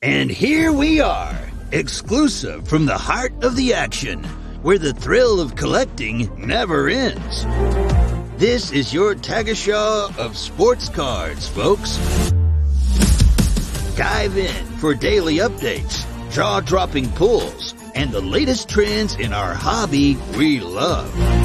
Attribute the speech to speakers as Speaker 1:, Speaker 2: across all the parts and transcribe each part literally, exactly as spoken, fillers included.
Speaker 1: And here we are, exclusive from the heart of the action, where the thrill of collecting never ends. This is your Tagesschau of sports cards, folks. Dive in for daily updates, jaw-dropping pulls, and the latest trends in our hobby we love.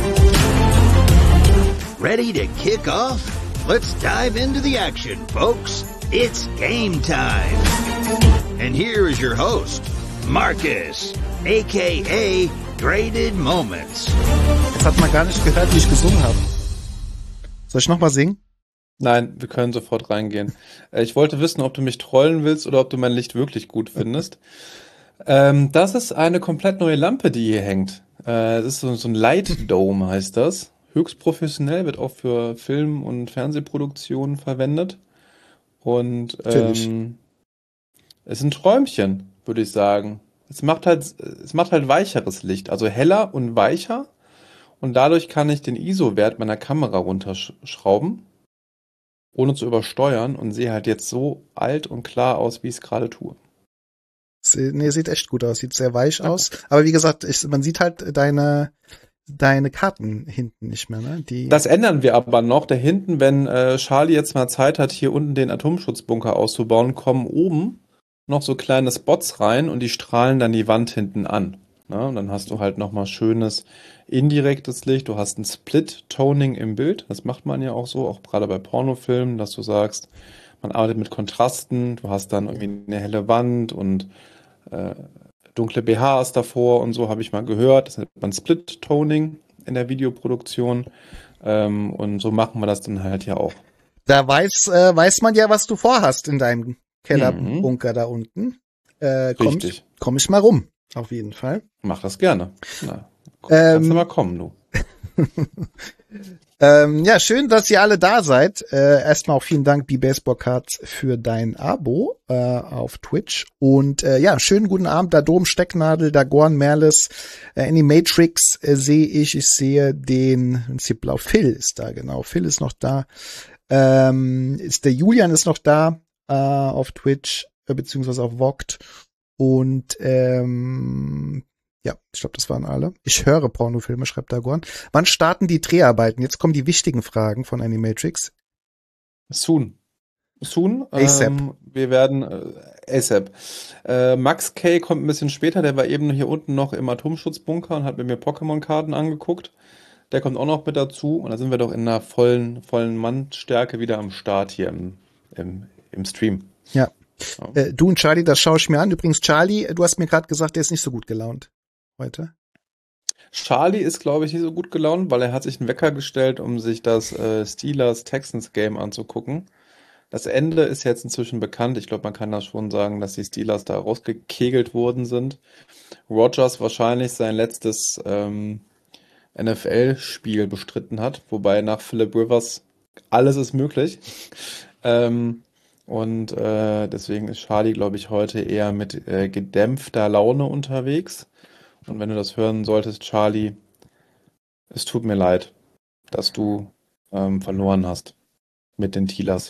Speaker 1: Ready to kick off? Let's dive into the action, folks. It's game time. And here is your host, Marcus, aka Graded Moments.
Speaker 2: Jetzt hat man gar nicht gehört, wie ich gesungen habe. Soll ich nochmal singen?
Speaker 3: Nein, wir können sofort reingehen. Äh, Ich wollte wissen, ob du mich trollen willst oder ob du mein Licht wirklich gut findest. Ähm, das ist eine komplett neue Lampe, die hier hängt. Äh, das ist so, so ein Light Dome, heißt das. Höchst professionell, wird auch für Film- und Fernsehproduktionen verwendet. Und ähm, es ist ein Träumchen, würde ich sagen. Es macht halt, es macht halt weicheres Licht, also heller und weicher. Und dadurch kann ich den I S O-Wert meiner Kamera runterschrauben, ohne zu übersteuern, und sehe halt jetzt so alt und klar aus, wie ich es gerade tue.
Speaker 2: Sie- Nee, sieht echt gut aus, sieht sehr weich aus. Aber wie gesagt, ich, man sieht halt deine, deine Karten hinten nicht mehr, ne? Die,
Speaker 3: Das ändern wir aber noch. Da hinten, wenn äh, Charlie jetzt mal Zeit hat, hier unten den Atomschutzbunker auszubauen, kommen oben noch so kleine Spots rein und die strahlen dann die Wand hinten an. Ne? Und dann hast du halt nochmal schönes indirektes Licht. Du hast ein Split-Toning im Bild. Das macht man ja auch so, auch gerade bei Pornofilmen, dass du sagst, man arbeitet mit Kontrasten. Du hast dann irgendwie eine helle Wand und äh, dunkle B Hs davor und so, habe ich mal gehört. Das nennt man Split-Toning in der Videoproduktion. Ähm, und so machen wir das dann halt ja auch.
Speaker 2: da weiß, äh, weiß man ja, was du vorhast in deinem Kellerbunker da unten. Äh, komm, ich,
Speaker 3: Richtig.
Speaker 2: komm ich mal rum, auf jeden Fall.
Speaker 3: Mach das gerne. Na,
Speaker 2: Ähm,
Speaker 3: kannst du mal kommen, du.
Speaker 2: Ähm, ja, schön, dass ihr alle da seid. Äh, erstmal auch vielen Dank, B-Baseball Cards, für dein Abo äh, auf Twitch. Und äh, ja, schönen guten Abend, da Dom, Stecknadel, da Gorn, Merles, äh, Animatrix äh, sehe ich. Ich sehe den, ist hier blau, Phil ist da, genau. Phil ist noch da. Ähm, ist der Julian ist noch da äh, auf Twitch, äh, beziehungsweise auf Vogt. Und ähm, ja, ich glaube, das waren alle. Ich höre Pornofilme, schreibt Dagorn. Wann starten die Dreharbeiten? Jetzt kommen die wichtigen Fragen von Animatrix.
Speaker 3: Soon. Soon.
Speaker 2: ASAP.
Speaker 3: Ähm, wir werden äh, ASAP. Äh, Max K. kommt ein bisschen später. Der war eben hier unten noch im Atomschutzbunker und hat mit mir Pokémon-Karten angeguckt. Der kommt auch noch mit dazu. Und da sind wir doch in einer vollen, vollen Mannstärke wieder am Start hier im, im, im Stream.
Speaker 2: Ja.
Speaker 3: Ja.
Speaker 2: Äh, du und Charlie, das schaue ich mir an. Übrigens, Charlie, du hast mir gerade gesagt, der ist nicht so gut gelaunt heute.
Speaker 3: Charlie ist, glaube ich, nicht so gut gelaunt, weil er hat sich einen Wecker gestellt, um sich das äh, Steelers-Texans-Game anzugucken. Das Ende ist jetzt inzwischen bekannt. Ich glaube, man kann da schon sagen, dass die Steelers da rausgekegelt worden sind. Rodgers wahrscheinlich sein letztes ähm, N F L-Spiel bestritten hat, wobei nach Philip Rivers alles ist möglich. Ähm, und äh, deswegen ist Charlie, glaube ich, heute eher mit äh, gedämpfter Laune unterwegs. Und wenn du das hören solltest, Charlie, es tut mir leid, dass du ähm, verloren hast mit den Steelers.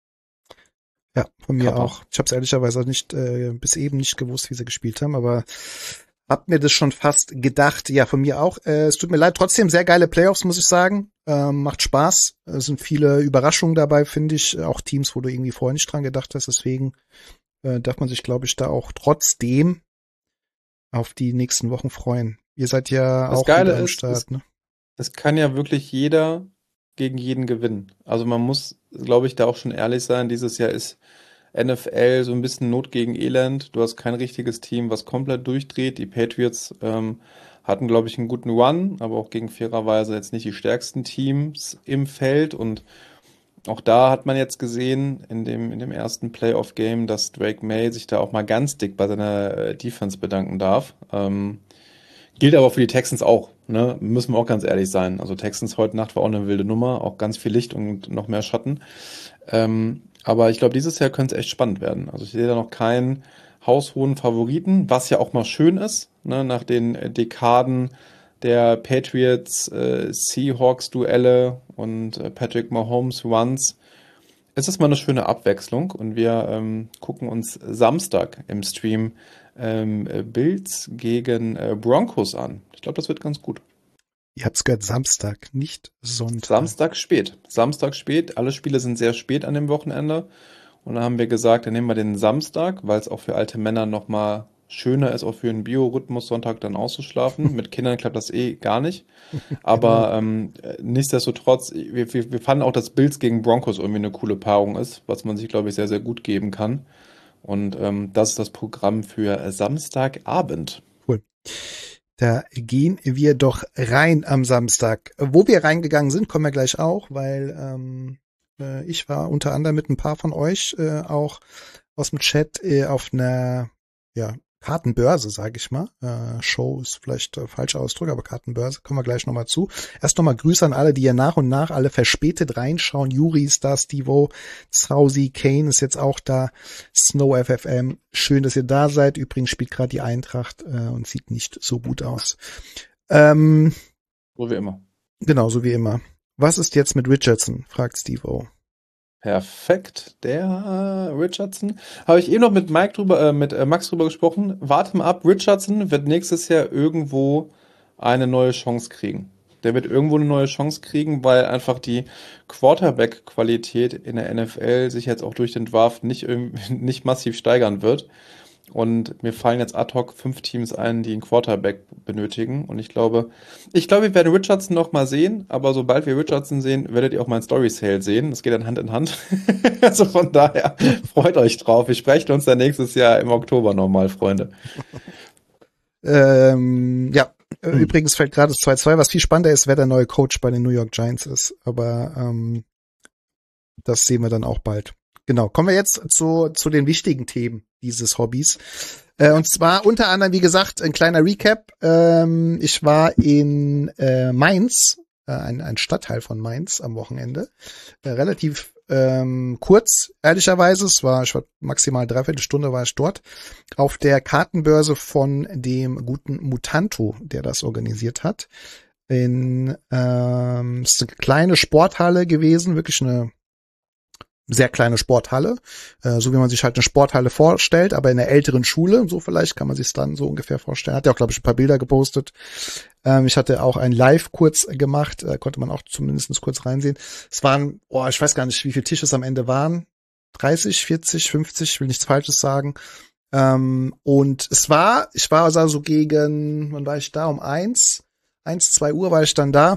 Speaker 2: Ja, von mir
Speaker 3: Kappa.
Speaker 2: auch. Ich habe es ehrlicherweise auch nicht äh, bis eben nicht gewusst, wie sie gespielt haben, aber hab mir das schon fast gedacht. Ja, von mir auch. Äh, es tut mir leid. Trotzdem sehr geile Playoffs, muss ich sagen. Ähm, macht Spaß. Es sind viele Überraschungen dabei, finde ich. Auch Teams, wo du irgendwie vorher nicht dran gedacht hast. Deswegen äh, darf man sich, glaube ich, da auch trotzdem auf die nächsten Wochen freuen. Ihr seid ja
Speaker 3: Das
Speaker 2: auch
Speaker 3: Geile
Speaker 2: wieder am
Speaker 3: ist,
Speaker 2: Start,
Speaker 3: es,
Speaker 2: ne?
Speaker 3: es kann ja wirklich jeder gegen jeden gewinnen. Also man muss, glaube ich, da auch schon ehrlich sein. Dieses Jahr ist N F L so ein bisschen Not gegen Elend. Du hast kein richtiges Team, was komplett durchdreht. Die Patriots ähm, hatten, glaube ich, einen guten Run, aber auch gegen fairerweise jetzt nicht die stärksten Teams im Feld. Und auch da hat man jetzt gesehen in dem, in dem ersten Playoff-Game, dass Drake May sich da auch mal ganz dick bei seiner äh, Defense bedanken darf. Ähm, gilt aber für die Texans auch, ne? Müssen wir auch ganz ehrlich sein. Also Texans heute Nacht war auch eine wilde Nummer, auch ganz viel Licht und noch mehr Schatten. Ähm, aber ich glaube, dieses Jahr könnte es echt spannend werden. Also ich sehe da noch keinen haushohen Favoriten, was ja auch mal schön ist, ne? Nach den äh, Dekaden der Patriots, äh, Seahawks-Duelle und äh, Patrick Mahomes Runs Es ist mal eine schöne Abwechslung und wir ähm, gucken uns Samstag im Stream ähm, äh, Bills gegen äh, Broncos an. Ich glaube, das wird ganz gut.
Speaker 2: Ihr habt's gehört, Samstag, nicht Sonntag.
Speaker 3: Samstag spät. Samstag spät. Alle Spiele sind sehr spät an dem Wochenende. Und dann haben wir gesagt, dann nehmen wir den Samstag, weil es auch für alte Männer nochmal schöner ist, auch für einen Biorhythmus Sonntag dann auszuschlafen. Mit Kindern klappt das eh gar nicht.
Speaker 2: Genau.
Speaker 3: Aber ähm, nichtsdestotrotz, wir, wir, wir fanden auch, dass Bills gegen Broncos irgendwie eine coole Paarung ist, was man sich, glaube ich, sehr, sehr gut geben kann. Und ähm, das ist das Programm für Samstagabend.
Speaker 2: Cool. Da gehen wir doch rein am Samstag. Wo wir reingegangen sind, kommen wir gleich auch, weil ähm, äh, ich war unter anderem mit ein paar von euch äh, auch aus dem Chat äh, auf einer ja, Kartenbörse, sage ich mal. Äh, Show ist vielleicht äh, falscher Ausdruck, aber Kartenbörse, kommen wir gleich nochmal zu. Erst nochmal Grüße an alle, die ja nach und nach alle verspätet reinschauen. Juri ist da, Steve-O, Sausi, Kane ist jetzt auch da, Snow F F M. Schön, dass ihr da seid. Übrigens spielt gerade die Eintracht äh, und sieht nicht so gut aus. Ähm,
Speaker 3: So wie immer.
Speaker 2: genau, so wie immer. Was ist jetzt mit Richardson? Fragt Steve-O.
Speaker 3: Perfekt, der äh, Richardson. Habe ich eben noch mit Mike drüber, äh, mit äh, Max drüber gesprochen. Warte mal ab, Richardson wird nächstes Jahr irgendwo eine neue Chance kriegen. Der wird irgendwo eine neue Chance kriegen, weil einfach die Quarterback-Qualität in der N F L sich jetzt auch durch den Draft nicht, irgendwie- nicht massiv steigern wird. Und mir fallen jetzt ad hoc fünf Teams ein, die einen Quarterback benötigen. Und ich glaube, ich glaube, wir werden Richardson noch mal sehen, aber sobald wir Richardson sehen, werdet ihr auch mein Story Sale sehen. Das geht dann Hand in Hand. Also von daher freut euch drauf. Wir sprechen uns dann nächstes Jahr im Oktober nochmal, Freunde.
Speaker 2: Ähm, ja, äh,
Speaker 3: Hm.
Speaker 2: übrigens fällt gerade das zwei zwei, was viel spannender ist, wer der neue Coach bei den New York Giants ist. Aber ähm, das sehen wir dann auch bald. Genau, kommen wir jetzt zu, zu den wichtigen Themen dieses Hobbys. Äh, und zwar unter anderem, wie gesagt, ein kleiner Recap. Ähm, ich war in äh, Mainz, äh, ein, ein Stadtteil von Mainz am Wochenende. Äh, relativ ähm, kurz, ehrlicherweise. Es war, ich war maximal dreiviertel Stunde war ich dort. Auf der Kartenbörse von dem guten Mutanto, der das organisiert hat. In ähm, es ist eine kleine Sporthalle gewesen, wirklich eine sehr kleine Sporthalle, äh, so wie man sich halt eine Sporthalle vorstellt, aber in einer älteren Schule, so vielleicht kann man sich es dann so ungefähr vorstellen. Hat ja auch, glaube ich, ein paar Bilder gepostet. Ähm, ich hatte auch ein Live kurz gemacht, äh, konnte man auch zumindest kurz reinsehen. Es waren, oh, ich weiß gar nicht, wie viele Tische es am Ende waren. dreißig, vierzig, fünfzig, ich will nichts Falsches sagen. Ähm, und es war, ich war also so gegen, wann war ich da? Um eins, eins, zwei Uhr war ich dann da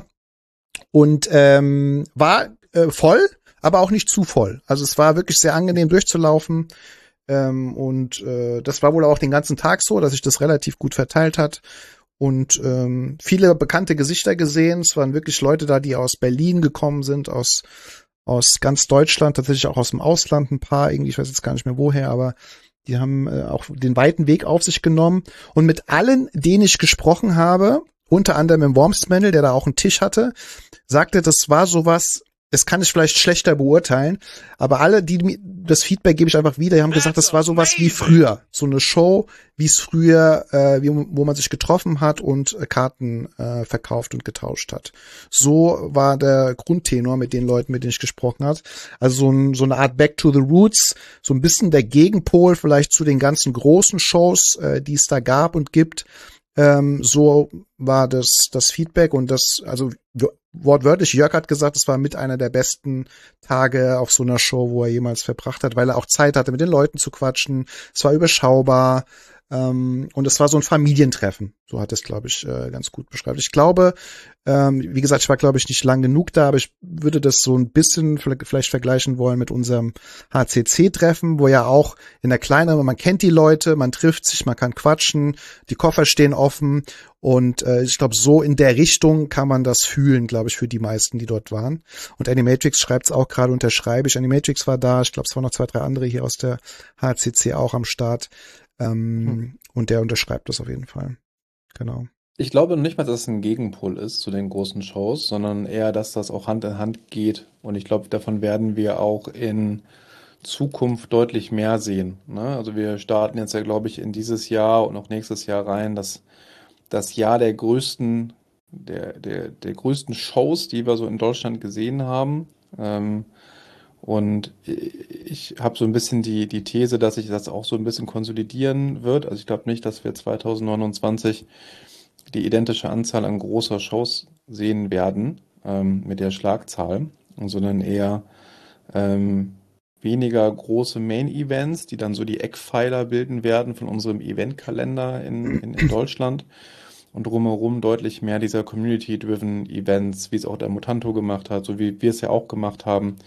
Speaker 2: und ähm, war äh, voll, aber auch nicht zu voll. Also es war wirklich sehr angenehm durchzulaufen. Ähm, und äh, das war wohl auch den ganzen Tag so, dass sich das relativ gut verteilt hat. Und ähm, viele bekannte Gesichter gesehen. Es waren wirklich Leute da, die aus Berlin gekommen sind, aus aus ganz Deutschland, tatsächlich auch aus dem Ausland ein paar, irgendwie, ich weiß jetzt gar nicht mehr woher, aber die haben äh, auch den weiten Weg auf sich genommen. Und mit allen, denen ich gesprochen habe, unter anderem im Wormsmendel, der da auch einen Tisch hatte, sagte, das war sowas, das kann ich vielleicht schlechter beurteilen, aber alle, die mir das Feedback gebe ich einfach wieder, die haben gesagt, das war sowas wie früher, so eine Show, wie es früher, äh, wie, wo man sich getroffen hat und äh, Karten äh, verkauft und getauscht hat. So war der Grundtenor mit den Leuten, mit denen ich gesprochen habe. Also so, ein, so eine Art Back to the Roots, so ein bisschen der Gegenpol vielleicht zu den ganzen großen Shows, äh, die es da gab und gibt. Ähm, so war das das Feedback und das, also wortwörtlich, Jörg hat gesagt, es war mit einer der besten Tage auf so einer Show, wo er jemals verbracht hat, weil er auch Zeit hatte, mit den Leuten zu quatschen. Es war überschaubar ähm, und es war so ein Familientreffen. So hat es, glaube ich, äh, ganz gut beschrieben. Ich glaube, ähm, wie gesagt, ich war, glaube ich, nicht lang genug da, aber ich würde das so ein bisschen vielleicht vergleichen wollen mit unserem H C C-Treffen, wo ja auch in der kleineren, man kennt die Leute, man trifft sich, man kann quatschen, die Koffer stehen offen und äh, ich glaube, so in der Richtung kann man das fühlen, glaube ich, für die meisten, die dort waren. Und Animatrix schreibt es auch gerade, unterschreibe ich. Animatrix war da, ich glaube, es waren noch zwei, drei andere hier aus der H C C auch am Start ähm, hm. und der unterschreibt das auf jeden Fall. Genau.
Speaker 3: Ich glaube nicht mal, dass es ein Gegenpol ist zu den großen Shows, sondern eher, dass das auch Hand in Hand geht. Und ich glaube, davon werden wir auch in Zukunft deutlich mehr sehen. Ne? Also wir starten jetzt ja, glaube ich, in dieses Jahr und auch nächstes Jahr rein, dass das Jahr der größten, der, der, der größten Shows, die wir so in Deutschland gesehen haben. Ähm, Und ich habe so ein bisschen die, die These, dass sich das auch so ein bisschen konsolidieren wird. Also ich glaube nicht, dass wir zwanzig neunundzwanzig die identische Anzahl an großer Shows sehen werden ähm, mit der Schlagzahl, sondern eher ähm, weniger große Main-Events, die dann so die Eckpfeiler bilden werden von unserem Eventkalender in, in, in Deutschland. Und drumherum deutlich mehr dieser Community-driven Events, wie es auch der Mutanto gemacht hat, so wie wir es ja auch gemacht haben.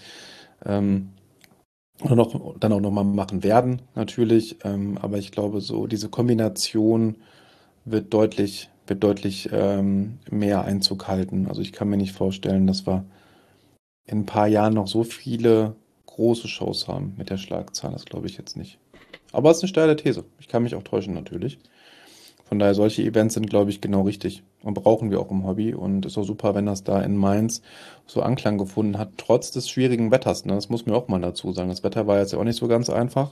Speaker 3: Ähm, oder noch, dann auch nochmal machen werden, natürlich. Ähm, aber ich glaube, so diese Kombination wird deutlich, wird deutlich ähm, mehr Einzug halten. Also ich kann mir nicht vorstellen, dass wir in ein paar Jahren noch so viele große Shows haben mit der Schlagzahl. Das glaube ich jetzt nicht. Aber es ist eine steile These. Ich kann mich auch täuschen, natürlich. Von daher, solche Events sind, glaube ich, genau richtig und brauchen wir auch im Hobby. Und ist auch super, wenn das da in Mainz so Anklang gefunden hat, trotz des schwierigen Wetters. Ne? Das muss man auch mal dazu sagen. Das Wetter war jetzt ja auch nicht so ganz einfach.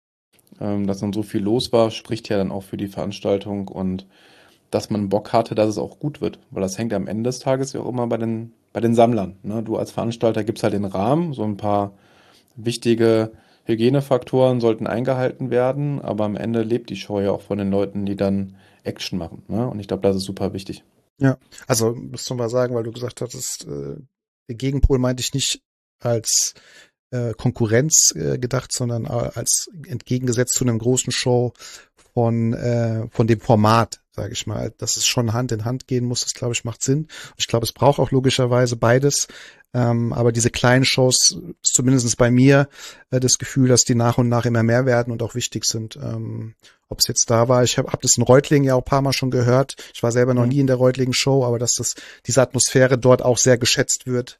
Speaker 3: Ähm, dass dann so viel los war, spricht ja dann auch für die Veranstaltung und dass man Bock hatte, dass es auch gut wird. Weil das hängt ja am Ende des Tages ja auch immer bei den, bei den Sammlern. Ne? Du als Veranstalter gibst halt den Rahmen, so ein paar wichtige Hygienefaktoren sollten eingehalten werden, aber am Ende lebt die Show ja auch von den Leuten, die dann Action machen. Ne? Und ich glaube, das ist super wichtig.
Speaker 2: Ja, also musst du mal sagen, weil du gesagt hattest, äh, der Gegenpol meinte ich nicht als äh, Konkurrenz äh, gedacht, sondern als entgegengesetzt zu einem großen Show von äh, von dem Format, sage ich mal, dass es schon Hand in Hand gehen muss, das glaube ich macht Sinn. Und ich glaube, es braucht auch logischerweise beides. Ähm, aber diese kleinen Shows, ist zumindest bei mir äh, das Gefühl, dass die nach und nach immer mehr werden und auch wichtig sind. Ähm, ob es jetzt da war, ich habe hab das in Reutlingen ja auch ein paar Mal schon gehört. Ich war selber noch nie in der Reutlingen-Show, aber dass das diese Atmosphäre dort auch sehr geschätzt wird.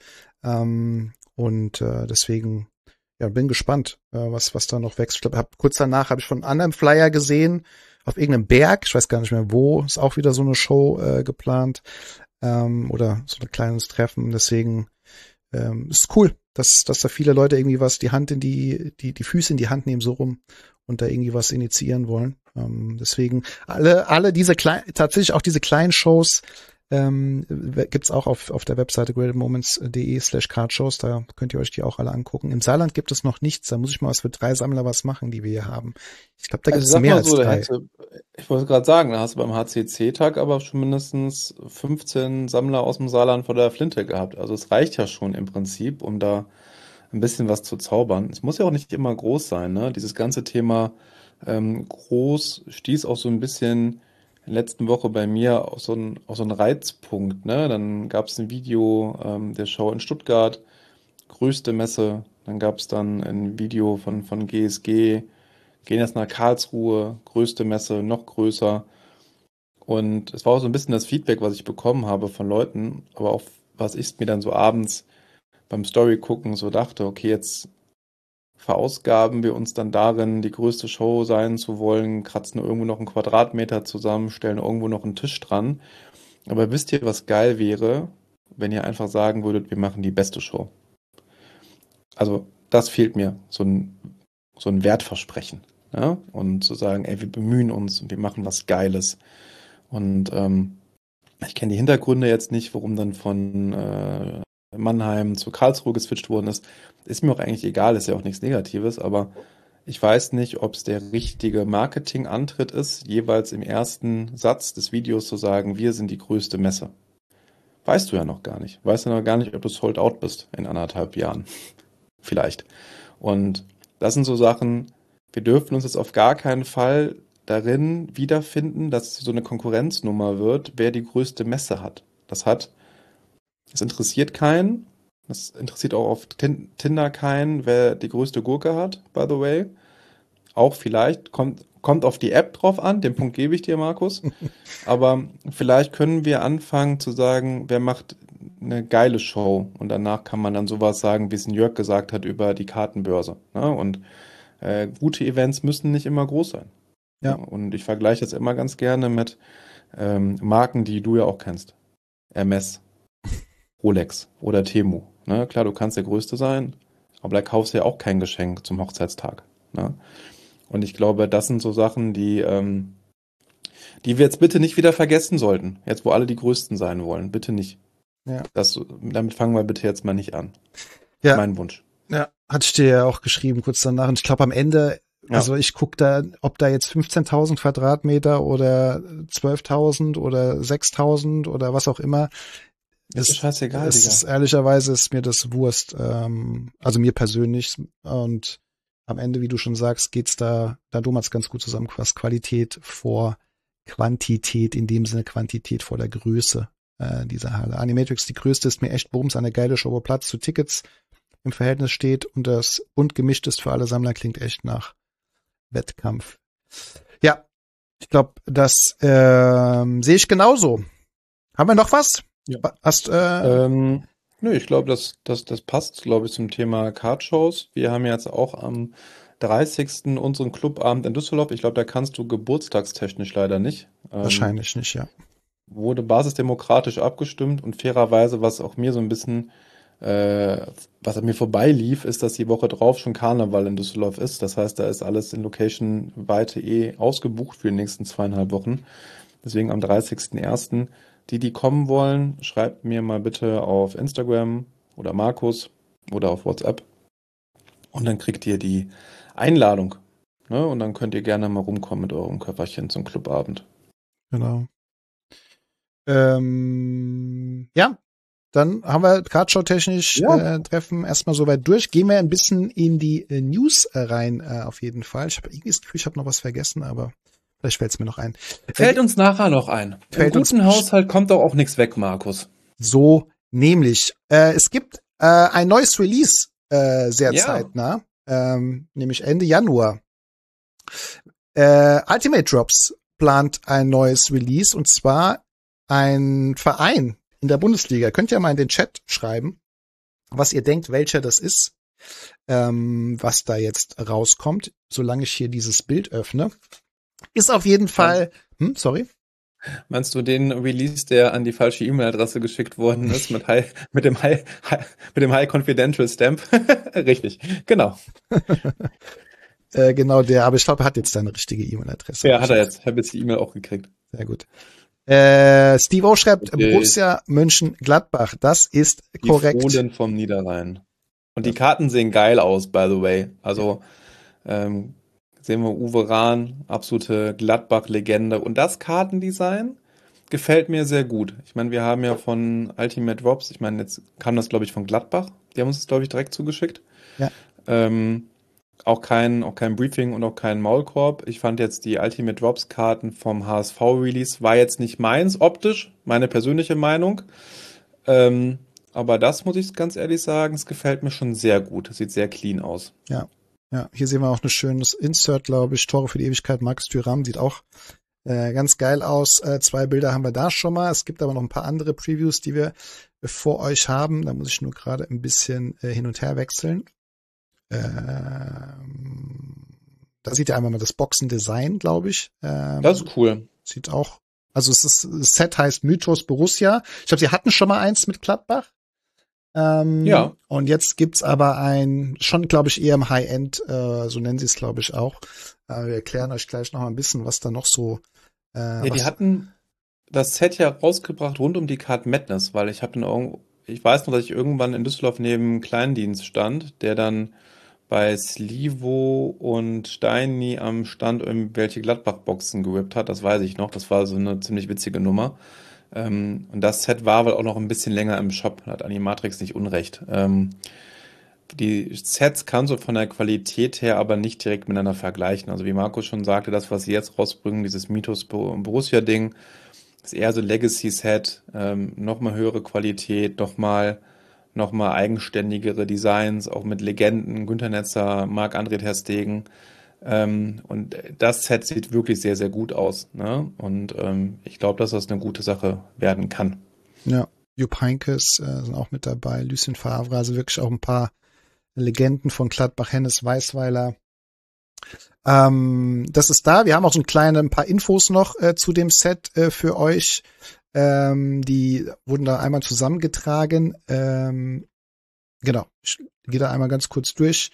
Speaker 2: Ähm, und äh, deswegen ja, bin gespannt, äh, was was da noch wächst. Ich glaube, hab, kurz danach habe ich von einem anderen Flyer gesehen, auf irgendeinem Berg, ich weiß gar nicht mehr wo, ist auch wieder so eine Show äh, geplant ähm, oder so ein kleines Treffen. Deswegen ähm, ist cool, dass dass da viele Leute irgendwie was die Hand in die die die Füße in die Hand nehmen so rum und da irgendwie was initiieren wollen. Ähm, deswegen alle alle diese kleinen, tatsächlich auch diese kleinen Shows ähm, gibt's auch auf auf der Webseite greatmoments.de slash cardshows, da könnt ihr euch die auch alle angucken. Im Saarland gibt es noch nichts, da muss ich mal was für drei Sammler was machen, die wir hier haben. Ich glaube, da gibt es
Speaker 3: Also
Speaker 2: mehr
Speaker 3: mal
Speaker 2: als
Speaker 3: so, da
Speaker 2: drei.
Speaker 3: hätte, ich wollte gerade sagen, da hast du beim H C C-Tag aber schon mindestens fünfzehn Sammler aus dem Saarland vor der Flinte gehabt. Also es reicht ja schon im Prinzip, um da ein bisschen was zu zaubern. Es muss ja auch nicht immer groß sein, ne? Dieses ganze Thema ähm, groß stieß auch so ein bisschen in der letzten Woche bei mir auf so einen, auf so einen Reizpunkt, ne? Dann gab es ein Video ähm, der Show in Stuttgart, größte Messe. Dann gab es dann ein Video von, von G S G, gehen jetzt nach Karlsruhe, größte Messe, noch größer. Und es war auch so ein bisschen das Feedback, was ich bekommen habe von Leuten, aber auch was ich mir dann so abends beim Story gucken so dachte, okay, jetzt verausgaben wir uns dann darin, die größte Show sein zu wollen, kratzen irgendwo noch einen Quadratmeter zusammen, stellen irgendwo noch einen Tisch dran. Aber wisst ihr, was geil wäre, wenn ihr einfach sagen würdet, wir machen die beste Show? Also das fehlt mir, so ein, so ein Wertversprechen. Ja? Und zu sagen, ey, wir bemühen uns und wir machen was Geiles. Und ähm, ich kenne die Hintergründe jetzt nicht, warum dann von äh, Mannheim zu Karlsruhe geswitcht worden ist. Ist mir auch eigentlich egal, ist ja auch nichts Negatives, aber ich weiß nicht, ob es der richtige Marketingantritt ist, jeweils im ersten Satz des Videos zu sagen, wir sind die größte Messe. Weißt du ja noch gar nicht. Weißt du noch gar nicht, ob du sold out bist in anderthalb Jahren. Vielleicht. Und das sind so Sachen, wir dürfen uns jetzt auf gar keinen Fall darin wiederfinden, dass es so eine Konkurrenznummer wird, wer die größte Messe hat. Das hat, das interessiert keinen. Das interessiert auch auf Tinder keinen, wer die größte Gurke hat, by the way. Auch vielleicht, kommt, kommt auf die App drauf an, den Punkt gebe ich dir, Markus. Aber vielleicht können wir anfangen zu sagen, wer macht eine geile Show. Und danach kann man dann sowas sagen, wie es Jörg gesagt hat über die Kartenbörse. Ne? Und äh, gute Events müssen nicht immer groß sein.
Speaker 2: Ja.
Speaker 3: Und ich vergleiche das immer ganz gerne mit ähm, Marken, die du ja auch kennst. Hermes, Rolex oder Temu. Ne? Klar, du kannst der Größte sein, aber da kaufst du ja auch kein Geschenk zum Hochzeitstag. Ne? Und ich glaube, das sind so Sachen, die, ähm, die wir jetzt bitte nicht wieder vergessen sollten. Jetzt, wo alle die Größten sein wollen. Bitte nicht.
Speaker 2: Ja.
Speaker 3: Das, damit fangen wir bitte jetzt mal nicht an.
Speaker 2: Ja.
Speaker 3: Mein Wunsch.
Speaker 2: Ja, hatte ich dir ja auch geschrieben kurz danach. Und ich glaube am Ende,
Speaker 3: Ja.
Speaker 2: also ich gucke da, ob da jetzt fünfzehntausend Quadratmeter oder zwölftausend oder sechstausend oder was auch immer.
Speaker 3: Ist doch scheißegal,
Speaker 2: es
Speaker 3: Digga.
Speaker 2: ist ehrlicherweise ist mir das Wurst, ähm, also mir persönlich. Und am Ende, wie du schon sagst, geht's da, da du hat's ganz gut zusammengefasst, Qualität vor Quantität, in dem Sinne Quantität vor der Größe äh, dieser Halle. Animatrix, die größte, ist mir echt bums, eine geile Show, wo Platz zu Tickets im Verhältnis steht und das bunt gemischt ist für alle Sammler, klingt echt nach Wettkampf. Ja, ich glaube, das ähm, sehe ich genauso. Haben wir noch was?
Speaker 3: Ja.
Speaker 2: Hast, äh,
Speaker 3: Ähm, nö, ich glaube, das, das, das passt, glaube ich, zum Thema Cardshows. Wir haben jetzt auch am dreißigsten unseren Clubabend in Düsseldorf. Ich glaube, da kannst du geburtstagstechnisch leider nicht. Ähm,
Speaker 2: wahrscheinlich nicht, ja.
Speaker 3: Wurde basisdemokratisch abgestimmt und fairerweise, was auch mir so ein bisschen, äh, was an mir vorbeilief, ist, dass die Woche drauf schon Karneval in Düsseldorf ist. Das heißt, da ist alles in Location-Weite eh ausgebucht für die nächsten zweieinhalb Wochen. Deswegen am dreißigsten ersten Die, die kommen wollen, schreibt mir mal bitte auf Instagram oder Markus oder auf WhatsApp und dann kriegt ihr die Einladung. Ne? Und dann könnt ihr gerne mal rumkommen mit eurem Köfferchen zum Clubabend.
Speaker 2: Genau. Ähm, ja, dann haben wir Cardshow-technisch
Speaker 3: Ja.
Speaker 2: äh, Treffen erstmal soweit durch. Gehen wir ein bisschen in die äh, News äh, rein, äh, auf jeden Fall. Ich habe irgendwie das Gefühl, ich habe noch was vergessen, aber vielleicht fällt es mir noch ein.
Speaker 3: Fällt
Speaker 2: Äh,
Speaker 3: uns nachher noch ein. Im
Speaker 2: Fällt uns-
Speaker 3: guten Haushalt kommt doch auch nichts weg, Markus.
Speaker 2: So nämlich. Äh, es gibt äh, ein neues Release äh, sehr
Speaker 3: Ja.
Speaker 2: zeitnah, ähm, nämlich Ende Januar. Äh, Ultimate Drops plant ein neues Release und zwar ein Verein in der Bundesliga. Könnt ihr mal in den Chat schreiben, was ihr denkt, welcher das ist, ähm, was da jetzt rauskommt, solange ich hier dieses Bild öffne. Ist auf jeden Fall, hm, sorry.
Speaker 3: Meinst du den Release, der an die falsche E-Mail-Adresse geschickt worden ist mit, high, mit dem High, high, mit dem High Confidential Stamp? Richtig, genau.
Speaker 2: Äh, genau der, aber ich glaube, er hat jetzt seine richtige E-Mail-Adresse.
Speaker 3: Ja, hat er jetzt. Ich habe jetzt die E-Mail auch gekriegt.
Speaker 2: Sehr gut. Äh, Steve O schreibt
Speaker 3: Okay.
Speaker 2: Borussia Mönchengladbach. Das ist
Speaker 3: Die
Speaker 2: korrekt.
Speaker 3: Fohlen vom Niederrhein. Und die Karten sehen geil aus, by the way. Also ähm, sehen wir Uwe Rahn, absolute Gladbach-Legende. Und das Kartendesign gefällt mir sehr gut. Ich meine, wir haben ja von Ultimate Drops, ich meine, jetzt kam das, glaube ich, von Gladbach. Die haben uns das, glaube ich, direkt zugeschickt.
Speaker 2: Ja.
Speaker 3: Ähm, auch kein, auch kein Briefing und auch kein Maulkorb. Ich fand jetzt die Ultimate Drops Karten vom H S V-Release war jetzt nicht meins optisch, meine persönliche Meinung. Ähm, aber das muss ich ganz ehrlich sagen, es gefällt mir schon sehr gut. Es sieht sehr clean aus.
Speaker 2: Ja, hier sehen wir auch ein schönes Insert, glaube ich. Tore für die Ewigkeit. Markus Thuram sieht auch äh, ganz geil aus. Äh, zwei Bilder haben wir da schon mal. Es gibt aber noch ein paar andere Previews, die wir äh, vor euch haben. Da muss ich nur gerade ein bisschen äh, hin und her wechseln. Ähm, da sieht ihr einmal mal das Boxendesign, glaube ich. Ähm,
Speaker 3: Das ist cool.
Speaker 2: Sieht auch, also es ist, das Set heißt Mythos Borussia. Ich glaube, sie hatten schon mal eins mit Gladbach. Ähm,
Speaker 3: Ja.
Speaker 2: Und jetzt gibt's aber ein, schon glaube ich eher im High-End, äh, so nennen sie es glaube ich auch. Äh, wir erklären euch gleich noch mal ein bisschen, was da noch so. Äh,
Speaker 3: Ja,
Speaker 2: was,
Speaker 3: die hatten das Set ja rausgebracht rund um die Card Madness, weil ich habe dann irgendwo, ich weiß noch, dass ich irgendwann in Düsseldorf neben Kleindienst stand, der dann bei Slivo und Steini am Stand irgendwelche Gladbach-Boxen gerippt hat. Das weiß ich noch. Das war so eine ziemlich witzige Nummer. Ähm, und das Set war wohl auch noch ein bisschen länger im Shop. Hat Animatrix nicht unrecht. Ähm, die Sets kannst du von der Qualität her aber nicht direkt miteinander vergleichen. Also wie Markus schon sagte, das, was sie jetzt rausbringen, dieses Mythos Borussia-Ding, ist eher so Legacy-Set, ähm, nochmal höhere Qualität, nochmal nochmal eigenständigere Designs, auch mit Legenden, Günter Netzer, Marc-André ter Stegen. Ähm, und das Set sieht wirklich sehr, sehr gut aus. Ne? Und ähm, ich glaube, dass das eine gute Sache werden kann.
Speaker 2: Ja, Jupp Heynckes äh, sind auch mit dabei, Lucien Favre, also wirklich auch ein paar Legenden von Gladbach, Hennes Weißweiler. Ähm, das ist da. Wir haben auch so ein kleine, ein paar Infos noch äh, zu dem Set äh, für euch. Ähm, die wurden da einmal zusammengetragen. Ähm, genau, ich gehe da einmal ganz kurz durch.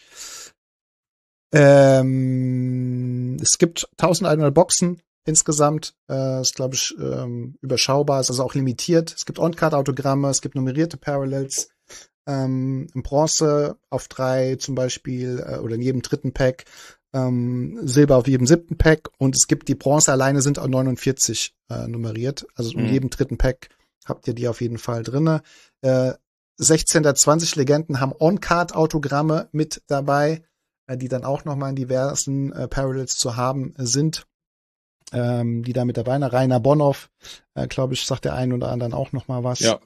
Speaker 2: Ähm, es gibt eintausendeinhundert Boxen insgesamt. Äh, ist, glaube ich, ähm, überschaubar, ist also auch limitiert. Es gibt On-Card-Autogramme, es gibt nummerierte Parallels. ähm, in Bronze auf drei zum Beispiel äh, oder in jedem dritten Pack, ähm, Silber auf jedem siebten Pack und es gibt die Bronze alleine sind auch neunundvierzig äh, nummeriert. Also in
Speaker 3: Mhm.
Speaker 2: jedem dritten Pack habt ihr die auf jeden Fall drinne. Äh, sechzehn der zwanzig Legenden haben On-Card-Autogramme mit dabei, äh, die dann auch nochmal in diversen äh, Parallels zu haben äh, sind. Ähm, die da mit dabei sind. Rainer Bonhoff, äh, glaube ich, sagt der einen oder anderen auch nochmal was.
Speaker 3: Ja.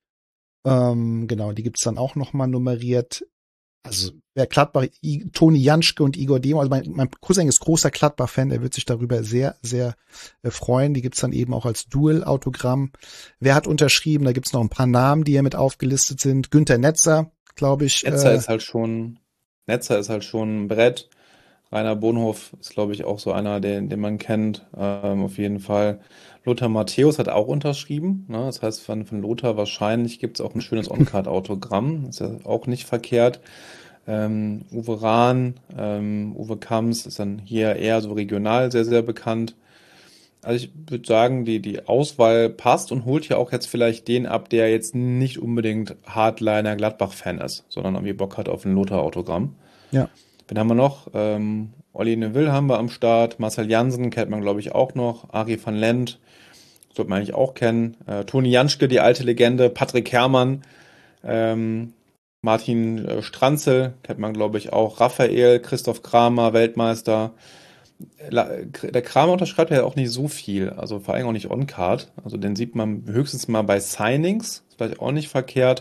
Speaker 2: Ähm, genau, die gibt's dann auch nochmal nummeriert. Also wer Gladbach, I, Toni Janschke und Igor Demo, also mein, mein Cousin ist großer Gladbach-Fan, der wird sich darüber sehr, sehr äh, freuen. Die gibt's dann eben auch als Dual-Autogramm. Wer hat unterschrieben? Da gibt's noch ein paar Namen, die hier mit aufgelistet sind. Günter Netzer, glaube ich.
Speaker 3: Netzer
Speaker 2: äh,
Speaker 3: ist halt schon, Netzer ist halt schon ein Brett. Rainer Bonhoff ist, glaube ich, auch so einer, den, den man kennt, ähm, auf jeden Fall. Lothar Matthäus hat auch unterschrieben, ne? Das heißt, von, von Lothar wahrscheinlich gibt es auch ein schönes On-Card-Autogramm. Ist ja auch nicht verkehrt. Ähm, Uwe Rahn, ähm, Uwe Kamms ist dann hier eher so regional sehr, sehr bekannt. Also ich würde sagen, die, die Auswahl passt und holt ja auch jetzt vielleicht den ab, der jetzt nicht unbedingt Hardliner Gladbach-Fan ist, sondern irgendwie Bock hat auf ein Lothar-Autogramm.
Speaker 2: ja.
Speaker 3: Wen haben wir noch? Ähm, Olli Neville haben wir am Start. Marcel Jansen kennt man, glaube ich, auch noch. Arie van Lent sollte man eigentlich auch kennen. Äh, Toni Janschke, die alte Legende. Patrick Herrmann. Ähm, Martin äh, Stranzel kennt man, glaube ich, auch. Raphael, Christoph Kramer, Weltmeister. La- Der Kramer unterschreibt ja auch nicht so viel. Also vor allem auch nicht on-card. Also den sieht man höchstens mal bei Signings. Ist vielleicht auch nicht verkehrt.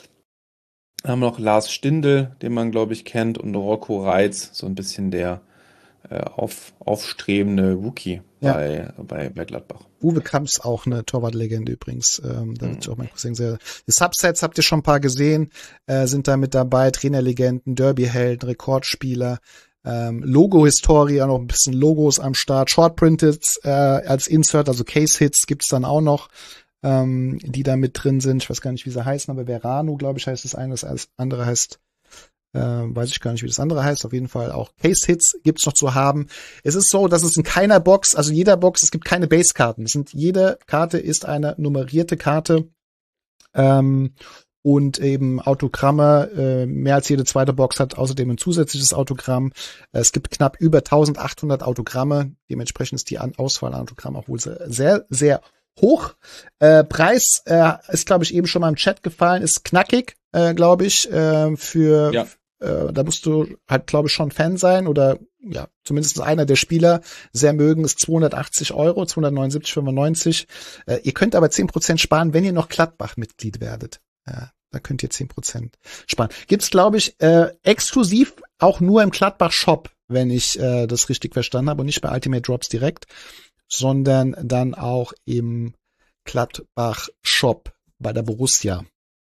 Speaker 3: Dann haben wir noch Lars Stindl, den man, glaube ich, kennt, und Rocco Reitz, so ein bisschen der äh, auf, aufstrebende Rookie
Speaker 2: Ja.
Speaker 3: bei, bei, bei Gladbach.
Speaker 2: Uwe Kamps auch eine Torwartlegende übrigens. Ähm, da wird
Speaker 3: Mhm.
Speaker 2: sich auch mein Cousin sehr. Die Subsets habt ihr schon ein paar gesehen, äh, sind da mit dabei. Trainerlegenden, Derbyhelden, Rekordspieler, ähm, Logo-Historie, auch noch ein bisschen Logos am Start. Shortprinted äh, als Insert, also Case-Hits gibt's dann auch noch, ähm, die da mit drin sind. Ich weiß gar nicht, wie sie heißen, aber Verano, glaube ich, heißt das eine. Das andere heißt äh, weiß ich gar nicht, wie das andere heißt. Auf jeden Fall auch Case-Hits gibt's noch zu haben. Es ist so, dass es in keiner Box, also jeder Box, es gibt keine Base-Karten. Es sind, jede Karte ist eine nummerierte Karte. Ähm, und eben Autogramme, äh, mehr als jede zweite Box hat außerdem ein zusätzliches Autogramm. Äh, es gibt knapp über eintausendachthundert Autogramme. Dementsprechend ist die An- Auswahl an Autogrammen auch wohl sehr, sehr hoch. Äh, Preis äh, ist, glaube ich, eben schon mal im Chat gefallen, ist knackig, äh, glaube ich, äh, für,
Speaker 3: Ja.
Speaker 2: äh, da musst du halt, glaube ich, schon Fan sein oder ja, zumindest einer der Spieler sehr mögen, ist zweihundertachtzig Euro, zweihundertneunundsiebzig Euro fünfundneunzig. Äh, ihr könnt aber zehn Prozent sparen, wenn ihr noch Gladbach-Mitglied werdet. Ja, da könnt ihr zehn Prozent sparen. Gibt's, glaube ich, äh, exklusiv auch nur im Gladbach-Shop, wenn ich äh, das richtig verstanden habe und nicht bei Ultimate Drops direkt, sondern dann auch im Gladbach-Shop bei der Borussia.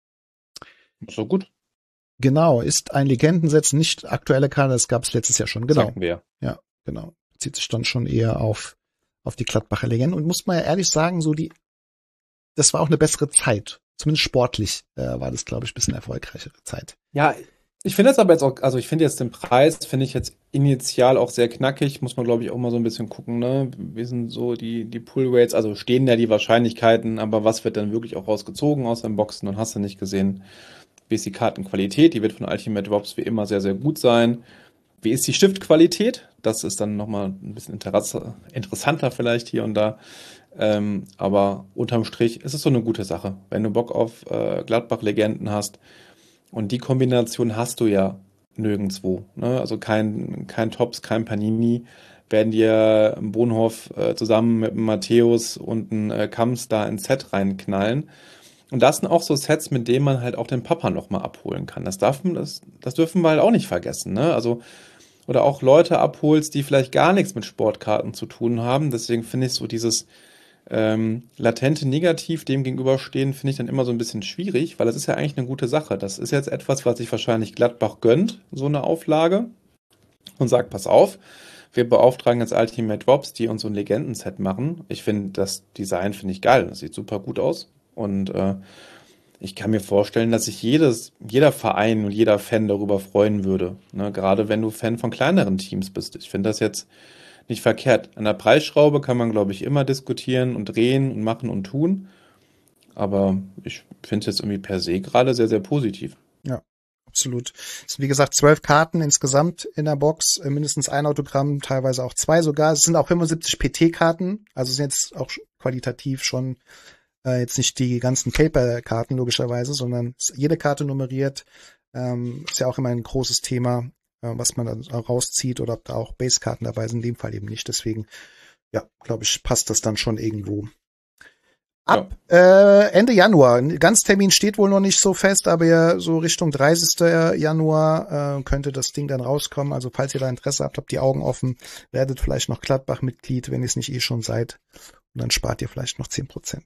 Speaker 3: So gut,
Speaker 2: Genau, ist ein Legendensetz, nicht aktuelle Karte, das gab es letztes Jahr schon. Genau,
Speaker 3: sagten wir.
Speaker 2: ja, genau. Zieht sich dann schon eher auf auf die Gladbacher Legenden und muss man ja ehrlich sagen, so die, das war auch eine bessere Zeit. Zumindest sportlich äh, war das, glaube ich, ein bisschen erfolgreichere Zeit.
Speaker 3: Ja, ich finde jetzt aber jetzt auch, also ich finde jetzt den Preis, finde ich jetzt initial auch sehr knackig, muss man glaube ich auch mal so ein bisschen gucken, ne? Wie sind so die, die Pull-Rates, also stehen da die Wahrscheinlichkeiten, aber was wird dann wirklich auch rausgezogen aus den Boxen und hast du nicht gesehen, wie ist die Kartenqualität, die wird von Ultimate Drops wie immer sehr, sehr gut sein. Wie ist die Stiftqualität? Das ist dann nochmal ein bisschen Interesse, interessanter vielleicht hier und da. Ähm, aber unterm Strich ist es so eine gute Sache. Wenn du Bock auf äh, Gladbach-Legenden hast, und die Kombination hast du ja nirgendwo. Ne? Also kein, kein Tops, kein Panini, werden dir im Bonhoff äh, zusammen mit dem Matthäus und einem äh, Kamps da ins Set reinknallen. Und das sind auch so Sets, mit denen man halt auch den Papa nochmal abholen kann. Das darf man, das, das dürfen wir halt auch nicht vergessen. Ne? Also, oder auch Leute abholst, die vielleicht gar nichts mit Sportkarten zu tun haben. Deswegen finde ich so dieses ähm, latente Negativ dem gegenüberstehen, finde ich dann immer so ein bisschen schwierig, weil das ist ja eigentlich eine gute Sache. Das ist jetzt etwas, was sich wahrscheinlich Gladbach gönnt, so eine Auflage, und sagt, pass auf, wir beauftragen jetzt Ultimate Drops, die uns so ein Legendenset machen. Ich finde das Design, finde ich geil, das sieht super gut aus und äh, ich kann mir vorstellen, dass sich jedes, jeder Verein und jeder Fan darüber freuen würde, ne? Gerade wenn du Fan von kleineren Teams bist. Ich finde das jetzt nicht verkehrt. An der Preisschraube kann man, glaube ich, immer diskutieren und drehen und machen und tun. Aber ich finde es jetzt irgendwie per se gerade sehr, sehr positiv.
Speaker 2: absolut. Es sind, wie gesagt, zwölf Karten insgesamt in der Box, äh, mindestens ein Autogramm, teilweise auch zwei sogar. Es sind auch fünfundsiebzig P T-Karten, also sind jetzt auch qualitativ schon äh, jetzt nicht die ganzen Paper-Karten logischerweise, sondern jede Karte nummeriert. Ähm, ist ja auch immer ein großes Thema, äh, was man dann auch rauszieht oder ob da auch Base-Karten dabei sind, in dem Fall eben nicht. Deswegen, ja, glaube ich, passt das dann schon irgendwo. Ab ja. äh, Ende Januar. Ganz Termin steht wohl noch nicht so fest, aber ja, so Richtung dreißigsten Januar äh, könnte das Ding dann rauskommen. Also falls ihr da Interesse habt, habt die Augen offen, werdet vielleicht noch Gladbach-Mitglied, wenn ihr es nicht eh schon seid. Und dann spart ihr vielleicht noch zehn Prozent.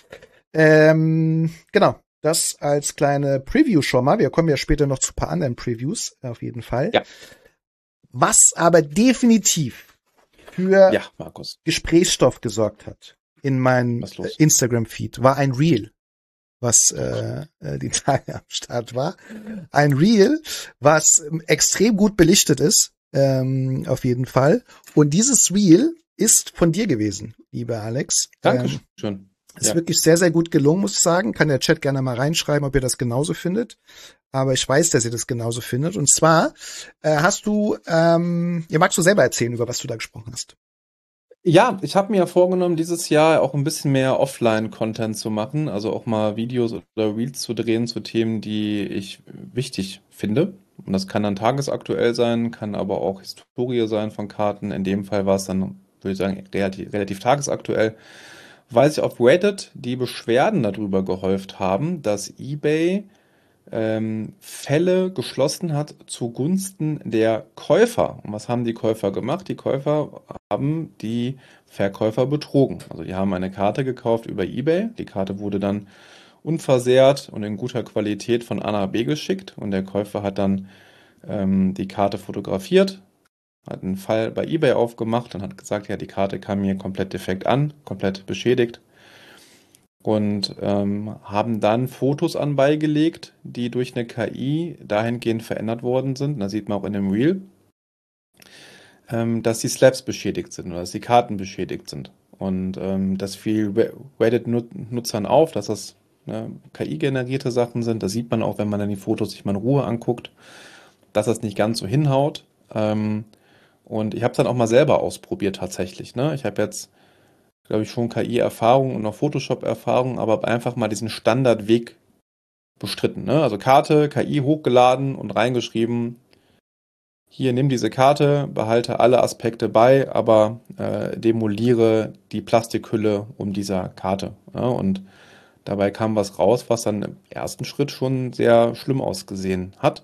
Speaker 2: Ähm, genau, das als kleine Preview schon mal. Wir kommen ja später noch zu ein paar anderen Previews, auf jeden Fall.
Speaker 3: Ja.
Speaker 2: Was aber definitiv für
Speaker 3: ja, Markus.
Speaker 2: Gesprächsstoff gesorgt hat in meinem Instagram-Feed, war ein Reel, was äh, die Tage am Start war. Ein Reel, was extrem gut belichtet ist, ähm, auf jeden Fall. Und dieses Reel ist von dir gewesen, lieber Alex.
Speaker 3: Dankeschön.
Speaker 2: Ähm, ist ja. wirklich sehr, sehr gut gelungen, muss ich sagen. Kann der Chat gerne mal reinschreiben, ob ihr das genauso findet. Aber ich weiß, dass ihr das genauso findet. Und zwar äh, hast du, ähm, ja, magst du selber erzählen, über was du da gesprochen hast?
Speaker 3: Ja, ich habe mir vorgenommen, dieses Jahr auch ein bisschen mehr Offline-Content zu machen, also auch mal Videos oder Reels zu drehen zu Themen, die ich wichtig finde. Und das kann dann tagesaktuell sein, kann aber auch Historie sein von Karten. In dem Fall war es dann, würde ich sagen, relativ, relativ tagesaktuell, weil sich auf Reddit die Beschwerden darüber gehäuft haben, dass eBay ähm, Fälle geschlossen hat zugunsten der Käufer. Und was haben die Käufer gemacht? Die Käufer haben die Verkäufer betrogen. Also die haben eine Karte gekauft über eBay. Die Karte wurde dann unversehrt und in guter Qualität von A nach B geschickt. Und der Käufer hat dann ähm, die Karte fotografiert, hat einen Fall bei eBay aufgemacht und hat gesagt, ja, die Karte kam mir komplett defekt an, komplett beschädigt. Und ähm, haben dann Fotos an beigelegt, die durch eine K I dahingehend verändert worden sind. Und da sieht man auch in dem Reel, ähm, dass die Slabs beschädigt sind oder dass die Karten beschädigt sind. Und ähm, das fiel Reddit-Nutzern auf, dass das ne, K I-generierte Sachen sind. Das sieht man auch, wenn man dann die Fotos sich mal in Ruhe anguckt, dass das nicht ganz so hinhaut. Ähm, und ich habe es dann auch mal selber ausprobiert tatsächlich. Ne? Ich habe jetzt glaube ich, schon K I-Erfahrung und noch Photoshop-Erfahrung, aber einfach mal diesen Standardweg bestritten. Ne? Also Karte, K I hochgeladen und reingeschrieben, hier, nimm diese Karte, behalte alle Aspekte bei, aber äh, demoliere die Plastikhülle um dieser Karte. Ja? Und dabei kam was raus, was dann im ersten Schritt schon sehr schlimm ausgesehen hat.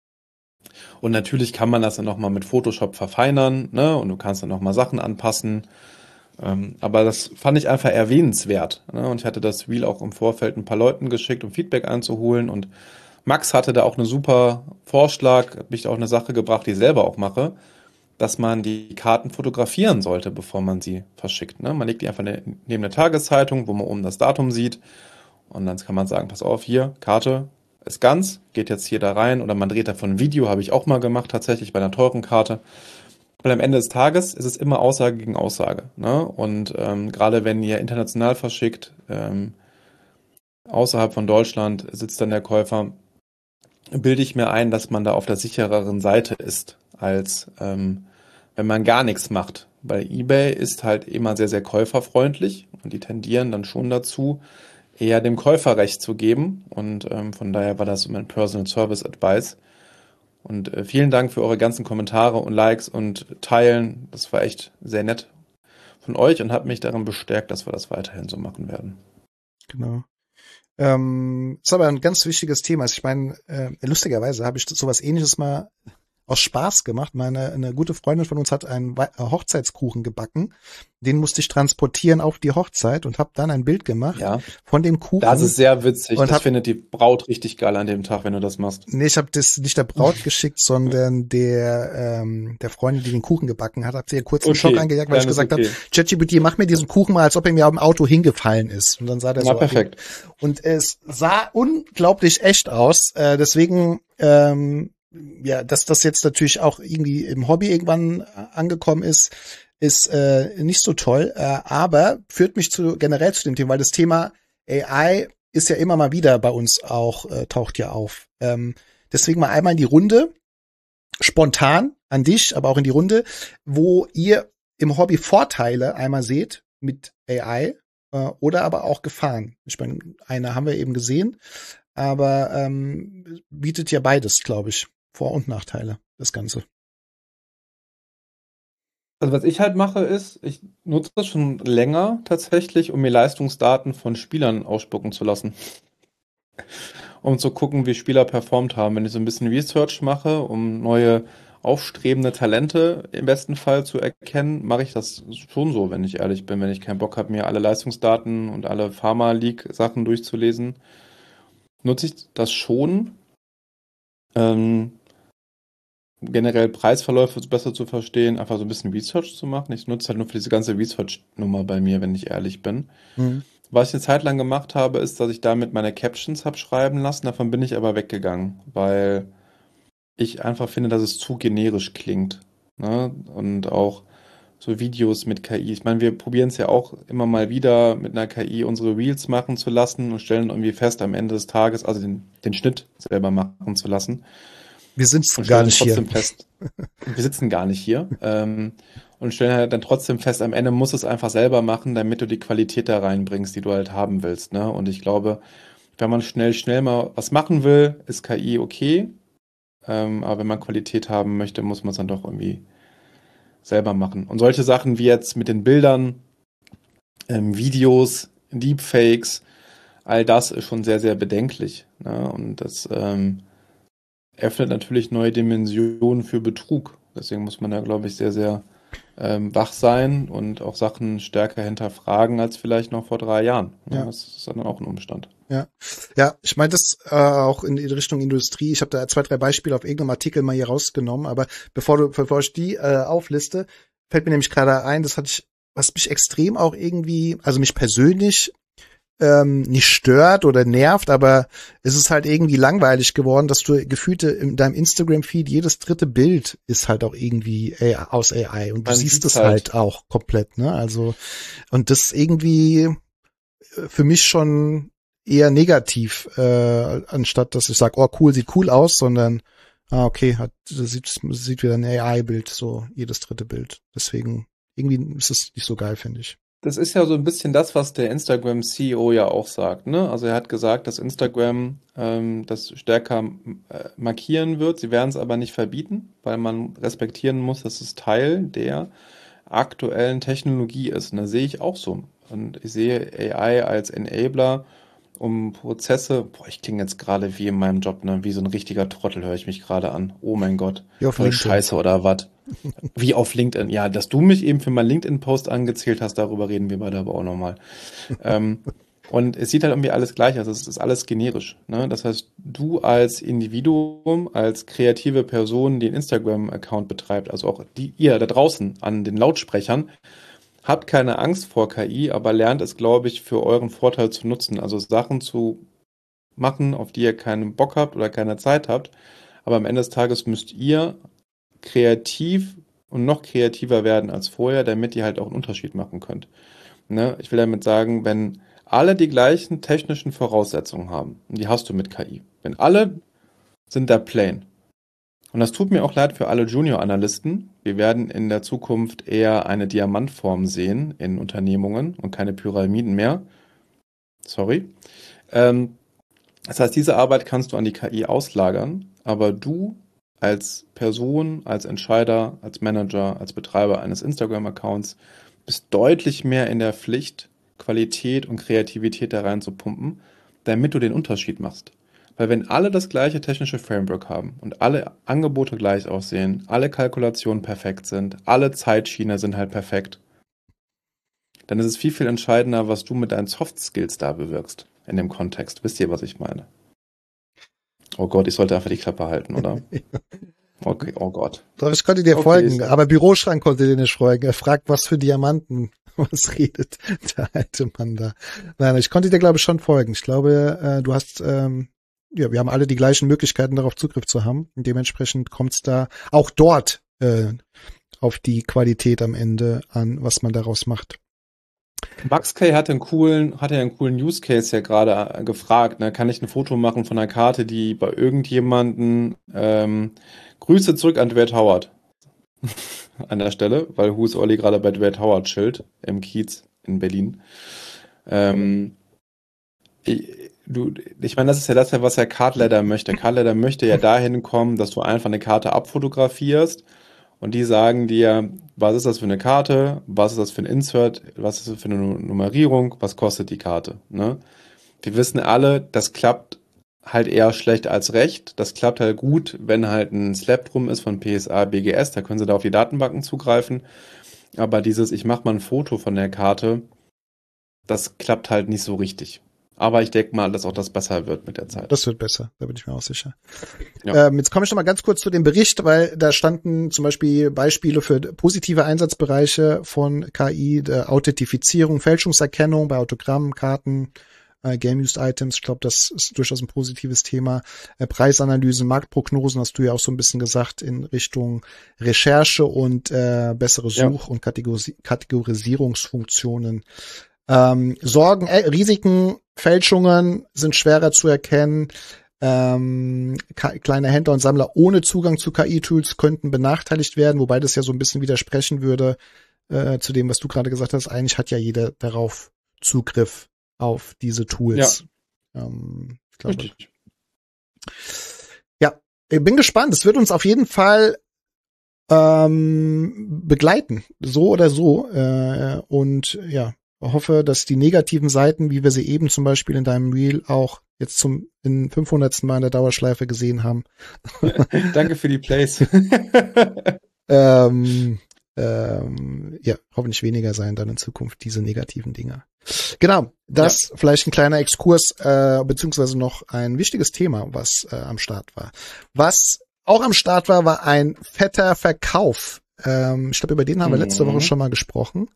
Speaker 3: Und natürlich kann man das dann nochmal mit Photoshop verfeinern, ne? Und du kannst dann nochmal Sachen anpassen. Ähm, aber das fand ich einfach erwähnenswert. Ne? Und ich hatte das Reel auch im Vorfeld ein paar Leuten geschickt, um Feedback einzuholen. Und Max hatte da auch einen super Vorschlag, hat mich auch eine Sache gebracht, die ich selber auch mache, dass man die Karten fotografieren sollte, bevor man sie verschickt. Ne? Man legt die einfach neben eine Tageszeitung, wo man oben das Datum sieht. Und dann kann man sagen, pass auf, hier, Karte ist ganz, geht jetzt hier da rein. Oder man dreht davon ein Video, habe ich auch mal gemacht, tatsächlich bei einer teuren Karte. Weil am Ende des Tages ist es immer Aussage gegen Aussage. Ne? Und ähm, gerade wenn ihr international verschickt, ähm, außerhalb von Deutschland sitzt dann der Käufer, bilde ich mir ein, dass man da auf der sichereren Seite ist, als ähm, wenn man gar nichts macht. Weil eBay ist halt immer sehr, sehr käuferfreundlich und die tendieren dann schon dazu, eher dem Käufer Recht zu geben. Und ähm, von daher war das mein Personal Service Advice. Und äh, vielen Dank für eure ganzen Kommentare und Likes und Teilen. Das war echt sehr nett von euch und hat mich darin bestärkt, dass wir das weiterhin so machen werden.
Speaker 2: Genau. Ähm, ist aber ein ganz wichtiges Thema. Also ich meine, äh, lustigerweise habe ich sowas Ähnliches mal aus Spaß gemacht. Meine eine gute Freundin von uns hat einen Hochzeitskuchen gebacken. Den musste ich transportieren auf die Hochzeit und habe dann ein Bild gemacht
Speaker 3: ja.
Speaker 2: von dem Kuchen.
Speaker 3: Das ist sehr witzig.
Speaker 2: Und
Speaker 3: das hab, findet die Braut richtig geil an dem Tag, wenn du das machst.
Speaker 2: Nee, ich habe das nicht der Braut geschickt, sondern der ähm, der Freundin, die den Kuchen gebacken hat. Hab sie ihr kurz einen okay. Schock eingejagt, weil dann ich gesagt okay. habe, ChatGPT, mach mir diesen Kuchen mal, als ob er mir am Auto hingefallen ist. Und dann sah der
Speaker 3: Na,
Speaker 2: so
Speaker 3: perfekt.
Speaker 2: Aus. Und es sah unglaublich echt aus. Äh, deswegen ähm, ja, dass das jetzt natürlich auch irgendwie im Hobby irgendwann angekommen ist, ist äh, nicht so toll, äh, aber führt mich zu generell zu dem Thema, weil das Thema A I ist ja immer mal wieder bei uns auch, äh, taucht ja auf. Ähm, deswegen mal einmal in die Runde, spontan an dich, aber auch in die Runde, wo ihr im Hobby Vorteile einmal seht mit A I äh, oder aber auch Gefahren. Ich meine, eine haben wir eben gesehen, aber ähm, bietet ja beides, glaube ich, Vor- und Nachteile, das Ganze.
Speaker 3: Also was ich halt mache ist, ich nutze das schon länger tatsächlich, um mir Leistungsdaten von Spielern ausspucken zu lassen. Um zu gucken, wie Spieler performt haben. Wenn ich so ein bisschen Research mache, um neue aufstrebende Talente im besten Fall zu erkennen, mache ich das schon so, wenn ich ehrlich bin. Wenn ich keinen Bock habe, mir alle Leistungsdaten und alle Pharma League Sachen durchzulesen, nutze ich das schon. Ähm, generell Preisverläufe besser zu verstehen, einfach so ein bisschen Research zu machen. Ich nutze halt nur für diese ganze Research-Nummer bei mir, wenn ich ehrlich bin.
Speaker 2: Mhm.
Speaker 3: Was ich eine Zeit lang gemacht habe, ist, dass ich damit meine Captions habe schreiben lassen. Davon bin ich aber weggegangen, weil ich einfach finde, dass es zu generisch klingt. Ne? Und auch so Videos mit K I. Ich meine, wir probieren es ja auch immer mal wieder mit einer K I unsere Reels machen zu lassen und stellen irgendwie fest, am Ende des Tages, also den, den Schnitt selber machen zu lassen.
Speaker 2: Wir sind
Speaker 3: Und
Speaker 2: gar
Speaker 3: stellen
Speaker 2: nicht
Speaker 3: trotzdem
Speaker 2: hier.
Speaker 3: fest, wir sitzen gar nicht hier. Ähm, und stellen halt dann trotzdem fest, am Ende musst du es einfach selber machen, damit du die Qualität da reinbringst, die du halt haben willst. Ne? Und ich glaube, wenn man schnell, schnell mal was machen will, ist K I okay. Ähm, aber wenn man Qualität haben möchte, muss man es dann doch irgendwie selber machen. Und solche Sachen wie jetzt mit den Bildern, ähm, Videos, Deepfakes, all das ist schon sehr, sehr bedenklich. Ne? Und das ähm, öffnet natürlich neue Dimensionen für Betrug. Deswegen muss man da, glaube ich, sehr, sehr ähm, wach sein und auch Sachen stärker hinterfragen als vielleicht noch vor drei Jahren. Ne?
Speaker 2: Ja.
Speaker 3: Das ist dann auch ein Umstand.
Speaker 2: Ja, ja, ich meine das äh, auch in die Richtung Industrie. Ich habe da zwei, drei Beispiele auf irgendeinem Artikel mal hier rausgenommen, aber bevor du, bevor ich die äh, aufliste, fällt mir nämlich gerade ein, das hatte ich, was mich extrem auch irgendwie, also mich persönlich ähm, nicht stört oder nervt, aber es ist halt irgendwie langweilig geworden, dass du gefühlte in deinem Instagram-Feed jedes dritte Bild ist halt auch irgendwie A I, aus A I und du
Speaker 3: Man
Speaker 2: siehst
Speaker 3: sieht's
Speaker 2: es halt.
Speaker 3: halt.
Speaker 2: auch komplett, ne? Also und das irgendwie für mich schon eher negativ, äh, anstatt dass ich sage, oh cool, sieht cool aus, sondern ah okay, hat das sieht sieht wieder ein A I-Bild, so jedes dritte Bild. Deswegen irgendwie ist es nicht so geil, finde ich.
Speaker 3: Das ist ja so ein bisschen das, was der Instagram-C E O ja auch sagt, ne? Also er hat gesagt, dass Instagram ähm, das stärker äh, markieren wird. Sie werden es aber nicht verbieten, weil man respektieren muss, dass es Teil der aktuellen Technologie ist. Und das sehe ich auch so. Und ich sehe A I als Enabler, um Prozesse, boah, ich klinge jetzt gerade wie in meinem Job, ne? Wie so ein richtiger Trottel höre ich mich gerade an. Oh mein Gott.
Speaker 2: Wie auf
Speaker 3: Voll
Speaker 2: LinkedIn.
Speaker 3: Scheiße oder was? Wie auf LinkedIn. Ja, dass du mich eben für meinen LinkedIn-Post angezählt hast, darüber reden wir beide aber auch nochmal. ähm, und es sieht halt irgendwie alles gleich aus. Es ist alles generisch. Ne? Das heißt, du als Individuum, als kreative Person, die einen Instagram-Account betreibt, also auch die ihr da draußen an den Lautsprechern, habt keine Angst vor K I, aber lernt es, glaube ich, für euren Vorteil zu nutzen. Also Sachen zu machen, auf die ihr keinen Bock habt oder keine Zeit habt. Aber am Ende des Tages müsst ihr kreativ und noch kreativer werden als vorher, damit ihr halt auch einen Unterschied machen könnt. Ne? Ich will damit sagen, wenn alle die gleichen technischen Voraussetzungen haben, und die hast du mit K I, wenn alle sind da plain, und das tut mir auch leid für alle Junior-Analysten, wir werden in der Zukunft eher eine Diamantform sehen in Unternehmungen und keine Pyramiden mehr. Sorry. Ähm, das heißt, diese Arbeit kannst du an die K I auslagern, aber du als Person, als Entscheider, als Manager, als Betreiber eines Instagram-Accounts bist deutlich mehr in der Pflicht, Qualität und Kreativität da rein zu pumpen, damit du den Unterschied machst. Weil wenn alle das gleiche technische Framework haben und alle Angebote gleich aussehen, alle Kalkulationen perfekt sind, alle Zeitschiene sind halt perfekt, dann ist es viel, viel entscheidender, was du mit deinen Soft Skills da bewirkst in dem Kontext. Wisst ihr, was ich meine? Oh Gott, ich sollte einfach die Klappe halten, oder? Okay, oh Gott.
Speaker 2: Doch, ich konnte dir
Speaker 3: Okay,
Speaker 2: folgen,
Speaker 3: ist-
Speaker 2: aber Büroschrank konnte dir nicht folgen. Er fragt, was für Diamanten. Was redet der alte Mann da? Nein, ich konnte dir, glaube ich, schon folgen. Ich glaube, äh, du hast, ähm, ja, wir haben alle die gleichen Möglichkeiten, darauf Zugriff zu haben. Und dementsprechend kommt es da auch dort äh, auf die Qualität am Ende an, was man daraus macht.
Speaker 3: MaxK hatte einen coolen, hatte ja einen coolen Use Case ja gerade gefragt, ne? Kann ich ein Foto machen von einer Karte, die bei irgendjemanden ähm, Grüße zurück an Dwight Howard an der Stelle, weil Who's Olli gerade bei Dwight Howard chillt im Kiez in Berlin. Ähm, ich, du, ich meine, das ist ja das, was ja Cardladder möchte. Cardladder möchte ja dahin kommen, dass du einfach eine Karte abfotografierst und die sagen dir, was ist das für eine Karte, was ist das für ein Insert, was ist das für eine Nummerierung, was kostet die Karte. Ne? Wir wissen alle, das klappt halt eher schlecht als recht. Das klappt halt gut, wenn halt ein Slab drum ist von P S A, B G S, da können sie da auf die Datenbanken zugreifen. Aber dieses, ich mache mal ein Foto von der Karte, das klappt halt nicht so richtig. Aber ich denke mal, dass auch das besser wird mit der Zeit.
Speaker 2: Das wird besser, da bin ich mir auch sicher.
Speaker 3: Ja.
Speaker 2: Ähm, jetzt komme ich noch mal ganz kurz zu dem Bericht, weil da standen zum Beispiel Beispiele für positive Einsatzbereiche von K I, der Authentifizierung, Fälschungserkennung bei Autogrammen, Karten, äh, Game-Used-Items. Ich glaube, das ist durchaus ein positives Thema. Äh, Preisanalysen, Marktprognosen hast du ja auch so ein bisschen gesagt in Richtung Recherche und äh, bessere Such- ja. und Kategoris- Kategorisierungsfunktionen. Ähm, Sorgen, äh, Risiken, Fälschungen sind schwerer zu erkennen. Ähm, kleine Händler und Sammler ohne Zugang zu K I-Tools könnten benachteiligt werden, wobei das ja so ein bisschen widersprechen würde äh, zu dem, was du gerade gesagt hast. Eigentlich hat ja jeder darauf Zugriff auf diese Tools. Ja, ähm, ich glaube. Richtig. Ja, ich bin gespannt. Es wird uns auf jeden Fall ähm, begleiten, so oder so. Äh, und ja, hoffe, dass die negativen Seiten, wie wir sie eben zum Beispiel in deinem Reel auch jetzt zum in fünfhundertsten Mal in der Dauerschleife gesehen haben.
Speaker 3: Danke für die Plays.
Speaker 2: ähm, ähm, ja, hoffentlich weniger sein dann in Zukunft diese negativen Dinge. Genau, das ja. Vielleicht ein kleiner Exkurs, äh, beziehungsweise noch ein wichtiges Thema, was äh, am Start war. Was auch am Start war, war ein fetter Verkauf. Ähm, ich glaube, über den haben wir letzte mhm. Woche schon mal gesprochen.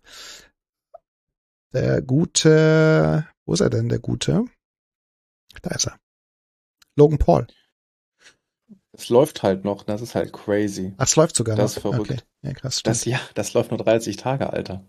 Speaker 2: Der gute, wo ist er denn, der gute? Da ist er. Logan Paul.
Speaker 3: Es läuft halt noch, das ist halt crazy.
Speaker 2: Ach, es läuft sogar noch.
Speaker 3: Das ist verrückt. Okay.
Speaker 2: Ja, krass.
Speaker 3: Das, ja, das läuft nur dreißig Tage, Alter.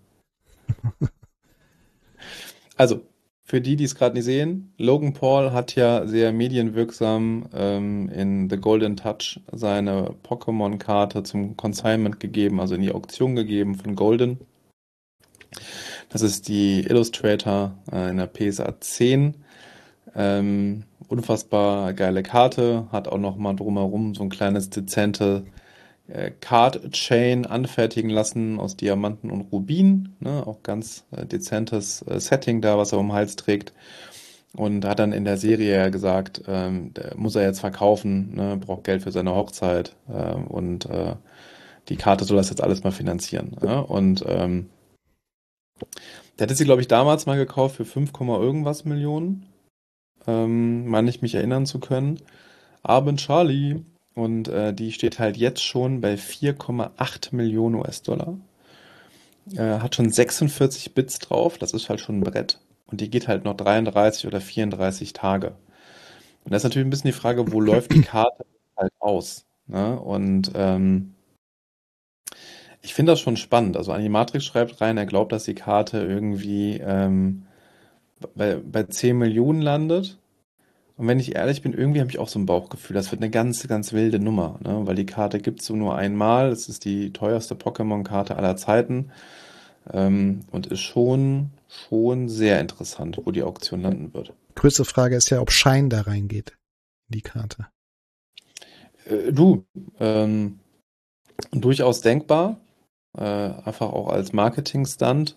Speaker 3: Also, für die, die es gerade nicht sehen, Logan Paul hat ja sehr medienwirksam ähm, in The Golden Touch seine Pokémon-Karte zum Consignment gegeben, also in die Auktion gegeben von Golden. Das ist die Illustrator äh, in der P S A zehn. Ähm, unfassbar geile Karte. Hat auch nochmal drumherum so ein kleines dezente äh, Card-Chain anfertigen lassen aus Diamanten und Rubin. Ne? Auch ganz äh, dezentes äh, Setting da, was er um den Hals trägt. Und hat dann in der Serie ja gesagt, ähm, der muss er jetzt verkaufen, ne? Braucht Geld für seine Hochzeit. Äh, und äh, die Karte soll das jetzt alles mal finanzieren. Ja? Und ähm, der hatte sie, glaube ich, damals mal gekauft für fünf, irgendwas Millionen. Ähm, meine ich mich erinnern zu können. Abend Charlie. Und äh, die steht halt jetzt schon bei vier Komma acht Millionen U S-Dollar. Äh, hat schon sechsundvierzig Bits drauf. Das ist halt schon ein Brett. Und die geht halt noch dreiunddreißig oder vierunddreißig Tage. Und das ist natürlich ein bisschen die Frage, wo läuft die Karte halt aus? Ne? Und ähm, ich finde das schon spannend. Also Animatrix schreibt rein, er glaubt, dass die Karte irgendwie ähm, bei, bei zehn Millionen landet. Und wenn ich ehrlich bin, irgendwie habe ich auch so ein Bauchgefühl, das wird eine ganz, ganz wilde Nummer, ne? Weil die Karte gibt es so nur einmal. Es ist die teuerste Pokémon-Karte aller Zeiten. Ähm, und ist schon, schon sehr interessant, wo die Auktion landen wird.
Speaker 2: Größte Frage ist ja, ob Schein da reingeht in die Karte.
Speaker 3: Äh, du, ähm, durchaus denkbar. Äh, einfach auch als Marketing-Stunt.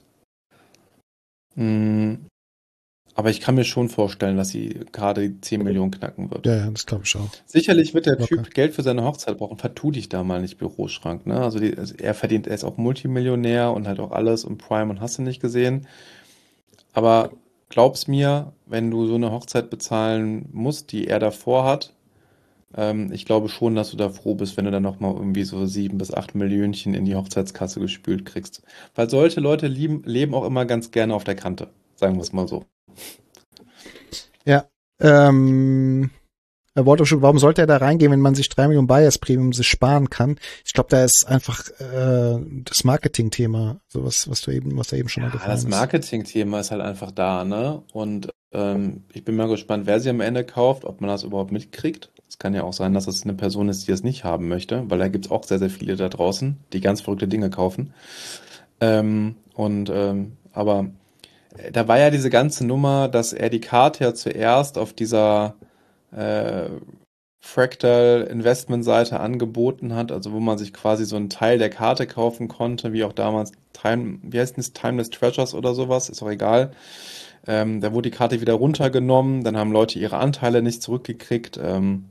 Speaker 3: Mm, aber ich kann mir schon vorstellen, dass sie gerade die zehn Millionen knacken wird.
Speaker 2: Ja, ja, das glaube ich auch.
Speaker 3: Sicherlich wird der Locker. Typ Geld für seine Hochzeit brauchen. Vertu dich da mal nicht, Büroschrank. Ne? Also, die, also er verdient, er ist auch Multimillionär und halt auch alles und Prime und hast du nicht gesehen. Aber glaub's mir, wenn du so eine Hochzeit bezahlen musst, die er davor hat, ich glaube schon, dass du da froh bist, wenn du dann nochmal irgendwie so sieben bis acht Millionchen in die Hochzeitskasse gespült kriegst. Weil solche Leute lieben, leben auch immer ganz gerne auf der Kante. Sagen wir es mal so.
Speaker 2: Ja, ähm, äh, Ward of Shoot, warum sollte er da reingehen, wenn man sich drei Millionen Buyers Premium sich sparen kann? Ich glaube, da ist einfach äh, das Marketing-Thema, sowas, was du eben, was da eben schon
Speaker 3: Ja,
Speaker 2: mal gefallen
Speaker 3: das
Speaker 2: ist.
Speaker 3: Marketing-Thema ist halt einfach da, ne? Und ähm, ich bin mal gespannt, wer sie am Ende kauft, ob man das überhaupt mitkriegt. Es kann ja auch sein, dass es eine Person ist, die das nicht haben möchte, weil da gibt's auch sehr, sehr viele da draußen, die ganz verrückte Dinge kaufen. Ähm, und ähm, aber äh, da war ja diese ganze Nummer, dass er die Karte ja zuerst auf dieser äh, Fractal Investment Seite angeboten hat, also wo man sich quasi so einen Teil der Karte kaufen konnte, wie auch damals Time, wie heißt das, Timeless Treasures oder sowas, ist auch egal. Ähm, da wurde die Karte wieder runtergenommen, dann haben Leute ihre Anteile nicht zurückgekriegt. Ähm,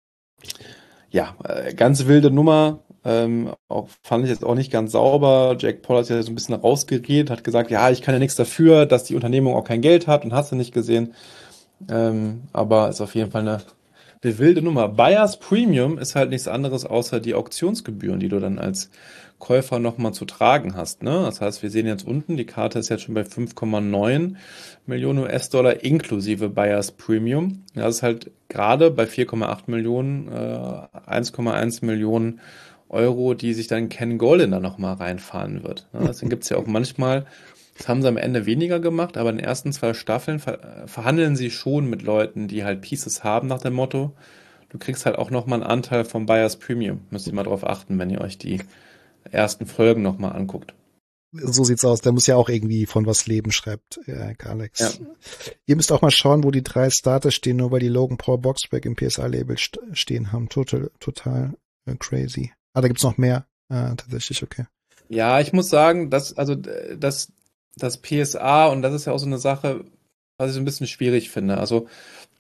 Speaker 3: ja, äh, ganz wilde Nummer. Ähm, auch fand ich jetzt auch nicht ganz sauber. Jack Paul hat ja so ein bisschen rausgeredet, hat gesagt, ja, ich kann ja nichts dafür, dass die Unternehmung auch kein Geld hat und hast du nicht gesehen. Ähm, aber ist auf jeden Fall eine, eine wilde Nummer. Buyers Premium ist halt nichts anderes außer die Auktionsgebühren, die du dann als Käufer nochmal zu tragen hast. Ne? Das heißt, wir sehen jetzt unten, die Karte ist jetzt schon bei fünf Komma neun Millionen U S-Dollar inklusive Buyers Premium. Ja, das ist halt gerade bei vier Komma acht Millionen, äh, eins Komma eins Millionen Euro, die sich dann Ken Golden da nochmal reinfahren wird. Ja, deswegen gibt es ja auch manchmal, das haben sie am Ende weniger gemacht, aber in den ersten zwei Staffeln ver verhandeln sie schon mit Leuten, die halt Pieces haben nach dem Motto, du kriegst halt auch nochmal einen Anteil vom Buyers Premium. Müsst ihr mal drauf achten, wenn ihr euch die ersten Folgen nochmal anguckt.
Speaker 2: So sieht's aus. Der muss ja auch irgendwie von was leben, schreibt äh, Alex.
Speaker 3: Ja.
Speaker 2: Ihr müsst auch mal schauen, wo die drei Starter stehen, nur weil die Logan Paul Boxback im P S A-Label st stehen haben. Total, total äh, crazy. Ah, da gibt's noch mehr. Ah, tatsächlich, okay.
Speaker 3: Ja, ich muss sagen, dass, also, das, das P S A, und das ist ja auch so eine Sache, was ich so ein bisschen schwierig finde. Also,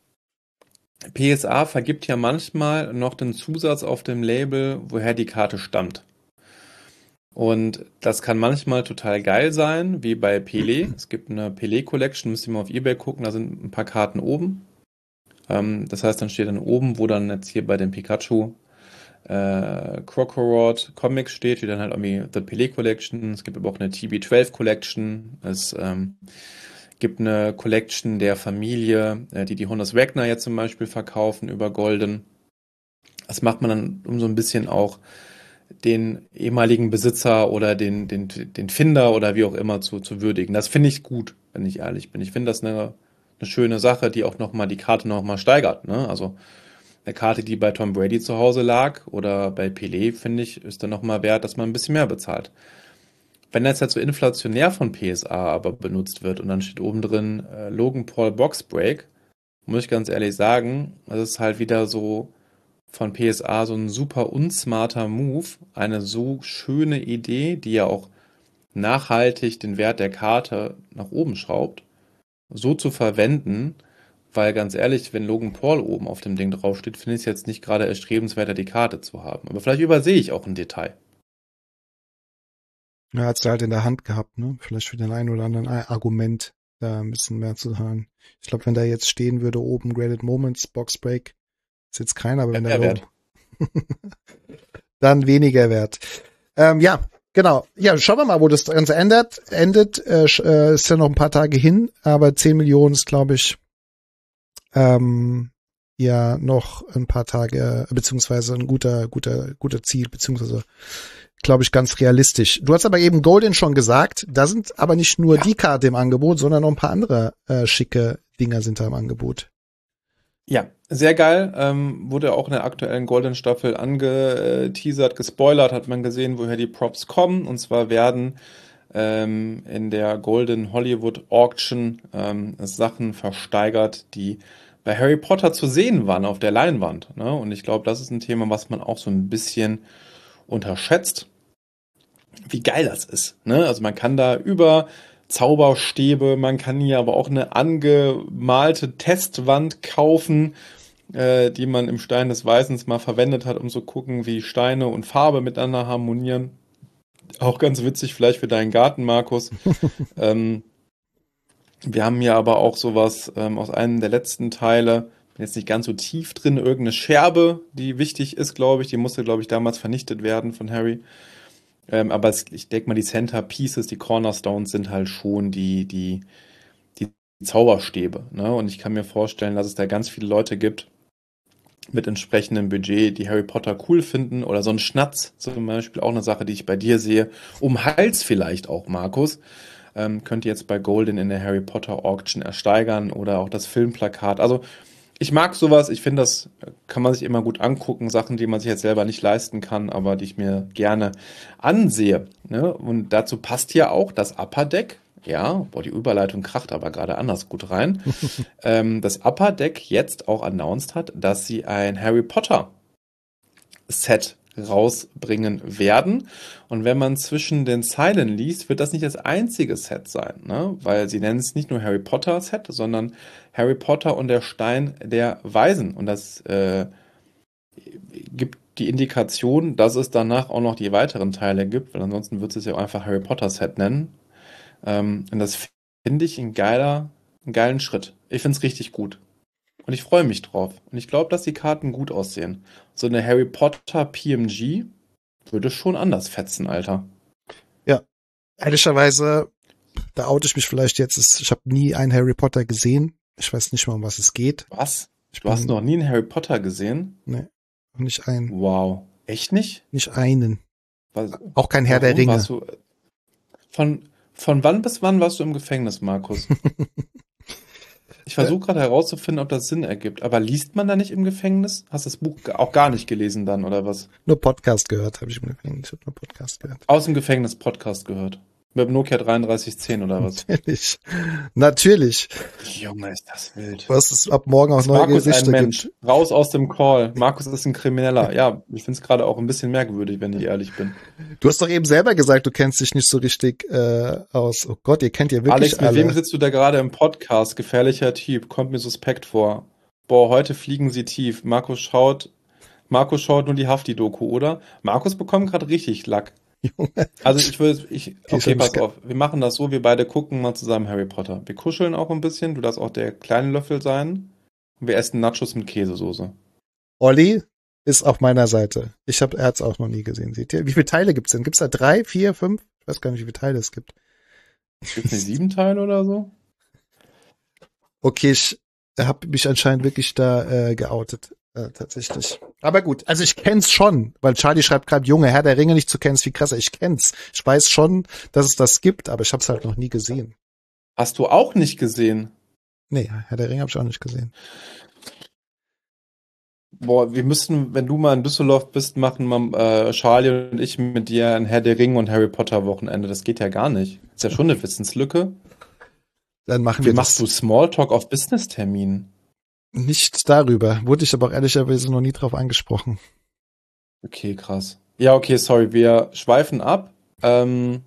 Speaker 3: P S A vergibt ja manchmal noch den Zusatz auf dem Label, woher die Karte stammt. Und das kann manchmal total geil sein, wie bei Pelé. Es gibt eine Pelé Collection, müsst ihr mal auf eBay gucken, da sind ein paar Karten oben. Ähm, das heißt, dann steht dann oben, wo dann jetzt hier bei dem Pikachu äh, Crocodile Comics steht, die dann halt irgendwie The Pelé Collection. Es gibt aber auch eine T B zwölf Collection. Es ähm, gibt eine Collection der Familie, äh, die die Honus Wagner jetzt zum Beispiel verkaufen über Golden. Das macht man dann, um so ein bisschen auch den ehemaligen Besitzer oder den, den, den Finder oder wie auch immer zu, zu würdigen. Das finde ich gut, wenn ich ehrlich bin. Ich finde das eine, eine schöne Sache, die auch nochmal die Karte nochmal steigert. Ne? Also eine Karte, die bei Tom Brady zu Hause lag oder bei Pelé, finde ich, ist dann nochmal wert, dass man ein bisschen mehr bezahlt. Wenn das jetzt so inflationär von P S A aber benutzt wird und dann steht oben drin äh, Logan Paul Box Break, muss ich ganz ehrlich sagen, das ist halt wieder so von P S A so ein super unsmarter Move, eine so schöne Idee, die ja auch nachhaltig den Wert der Karte nach oben schraubt, so zu verwenden, weil ganz ehrlich, wenn Logan Paul oben auf dem Ding draufsteht, finde ich es jetzt nicht gerade erstrebenswerter, die Karte zu haben. Aber vielleicht übersehe ich auch ein Detail.
Speaker 2: Ja, hat's halt in der Hand gehabt, ne? Vielleicht für den einen oder anderen Argument da ein bisschen mehr zu hören. Ich glaube, wenn da jetzt stehen würde, oben Graded Moments, Box Break, ist jetzt keiner, aber wenn der Logo, dann weniger wert. Ähm, ja, genau. Ja, schauen wir mal, wo das Ganze endet. Endet, äh, äh, ist ja noch ein paar Tage hin, aber zehn Millionen ist, glaube ich, ähm, ja noch ein paar Tage, beziehungsweise ein guter, guter, guter Ziel, beziehungsweise glaube ich, ganz realistisch. Du hast aber eben Golden schon gesagt, da sind aber nicht nur ja. die Karte im Angebot, sondern noch ein paar andere äh, schicke Dinger sind da im Angebot.
Speaker 3: Ja, sehr geil. Ähm, wurde auch in der aktuellen Golden-Staffel angeteasert, gespoilert, hat man gesehen, woher die Props kommen. Und zwar werden ähm, in der Golden Hollywood Auction ähm, Sachen versteigert, die bei Harry Potter zu sehen waren auf der Leinwand. Ne? Und ich glaube, das ist ein Thema, was man auch so ein bisschen unterschätzt, wie geil das ist. Ne? Also man kann da über Zauberstäbe, man kann hier aber auch eine angemalte Testwand kaufen, äh, die man im Stein des Weißens mal verwendet hat, um zu gucken, wie Steine und Farbe miteinander harmonieren. Auch ganz witzig vielleicht für deinen Garten, Markus. ähm, wir haben hier aber auch sowas ähm, aus einem der letzten Teile, bin jetzt nicht ganz so tief drin, irgendeine Scherbe, die wichtig ist, glaube ich. Die musste, glaube ich, damals vernichtet werden von Harry. Ähm, aber es, ich denke mal, die Center-Pieces, die Cornerstones sind halt schon die, die, die Zauberstäbe. Ne? Und ich kann mir vorstellen, dass es da ganz viele Leute gibt, mit entsprechendem Budget, die Harry Potter cool finden oder so ein Schnatz zum Beispiel, auch eine Sache, die ich bei dir sehe, um Hals vielleicht auch, Markus, ähm, könnt ihr jetzt bei Golden in der Harry Potter Auction ersteigern oder auch das Filmplakat. Also ich mag sowas, ich finde, das kann man sich immer gut angucken, Sachen, die man sich jetzt selber nicht leisten kann, aber die ich mir gerne ansehe. Ne? Und dazu passt ja auch das Upper Deck. Ja, boah, die Überleitung kracht aber gerade anders gut rein. ähm, das Upper Deck jetzt auch announced hat, dass sie ein Harry Potter Set rausbringen werden. Und wenn man zwischen den Zeilen liest, wird das nicht das einzige Set sein, ne? Weil sie nennen es nicht nur Harry Potter Set, sondern Harry Potter und der Stein der Weisen. Und das äh, gibt die Indikation, dass es danach auch noch die weiteren Teile gibt, weil ansonsten wird es ja auch einfach Harry Potter Set nennen. Ähm, und das finde ich ein geiler, einen geilen Schritt. Ich finde es richtig gut. Und ich freue mich drauf. Und ich glaube, dass die Karten gut aussehen. So eine Harry Potter P M G würde schon anders fetzen, Alter.
Speaker 2: Ja, ehrlicherweise, da oute ich mich vielleicht jetzt. Ich habe nie einen Harry Potter gesehen. Ich weiß nicht mal, um was es geht.
Speaker 3: Was?
Speaker 2: Ich
Speaker 3: Du
Speaker 2: bin,
Speaker 3: hast noch nie einen Harry Potter gesehen?
Speaker 2: Nee, nicht einen.
Speaker 3: Wow. Echt nicht?
Speaker 2: Nicht einen.
Speaker 3: Was,
Speaker 2: Auch kein Herr der
Speaker 3: warum
Speaker 2: Ringe.
Speaker 3: warst du, von, von wann bis wann warst du im Gefängnis, Markus? Ich versuche gerade herauszufinden, ob das Sinn ergibt. Aber liest man da nicht im Gefängnis? Hast du das Buch auch gar nicht gelesen dann, oder was?
Speaker 2: Nur Podcast gehört, habe ich im Gefängnis. Ich habe nur Podcast gehört.
Speaker 3: Aus dem Gefängnis Podcast gehört. Mit dem Nokia dreiunddreißig zehn oder was?
Speaker 2: Natürlich. Natürlich.
Speaker 3: Junge, ist das wild.
Speaker 2: Was es ab morgen auch neue
Speaker 3: Markus
Speaker 2: Gesichter
Speaker 3: ein Mensch.
Speaker 2: gibt.
Speaker 3: Raus aus dem Call. Markus ist ein Krimineller. Ja, ich finde es gerade auch ein bisschen merkwürdig, wenn ich ehrlich bin.
Speaker 2: Du hast doch eben selber gesagt, du kennst dich nicht so richtig äh, aus. Oh Gott, ihr kennt ja wirklich
Speaker 3: Alex, mit
Speaker 2: alle.
Speaker 3: wem sitzt du da gerade im Podcast? Gefährlicher Typ. Kommt mir suspekt vor. Boah, heute fliegen sie tief. Markus schaut, Markus schaut nur die Hafti-Doku, oder? Markus bekommt gerade richtig Lack.
Speaker 2: Junge.
Speaker 3: Also ich würde, ich, okay,
Speaker 2: schon
Speaker 3: pass
Speaker 2: ge-
Speaker 3: auf. Wir machen das so, wir beide gucken mal zusammen Harry Potter. Wir kuscheln auch ein bisschen. Du darfst auch der kleine Löffel sein. Und wir essen Nachos mit Käsesoße.
Speaker 2: Olli ist auf meiner Seite. Ich habe, er hat's auch noch nie gesehen. Seht ihr? Wie viele Teile gibt's denn? Gibt's da drei, vier, fünf? Ich weiß gar nicht, wie viele Teile es gibt.
Speaker 3: Gibt's nicht sieben Teile oder so?
Speaker 2: Okay, ich habe mich anscheinend wirklich da äh, geoutet. Äh, tatsächlich. Aber gut, also ich kenn's schon, weil Charlie schreibt gerade, Junge, Herr der Ringe nicht zu kennen, ist viel krasser. Ich kenn's. Ich weiß schon, dass es das gibt, aber ich hab's halt noch nie gesehen.
Speaker 3: Hast du auch nicht gesehen?
Speaker 2: Nee, Herr der Ringe habe ich auch nicht gesehen.
Speaker 3: Boah, wir müssen, wenn du mal in Düsseldorf bist, machen mal, äh, Charlie und ich mit dir ein Herr der Ringe und Harry Potter Wochenende. Das geht ja gar nicht. Ist ja schon eine Wissenslücke.
Speaker 2: Dann machen
Speaker 3: Wie
Speaker 2: wir
Speaker 3: machst
Speaker 2: das.
Speaker 3: du Smalltalk auf Business-Terminen?
Speaker 2: Nicht darüber. Wurde ich aber auch ehrlicherweise noch nie drauf angesprochen.
Speaker 3: Okay, krass. Ja, okay, sorry, wir schweifen ab. Ähm,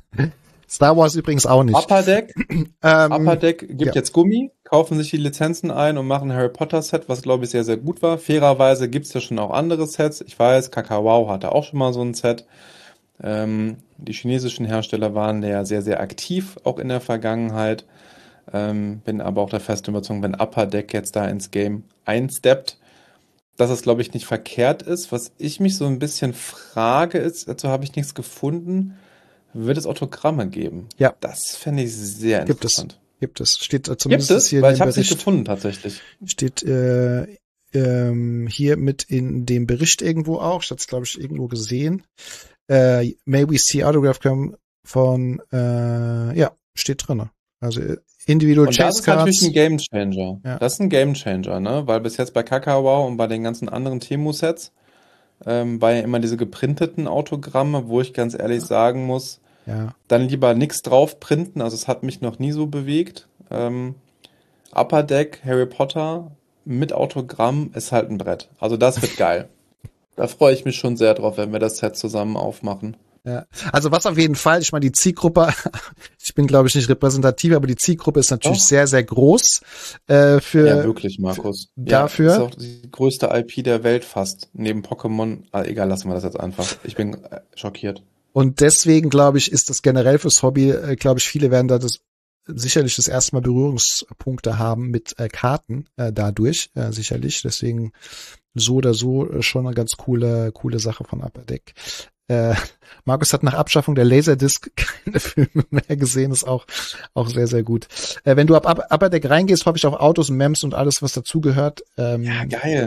Speaker 2: Star Wars übrigens auch nicht.
Speaker 3: Upper Deck,
Speaker 2: Ähm,
Speaker 3: Upper Deck gibt
Speaker 2: ja.
Speaker 3: jetzt Gummi, kaufen sich die Lizenzen ein und machen ein Harry Potter Set, was glaube ich sehr, sehr gut war. Fairerweise gibt's ja schon auch andere Sets. Ich weiß, Kakao hatte auch schon mal so ein Set. Ähm, die chinesischen Hersteller waren ja sehr, sehr aktiv, auch in der Vergangenheit. Ähm, bin aber auch der festen Überzeugung, wenn Upper Deck jetzt da ins Game einsteppt, dass es, glaube ich, nicht verkehrt ist. Was ich mich so ein bisschen frage, ist, dazu habe ich nichts gefunden, wird es Autogramme geben?
Speaker 2: Ja.
Speaker 3: Das fände ich sehr
Speaker 2: Gibt es.
Speaker 3: interessant.
Speaker 2: Gibt es. Steht äh,
Speaker 3: Gibt
Speaker 2: zumindest
Speaker 3: es?
Speaker 2: hier
Speaker 3: Weil
Speaker 2: in
Speaker 3: ich
Speaker 2: dem
Speaker 3: habe es nicht
Speaker 2: Bericht.
Speaker 3: gefunden, tatsächlich.
Speaker 2: Steht äh, ähm, hier mit in dem Bericht irgendwo auch. Ich hatte es, glaube ich, irgendwo gesehen. Äh, May we see autograph come von, äh, ja, steht drin. Also äh, Individual
Speaker 3: Und das
Speaker 2: Chase
Speaker 3: ist natürlich
Speaker 2: Cards.
Speaker 3: ein Gamechanger.
Speaker 2: Ja.
Speaker 3: Das ist ein Gamechanger, ne? Weil bis jetzt bei Kakao und bei den ganzen anderen Temu-Sets ähm, war ja immer diese geprinteten Autogramme, wo ich ganz ehrlich sagen muss,
Speaker 2: Ja.
Speaker 3: dann lieber nichts drauf printen. Also es hat mich noch nie so bewegt. Ähm, Upper Deck, Harry Potter mit Autogramm ist halt ein Brett. Also das wird geil. Da freue ich mich schon sehr drauf, wenn wir das Set zusammen aufmachen.
Speaker 2: Ja. Also was auf jeden Fall, ich meine, die Zielgruppe, ich bin glaube ich nicht repräsentativ, aber die Zielgruppe ist natürlich
Speaker 3: Doch.
Speaker 2: sehr, sehr groß äh, für
Speaker 3: Ja, wirklich, Markus.
Speaker 2: dafür-
Speaker 3: Ja, ist auch die größte I P der Welt fast. Neben Pokémon. Ah, egal, lassen wir das jetzt einfach. Ich bin äh, schockiert.
Speaker 2: und deswegen glaube ich, ist das generell fürs Hobby, äh, glaube ich, viele werden da das sicherlich das erste Mal Berührungspunkte haben mit äh, Karten äh, dadurch, äh, sicherlich. Deswegen so oder so äh, schon eine ganz coole, coole Sache von Upper Deck. Äh, Markus hat nach Abschaffung der Laserdisc keine Filme mehr gesehen, ist auch auch sehr, sehr gut. Äh, wenn du ab Up- Upper Deck reingehst, hoffe ich auf Autos und Mems und alles, was dazugehört. Ähm,
Speaker 3: Ja, geil.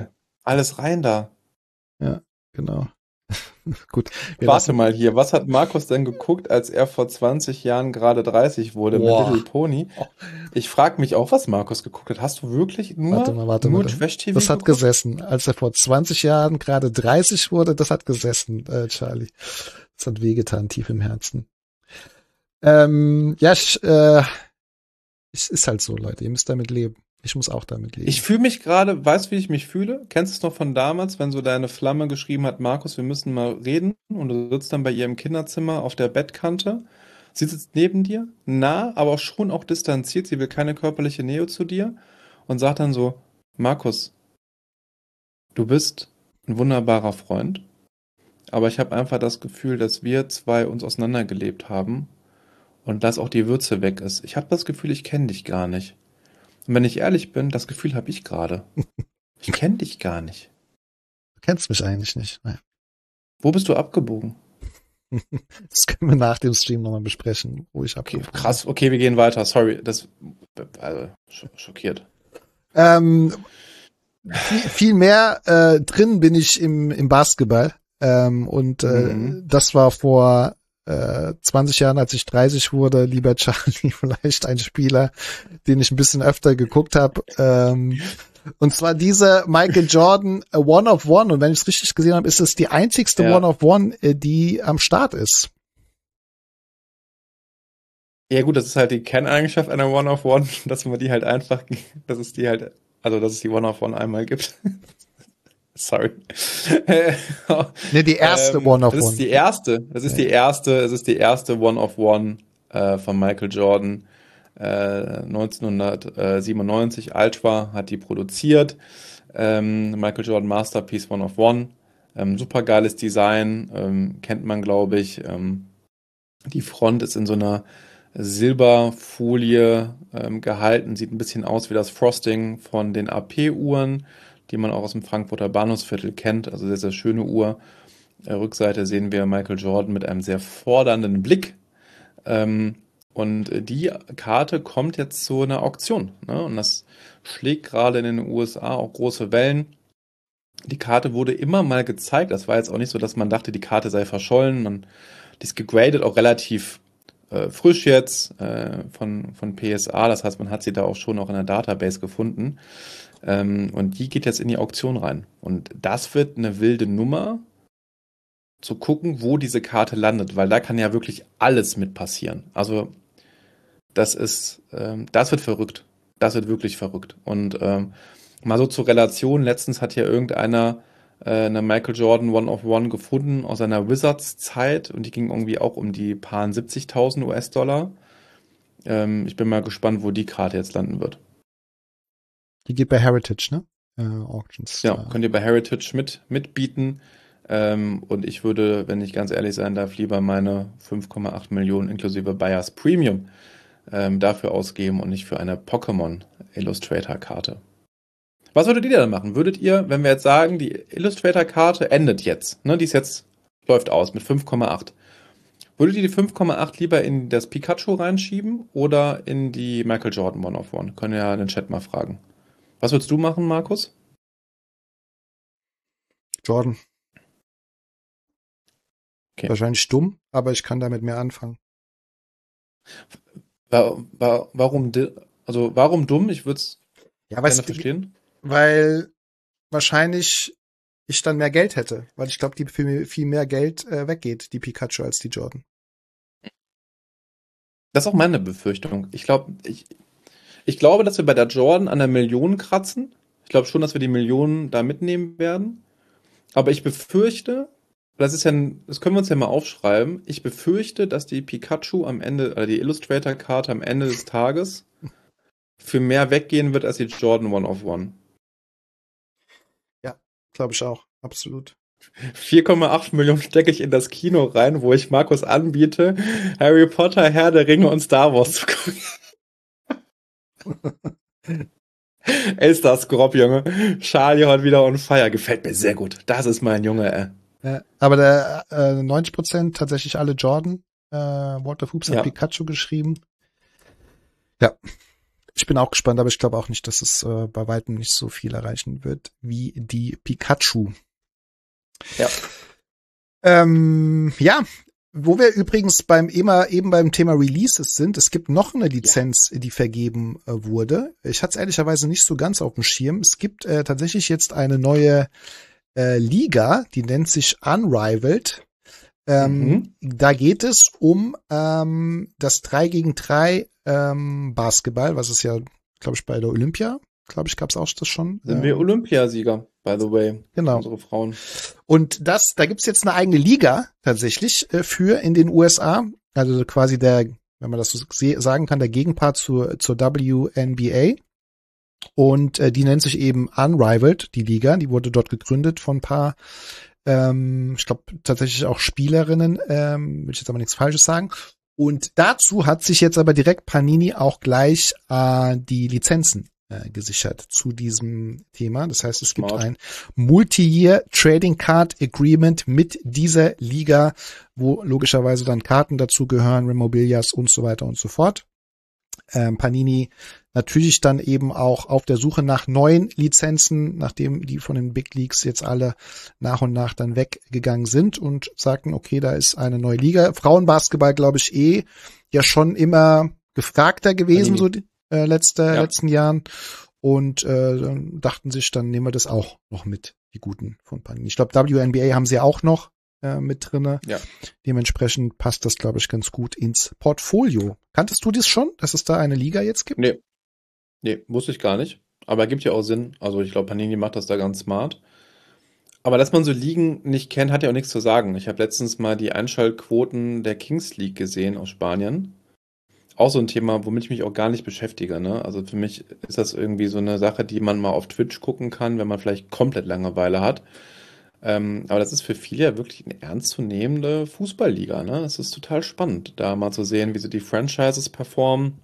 Speaker 3: Alles rein da.
Speaker 2: Ja, genau. Gut. Wir
Speaker 3: Warte
Speaker 2: lassen-
Speaker 3: mal hier, was hat Markus denn geguckt, als er vor zwanzig Jahren gerade dreißig wurde
Speaker 2: Boah.
Speaker 3: mit Little Pony? Ich frage mich auch, was Markus geguckt hat. Hast du wirklich nur,
Speaker 2: Warte mal, warte
Speaker 3: nur
Speaker 2: mal.
Speaker 3: Trash-T V
Speaker 2: Das hat
Speaker 3: geguckt?
Speaker 2: gesessen. Als er vor zwanzig Jahren gerade dreißig wurde, das hat gesessen, äh, Charlie. Das hat wehgetan, tief im Herzen. Ähm, ja, ich, äh, es ist halt so, Leute. Ihr müsst damit leben. Ich muss auch damit leben.
Speaker 3: Ich fühle mich gerade, weißt du, wie ich mich fühle? Kennst du es noch von damals, wenn so deine Flamme geschrieben hat, Markus, wir müssen mal reden, und du sitzt dann bei ihr im Kinderzimmer auf der Bettkante. Sie sitzt neben dir, nah, aber schon auch distanziert. Sie will keine körperliche Nähe zu dir und sagt dann so, Markus, du bist ein wunderbarer Freund, aber ich habe einfach das Gefühl, dass wir zwei uns auseinandergelebt haben und dass auch die Würze weg ist. Ich habe das Gefühl, ich kenne dich gar nicht. Und wenn ich ehrlich bin, das Gefühl habe ich gerade. Ich kenne dich gar nicht.
Speaker 2: Du kennst mich eigentlich nicht. Nein.
Speaker 3: Wo bist du abgebogen?
Speaker 2: Das können wir nach dem Stream nochmal besprechen, wo ich
Speaker 3: Okay,
Speaker 2: abgebogen bin.
Speaker 3: krass. Okay, wir gehen weiter. Sorry, das also, sch- schockiert.
Speaker 2: Ähm, viel, viel mehr äh, drin bin ich im, im Basketball. Ähm, und äh,
Speaker 3: Mhm.
Speaker 2: das war vor äh, zwanzig Jahren, als ich dreißig wurde, lieber Charlie, vielleicht ein Spieler, den ich ein bisschen öfter geguckt habe. Ähm, und zwar diese Michael Jordan äh, One of One. Und wenn ich es richtig gesehen habe, ist es die einzigste
Speaker 3: Ja.
Speaker 2: One of One, äh, die am Start ist.
Speaker 3: Ja gut, das ist halt die Kerneigenschaft einer One-of-One, dass man die halt einfach, dass es die halt, also dass es die One-of-One einmal gibt. Sorry.
Speaker 2: Ne, die erste
Speaker 3: Ähm,
Speaker 2: One of
Speaker 3: Das ist
Speaker 2: One.
Speaker 3: die erste, das ist die erste, es ist die erste One-of-One äh, von Michael Jordan. Äh, neunzehnhundertsiebenundneunzig, Ultra hat die produziert. Ähm, Michael Jordan Masterpiece One of One. Ähm, super geiles Design, ähm, kennt man, glaube ich. Ähm, die Front ist in so einer Silberfolie ähm, gehalten, sieht ein bisschen aus wie das Frosting von den A P-Uhren, die man auch aus dem Frankfurter Bahnhofsviertel kennt. Also sehr, sehr schöne Uhr. Äh, Rückseite sehen wir Michael Jordan mit einem sehr fordernden Blick. Ähm, und die Karte kommt jetzt zu einer Auktion, ne? Und das schlägt gerade in den U S A auch große Wellen. Die Karte wurde immer mal gezeigt. Das war jetzt auch nicht so, dass man dachte, die Karte sei verschollen. Man, die ist gegradet, auch relativ äh, frisch jetzt äh, von, von P S A. Das heißt, man hat sie da auch schon auch in der Database gefunden. Ähm, und die geht jetzt in die Auktion rein. Und das wird eine wilde Nummer, zu gucken, wo diese Karte landet, weil da kann ja wirklich alles mit passieren. Also das ist, ähm, das wird verrückt. Das wird wirklich verrückt. Und ähm, mal so zur Relation, letztens hat ja irgendeiner äh, eine Michael Jordan One of One gefunden aus seiner Wizards-Zeit und die ging irgendwie auch um die paar siebzigtausend U S-Dollar. Ähm, ich bin mal gespannt, wo die Karte jetzt landen wird.
Speaker 2: Die geht bei Heritage, ne? Äh, Auctions.
Speaker 3: Ja,
Speaker 2: da.
Speaker 3: könnt ihr bei Heritage mit, mitbieten. Ähm, und ich würde, wenn ich ganz ehrlich sein darf, lieber meine fünf Komma acht Millionen inklusive Buyers Premium ähm, dafür ausgeben und nicht für eine Pokémon Illustrator Karte. Was würdet ihr dann machen? Würdet ihr, wenn wir jetzt sagen, die Illustrator Karte endet jetzt, ne, die ist jetzt, läuft aus mit fünf Komma acht. Würdet ihr die fünf Komma acht lieber in das Pikachu reinschieben oder in die Michael Jordan One of One? Können wir ja in den Chat mal fragen. Was würdest du machen, Markus?
Speaker 2: Jordan.
Speaker 3: Okay.
Speaker 2: Wahrscheinlich dumm, aber ich kann damit mehr anfangen.
Speaker 3: Wa- wa- Warum, di- also warum dumm? Ich würde es
Speaker 2: Ja,
Speaker 3: gerne
Speaker 2: weißt du,
Speaker 3: verstehen.
Speaker 2: weil wahrscheinlich ich dann mehr Geld hätte, weil ich glaube, die viel, viel mehr Geld äh, weggeht, die Pikachu, als die Jordan.
Speaker 3: Das ist auch meine Befürchtung. Ich glaube, ich, ich glaube, dass wir bei der Jordan an der Million kratzen. Ich glaube schon, dass wir die Millionen da mitnehmen werden. Aber ich befürchte, das ist ja, ein, das können wir uns ja mal aufschreiben. Ich befürchte, dass die Pikachu am Ende, oder die Illustrator-Karte am Ende des Tages für mehr weggehen wird als die Jordan One of One.
Speaker 2: Glaube ich auch, absolut.
Speaker 3: vier Komma acht Millionen stecke ich in das Kino rein, wo ich Markus anbiete, Harry Potter, Herr der Ringe und Star Wars zu gucken. Elster Skrop, Junge. Charlie heute wieder on fire. Gefällt mir sehr gut. Das ist mein Junge, ey.
Speaker 2: Ja, aber der äh, neunzig Prozent tatsächlich alle Jordan. Äh, Walter Hoops hat
Speaker 3: Ja.
Speaker 2: Pikachu geschrieben. Ja. Ich Ich bin auch gespannt, aber ich glaube auch nicht, dass es äh, bei weitem nicht so viel erreichen wird wie die Pikachu.
Speaker 3: Ja.
Speaker 2: Ähm, ja, wo wir übrigens beim immer eben beim Thema Releases sind, es gibt noch eine Lizenz, ja. die vergeben äh, wurde. Ich hatte es ehrlicherweise nicht so ganz auf dem Schirm. Es gibt äh, tatsächlich jetzt eine neue äh, Liga, die nennt sich Unrivaled. Ähm, mhm. Da geht es um ähm, das drei gegen drei ähm, Basketball, was es ja, glaube ich, bei der Olympia, glaube ich, gab es auch das schon.
Speaker 3: Sind ähm, wir Olympiasieger, by the way.
Speaker 2: Genau.
Speaker 3: Unsere Frauen.
Speaker 2: Und das, da gibt's jetzt eine eigene Liga tatsächlich äh, für in den U S A. Also quasi der, wenn man das so sagen kann, der Gegenpart zur, zur W N B A. Und äh, die nennt sich eben Unrivaled, die Liga. Die wurde dort gegründet von ein paar, ähm, ich glaube tatsächlich auch Spielerinnen, ähm, will ich jetzt aber nichts Falsches sagen. Und dazu hat sich jetzt aber direkt Panini auch gleich äh, die Lizenzen äh, gesichert zu diesem Thema. Das heißt, es Smart. gibt ein Multi-Year Trading Card Agreement mit dieser Liga, wo logischerweise dann Karten dazu gehören, Memorabilias und so weiter und so fort. Ähm, Panini natürlich dann eben auch auf der Suche nach neuen Lizenzen, nachdem die von den Big Leagues jetzt alle nach und nach dann weggegangen sind und sagten, okay, da ist eine neue Liga. Frauenbasketball, glaube ich, eh ja schon immer gefragter gewesen, Panini. so die äh, letzte, ja. letzten Jahren. Und äh, dann dachten sich, dann nehmen wir das auch noch mit, die Guten von Panini. Ich glaube, W N B A haben sie auch noch äh, mit drinne.
Speaker 3: Ja.
Speaker 2: Dementsprechend passt das, glaube ich, ganz gut ins Portfolio. Kanntest du das schon, dass es da eine Liga jetzt gibt?
Speaker 3: Nee. Nee, wusste ich gar nicht. Aber gibt ja auch Sinn. Also ich glaube, Panini macht das da ganz smart. Aber dass man so Ligen nicht kennt, hat ja auch nichts zu sagen. Ich habe letztens mal die Einschaltquoten der Kings League gesehen aus Spanien. Auch so ein Thema, womit ich mich auch gar nicht beschäftige. Ne? Also für mich ist das irgendwie so eine Sache, die man mal auf Twitch gucken kann, wenn man vielleicht komplett Langeweile hat. Ähm, aber das ist für viele ja wirklich eine ernstzunehmende Fußballliga. Ne? Das ist total spannend, da mal zu sehen, wie so die Franchises performen.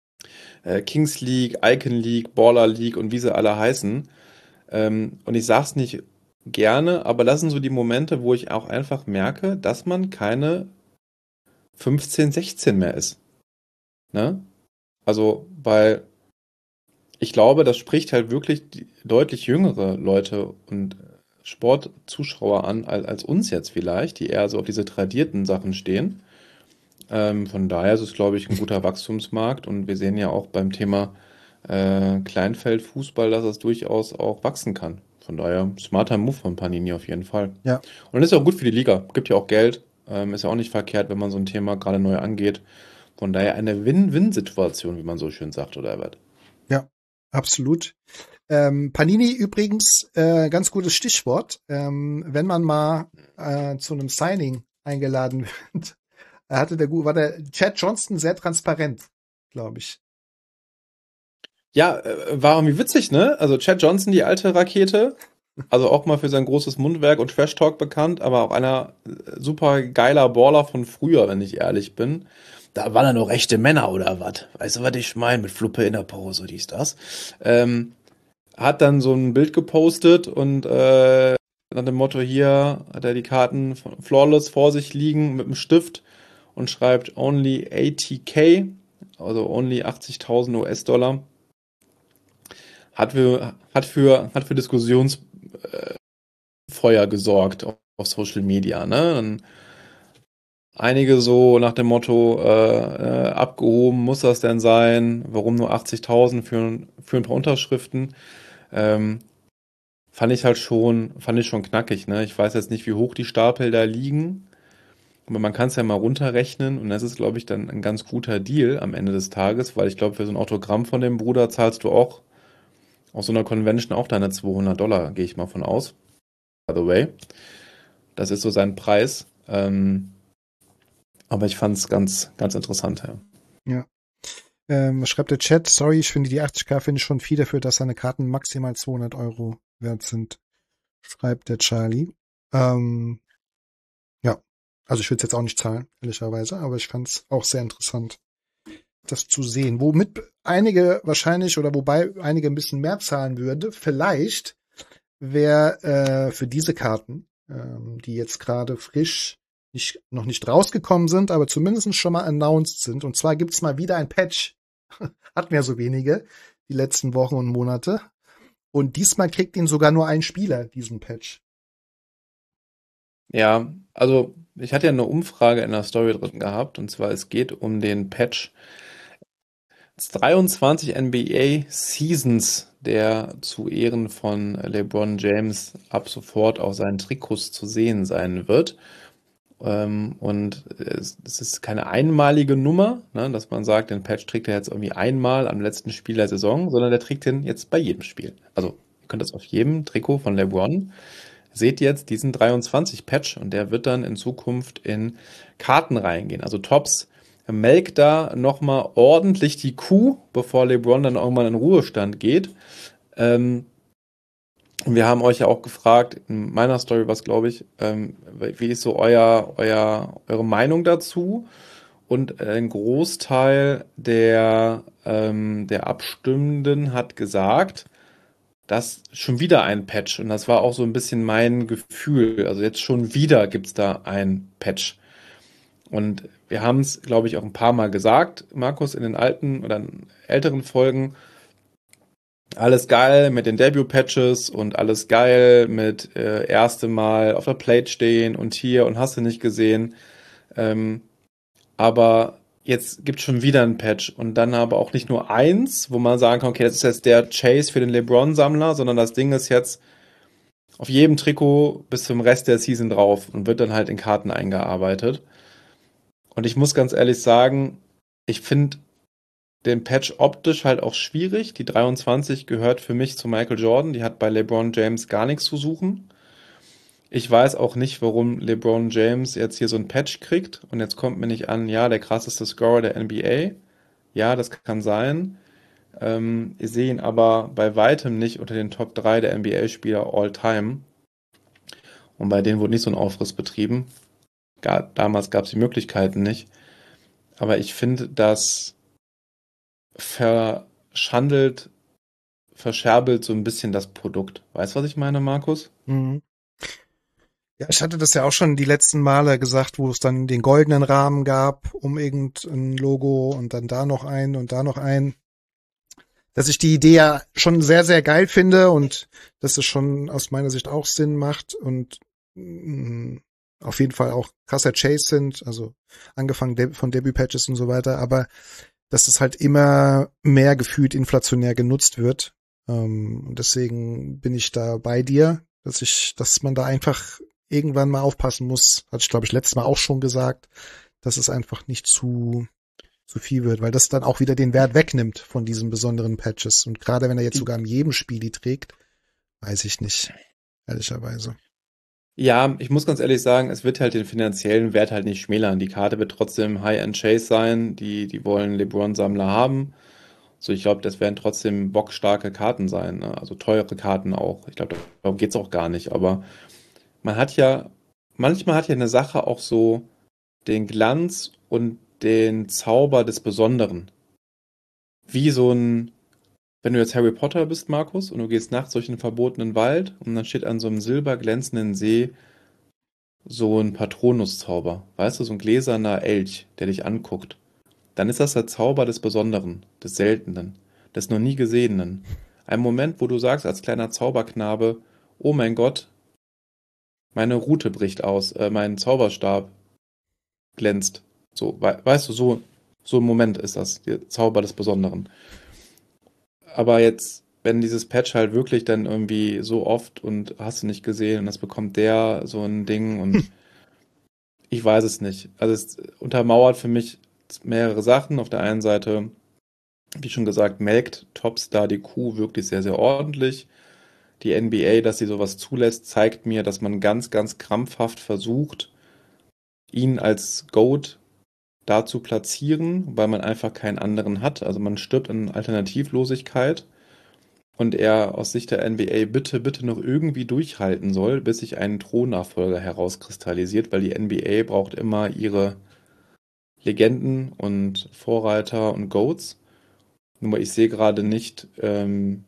Speaker 3: Kings League, Icon League, Baller League und wie sie alle heißen. Ähm, und ich sag's nicht gerne, aber das sind so die Momente, wo ich auch einfach merke, dass man keine fünfzehn, sechzehn mehr ist. Ne? Also, weil ich glaube, das spricht halt wirklich die deutlich jüngere Leute und Sportzuschauer an, als, als uns jetzt vielleicht, die eher so auf diese tradierten Sachen stehen. Ähm, von daher ist es, glaube ich, ein guter Wachstumsmarkt und wir sehen ja auch beim Thema äh, Kleinfeldfußball, dass es durchaus auch wachsen kann. Von daher, smarter Move von Panini auf jeden Fall.
Speaker 2: Ja.
Speaker 3: Und ist ja auch gut für die Liga. Gibt ja auch Geld. Ähm, ist ja auch nicht verkehrt, wenn man so ein Thema gerade neu angeht. Von daher eine Win-Win-Situation, wie man so schön sagt, oder Herbert?
Speaker 2: Ja, absolut. Ähm, Panini übrigens, äh, ganz gutes Stichwort. Ähm, wenn man mal äh, zu einem Signing eingeladen wird, hatte der war der Chad Johnston sehr transparent, glaube ich.
Speaker 3: Ja, äh, war irgendwie witzig, ne? Also Chad Johnson, die alte Rakete, also auch mal für sein großes Mundwerk und Trash Talk bekannt, aber auch einer super geiler Baller von früher, wenn ich ehrlich bin. Da waren ja nur rechte Männer oder was? Weißt du, was ich meine? Mit Fluppe in der Pause, dies, das. Ähm, hat dann so ein Bild gepostet und äh, nach dem Motto hier hat er die Karten flawless vor sich liegen mit dem Stift und schreibt only achtzig K, also only achtzigtausend U S-Dollar. Hat für, hat für, hat für Diskussionsfeuer äh, gesorgt auf, auf Social Media. Ne? Dann einige so nach dem Motto, äh, äh, abgehoben muss das denn sein? Warum nur achtzigtausend für, für ein paar Unterschriften? Ähm, fand ich halt schon, fand ich schon knackig. Ne? Ich weiß jetzt nicht, wie hoch die Stapel da liegen. Aber man kann es ja mal runterrechnen und das ist, glaube ich, dann ein ganz guter Deal am Ende des Tages, weil ich glaube, für so ein Autogramm von dem Bruder zahlst du auch auf so einer Convention auch deine zweihundert Dollar, gehe ich mal von aus. By the way. Das ist so sein Preis. Ähm, aber ich fand es ganz, ganz interessant. Ja.
Speaker 2: Ja. Ähm, was schreibt der Chat? Sorry, ich finde die achtzig K finde ich schon viel dafür, dass seine Karten maximal zweihundert Euro wert sind. Schreibt der Charlie. Ähm, ja. Also ich würde es jetzt auch nicht zahlen, ehrlicherweise, aber ich fand es auch sehr interessant, das zu sehen. Womit einige wahrscheinlich oder wobei einige ein bisschen mehr zahlen würde, vielleicht wäre äh, für diese Karten, ähm, die jetzt gerade frisch nicht, noch nicht rausgekommen sind, aber zumindest schon mal announced sind. Und zwar gibt's mal wieder ein Patch Hatten ja so wenige die letzten Wochen und Monate. Und diesmal kriegt ihn sogar nur ein Spieler, diesen Patch.
Speaker 3: Ja, also ich hatte ja eine Umfrage in der Story drin gehabt, und zwar es geht um den Patch dreiundzwanzig N B A Seasons, der zu Ehren von LeBron James ab sofort auf seinen Trikots zu sehen sein wird. Ähm, und es, es ist keine einmalige Nummer, ne, dass man sagt, den Patch trägt er jetzt irgendwie einmal am letzten Spiel der Saison, sondern der trägt den jetzt bei jedem Spiel. Also ihr könnt das auf jedem Trikot von LeBron seht jetzt diesen dreiundzwanzig Patch, und der wird dann in Zukunft in Karten reingehen. Also Topps melkt da nochmal ordentlich die Kuh, bevor LeBron dann irgendwann in Ruhestand geht. Ähm, und wir haben euch ja auch gefragt, in meiner Story was glaube ich, ähm, wie ist so euer, euer, eure Meinung dazu? Und ein Großteil der, ähm, der Abstimmenden hat gesagt, das schon wieder ein Patch, und das war auch so ein bisschen mein Gefühl. Also jetzt schon wieder gibt's da ein Patch. Und wir haben es, glaube ich, auch ein paar Mal gesagt, Markus, in den alten oder in älteren Folgen. Alles geil mit den Debut-Patches und alles geil mit äh, erste Mal auf der Plate stehen und hier und hast du nicht gesehen. Ähm, aber jetzt gibt es schon wieder ein Patch, und dann aber auch nicht nur eins, wo man sagen kann, okay, das ist jetzt der Chase für den LeBron-Sammler, sondern das Ding ist jetzt auf jedem Trikot bis zum Rest der Season drauf und wird dann halt in Karten eingearbeitet. Und ich muss ganz ehrlich sagen, ich finde den Patch optisch halt auch schwierig. Die dreiundzwanzig gehört für mich zu Michael Jordan, die hat bei LeBron James gar nichts zu suchen. Ich weiß auch nicht, warum LeBron James jetzt hier so ein Patch kriegt, und jetzt kommt mir nicht an, ja, der krasseste Scorer der N B A. Ja, das kann sein. Ähm, ich sehe ihn aber bei weitem nicht unter den Top drei der N B A-Spieler all time. Und bei denen wurde nicht so ein Aufriss betrieben. Gar, damals gab es die Möglichkeiten nicht. Aber ich finde, das verschandelt, verscherbelt so ein bisschen das Produkt. Weißt du, was ich meine, Markus?
Speaker 2: Mhm. Ja, ich hatte das ja auch schon die letzten Male gesagt, wo es dann den goldenen Rahmen gab um irgendein Logo und dann da noch ein und da noch ein. Dass ich die Idee ja schon sehr, sehr geil finde und dass es schon aus meiner Sicht auch Sinn macht und mh, auf jeden Fall auch krasser Chase sind, also angefangen de- von Debüt-Patches und so weiter, aber dass es halt immer mehr gefühlt inflationär genutzt wird. Ähm, und deswegen bin ich da bei dir, dass ich, dass man da einfach irgendwann mal aufpassen muss, hatte ich glaube ich letztes Mal auch schon gesagt, dass es einfach nicht zu zu viel wird, weil das dann auch wieder den Wert wegnimmt von diesen besonderen Patches. Und gerade wenn er jetzt sogar in jedem Spiel die trägt, weiß ich nicht, ehrlicherweise.
Speaker 3: Ja, ich muss ganz ehrlich sagen, es wird halt den finanziellen Wert halt nicht schmälern. Die Karte wird trotzdem High-End Chase sein. Die, die wollen LeBron-Sammler haben. So, ich glaube, das werden trotzdem bockstarke Karten sein, ne? Also teure Karten auch. Ich glaube, darum geht's auch gar nicht. Aber man hat ja, manchmal hat ja eine Sache auch so den Glanz und den Zauber des Besonderen. Wie so ein, wenn du jetzt Harry Potter bist, Markus, und du gehst nachts durch einen verbotenen Wald und dann steht an so einem silberglänzenden See so ein Patronuszauber. Weißt du, so ein gläserner Elch, der dich anguckt. Dann ist das der Zauber des Besonderen, des Seltenen, des noch nie Gesehenen. Ein Moment, wo du sagst als kleiner Zauberknabe, oh mein Gott, meine Rute bricht aus, äh, mein Zauberstab glänzt. So, we weißt du, so, so ein Moment ist das, der Zauber des Besonderen. Aber jetzt, wenn dieses Patch halt wirklich dann irgendwie so oft und hast du nicht gesehen und das bekommt der so ein Ding und ich weiß es nicht. Also es untermauert für mich mehrere Sachen. Auf der einen Seite, wie schon gesagt, melkt Topstar die Kuh wirklich sehr, sehr ordentlich. Die N B A, dass sie sowas zulässt, zeigt mir, dass man ganz, ganz krampfhaft versucht, ihn als GOAT da zu platzieren, weil man einfach keinen anderen hat. Also man stirbt an Alternativlosigkeit und er aus Sicht der N B A bitte, bitte noch irgendwie durchhalten soll, bis sich ein Thronnachfolger herauskristallisiert, weil die N B A braucht immer ihre Legenden und Vorreiter und GOATs. Nur ich sehe gerade nicht, ähm,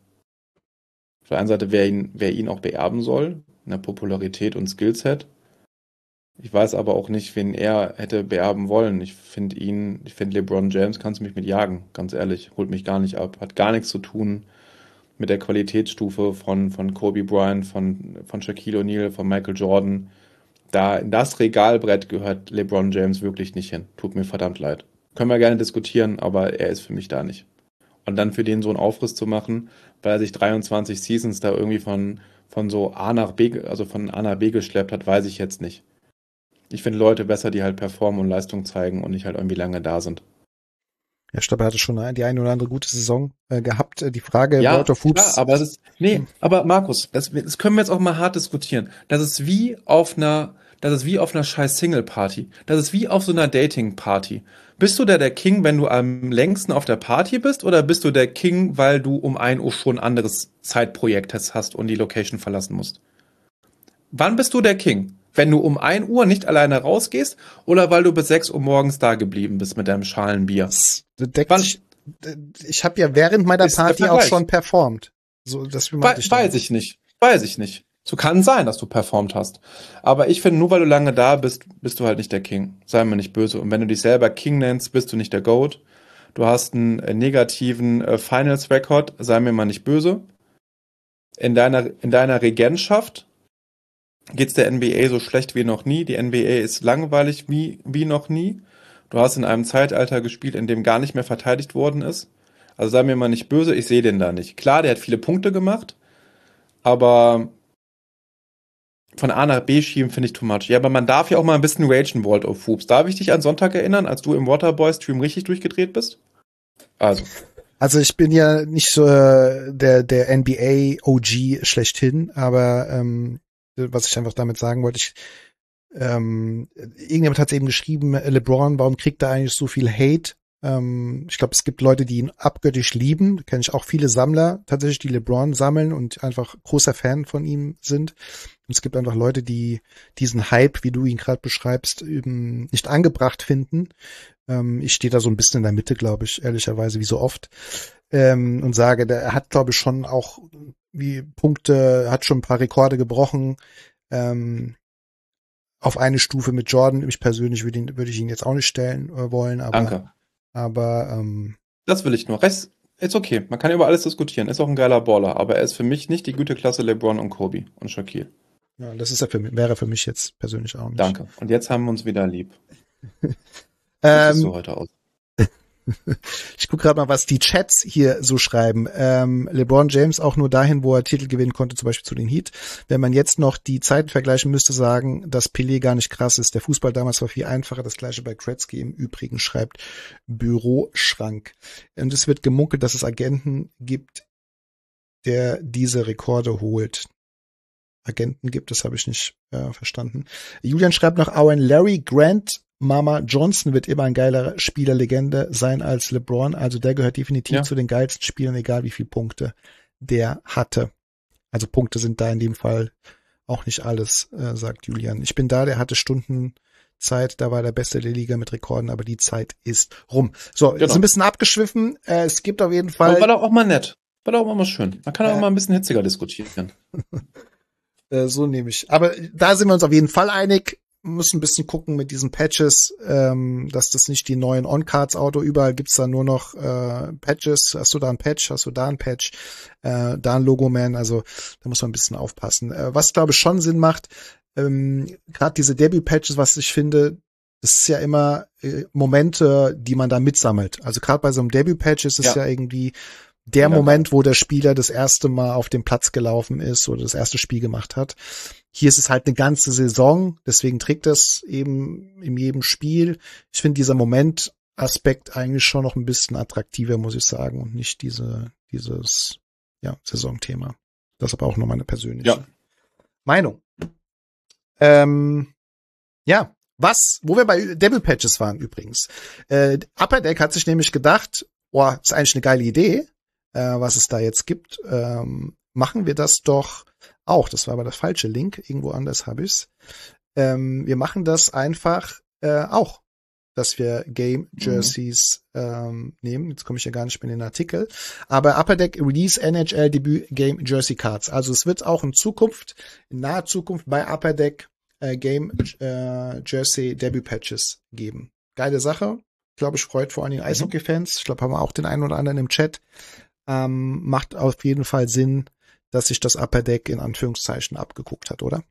Speaker 3: auf der einen Seite, wer ihn, wer ihn auch beerben soll, in der Popularität und Skillset. Ich weiß aber auch nicht, wen er hätte beerben wollen. Ich finde ihn, ich finde LeBron James, kannst du mich mit jagen, ganz ehrlich. Holt mich gar nicht ab. Hat gar nichts zu tun mit der Qualitätsstufe von, von Kobe Bryant, von, von Shaquille O'Neal, von Michael Jordan. Da in das Regalbrett gehört LeBron James wirklich nicht hin. Tut mir verdammt leid. Können wir gerne diskutieren, aber er ist für mich da nicht. Und dann für den so einen Aufriss zu machen, weil er sich dreiundzwanzig Seasons da irgendwie von, von so A nach B, also von A nach B geschleppt hat, weiß ich jetzt nicht. Ich finde Leute besser, die halt performen und Leistung zeigen und nicht halt irgendwie lange da sind.
Speaker 2: Ja, ich glaube, er hatte schon die eine oder andere gute Saison äh, gehabt. Die Frage,
Speaker 3: ja,
Speaker 2: World of Hoops.
Speaker 3: Klar, aber das ist, nee, aber Markus, das, das können wir jetzt auch mal hart diskutieren. Das ist wie auf einer, das ist wie auf einer scheiß Single-Party. Das ist wie auf so einer Dating-Party. Bist du da der King, wenn du am längsten auf der Party bist, oder bist du der King, weil du um ein Uhr schon ein anderes Zeitprojekt hast und die Location verlassen musst? Wann bist du der King? Wenn du um ein Uhr nicht alleine rausgehst oder weil du bis sechs Uhr morgens da geblieben bist mit deinem Schalenbier?
Speaker 2: Wann? Ich, ich habe ja während meiner Party auch schon performt. So, das
Speaker 3: We ich weiß ich nicht. Weiß ich nicht. So kann sein, dass du performt hast. Aber ich finde, nur weil du lange da bist, bist du halt nicht der King. Sei mir nicht böse. Und wenn du dich selber King nennst, bist du nicht der GOAT. Du hast einen äh, negativen äh, Finals-Record. Sei mir mal nicht böse. In deiner, in deiner Regentschaft geht's der N B A so schlecht wie noch nie. Die N B A ist langweilig wie, wie noch nie. Du hast in einem Zeitalter gespielt, in dem gar nicht mehr verteidigt worden ist. Also sei mir mal nicht böse, ich sehe den da nicht. Klar, der hat viele Punkte gemacht, aber von A nach B schieben finde ich too much. Ja, aber man darf ja auch mal ein bisschen ragen, World of Hoops. Darf ich dich an Sonntag erinnern, als du im Waterboy-Stream richtig durchgedreht bist? Also.
Speaker 2: Also ich bin ja nicht so äh, der, der N B A-O G schlechthin, aber ähm, was ich einfach damit sagen wollte, ich ähm, irgendjemand hat es eben geschrieben, LeBron, warum kriegt er eigentlich so viel Hate? Ähm, ich glaube, es gibt Leute, die ihn abgöttisch lieben. Da kenne ich auch viele Sammler tatsächlich, die LeBron sammeln und einfach großer Fan von ihm sind. Und es gibt einfach Leute, die diesen Hype, wie du ihn gerade beschreibst, eben nicht angebracht finden. Ähm, ich stehe da so ein bisschen in der Mitte, glaube ich, ehrlicherweise, wie so oft. Ähm, und sage, der, er hat, glaube ich, schon auch wie Punkte, hat schon ein paar Rekorde gebrochen. Ähm, auf eine Stufe mit Jordan. Ich persönlich würde ihn, würde ich ihn jetzt auch nicht stellen äh, wollen. Aber,
Speaker 3: Danke.
Speaker 2: Aber ähm,
Speaker 3: das will ich nur. Rest ist okay. Man kann über alles diskutieren. Ist auch ein geiler Baller, aber er ist für mich nicht die Güteklasse LeBron und Kobe und Shaquille.
Speaker 2: Ja, das ist er für mich, wäre für mich jetzt persönlich auch nicht.
Speaker 3: Danke. Und jetzt haben wir uns wieder lieb. Wie
Speaker 2: ähm,
Speaker 3: siehst du heute aus?
Speaker 2: Ich gucke gerade mal, was die Chats hier so schreiben. Ähm, LeBron James auch nur dahin, wo er Titel gewinnen konnte, zum Beispiel zu den Heat. Wenn man jetzt noch die Zeiten vergleichen müsste, sagen, dass Pelé gar nicht krass ist. Der Fußball damals war viel einfacher. Das gleiche bei Gretzky im Übrigen, schreibt Büroschrank. Und es wird gemunkelt, dass es Agenten gibt, der diese Rekorde holt. Agenten gibt, das habe ich nicht äh, verstanden. Julian schreibt noch, Owen Larry Grant Mama Johnson wird immer ein geiler Spieler-Legende sein als LeBron. Also der gehört definitiv ja. zu den geilsten Spielern, egal wie viele Punkte der hatte. Also Punkte sind da in dem Fall auch nicht alles, äh, sagt Julian. Ich bin da, der hatte Stunden Zeit, da war der Beste der Liga mit Rekorden, aber die Zeit ist rum. So, genau. Ist ein bisschen abgeschwiffen. Äh, es gibt auf jeden Fall...
Speaker 3: Aber war doch auch mal nett. War doch auch mal schön. Man kann auch äh, mal ein bisschen hitziger diskutieren.
Speaker 2: äh, so nehme ich. Aber da sind wir uns auf jeden Fall einig. Müssen ein bisschen gucken mit diesen Patches, ähm, dass das nicht die neuen On-Cards-Auto, überall gibt's da nur noch äh, Patches. Hast du da ein Patch, hast du da ein Patch, äh, da ein Logo-Man, also da muss man ein bisschen aufpassen. Äh, was, glaube ich, schon Sinn macht, ähm, gerade diese Debut-Patches, was ich finde, das ist ja immer äh, Momente, die man da mitsammelt. Also gerade bei so einem Debut-Patch ist es ja, ja irgendwie der ja, Moment, wo der Spieler das erste Mal auf den Platz gelaufen ist oder das erste Spiel gemacht hat. Hier ist es halt eine ganze Saison, deswegen trägt das eben in jedem Spiel. Ich finde dieser Momentaspekt eigentlich schon noch ein bisschen attraktiver, muss ich sagen, und nicht diese dieses ja Saisonthema. Das ist aber auch noch meine persönliche ja. Meinung. Ähm, ja, was, wo wir bei Devil Patches waren übrigens. Äh, Upper Deck hat sich nämlich gedacht, oh, ist eigentlich eine geile Idee, äh, was es da jetzt gibt. Ähm, machen wir das doch auch. Das war aber der falsche Link. Irgendwo anders habe ich's. Ähm, wir machen das einfach äh, auch, dass wir Game Jerseys mhm. ähm, nehmen. Jetzt komme ich ja gar nicht mehr in den Artikel. Aber Upper Deck Release N H L Debut Game Jersey Cards. Also es wird auch in Zukunft, in naher Zukunft bei Upper Deck äh, Game äh, Jersey Debut Patches geben. Geile Sache. Ich glaube, ich freut vor allen Dingen Eishockey-Fans. Ich glaube, haben wir auch den einen oder anderen im Chat. Ähm, macht auf jeden Fall Sinn, dass sich das Upper Deck in Anführungszeichen abgeguckt hat, oder?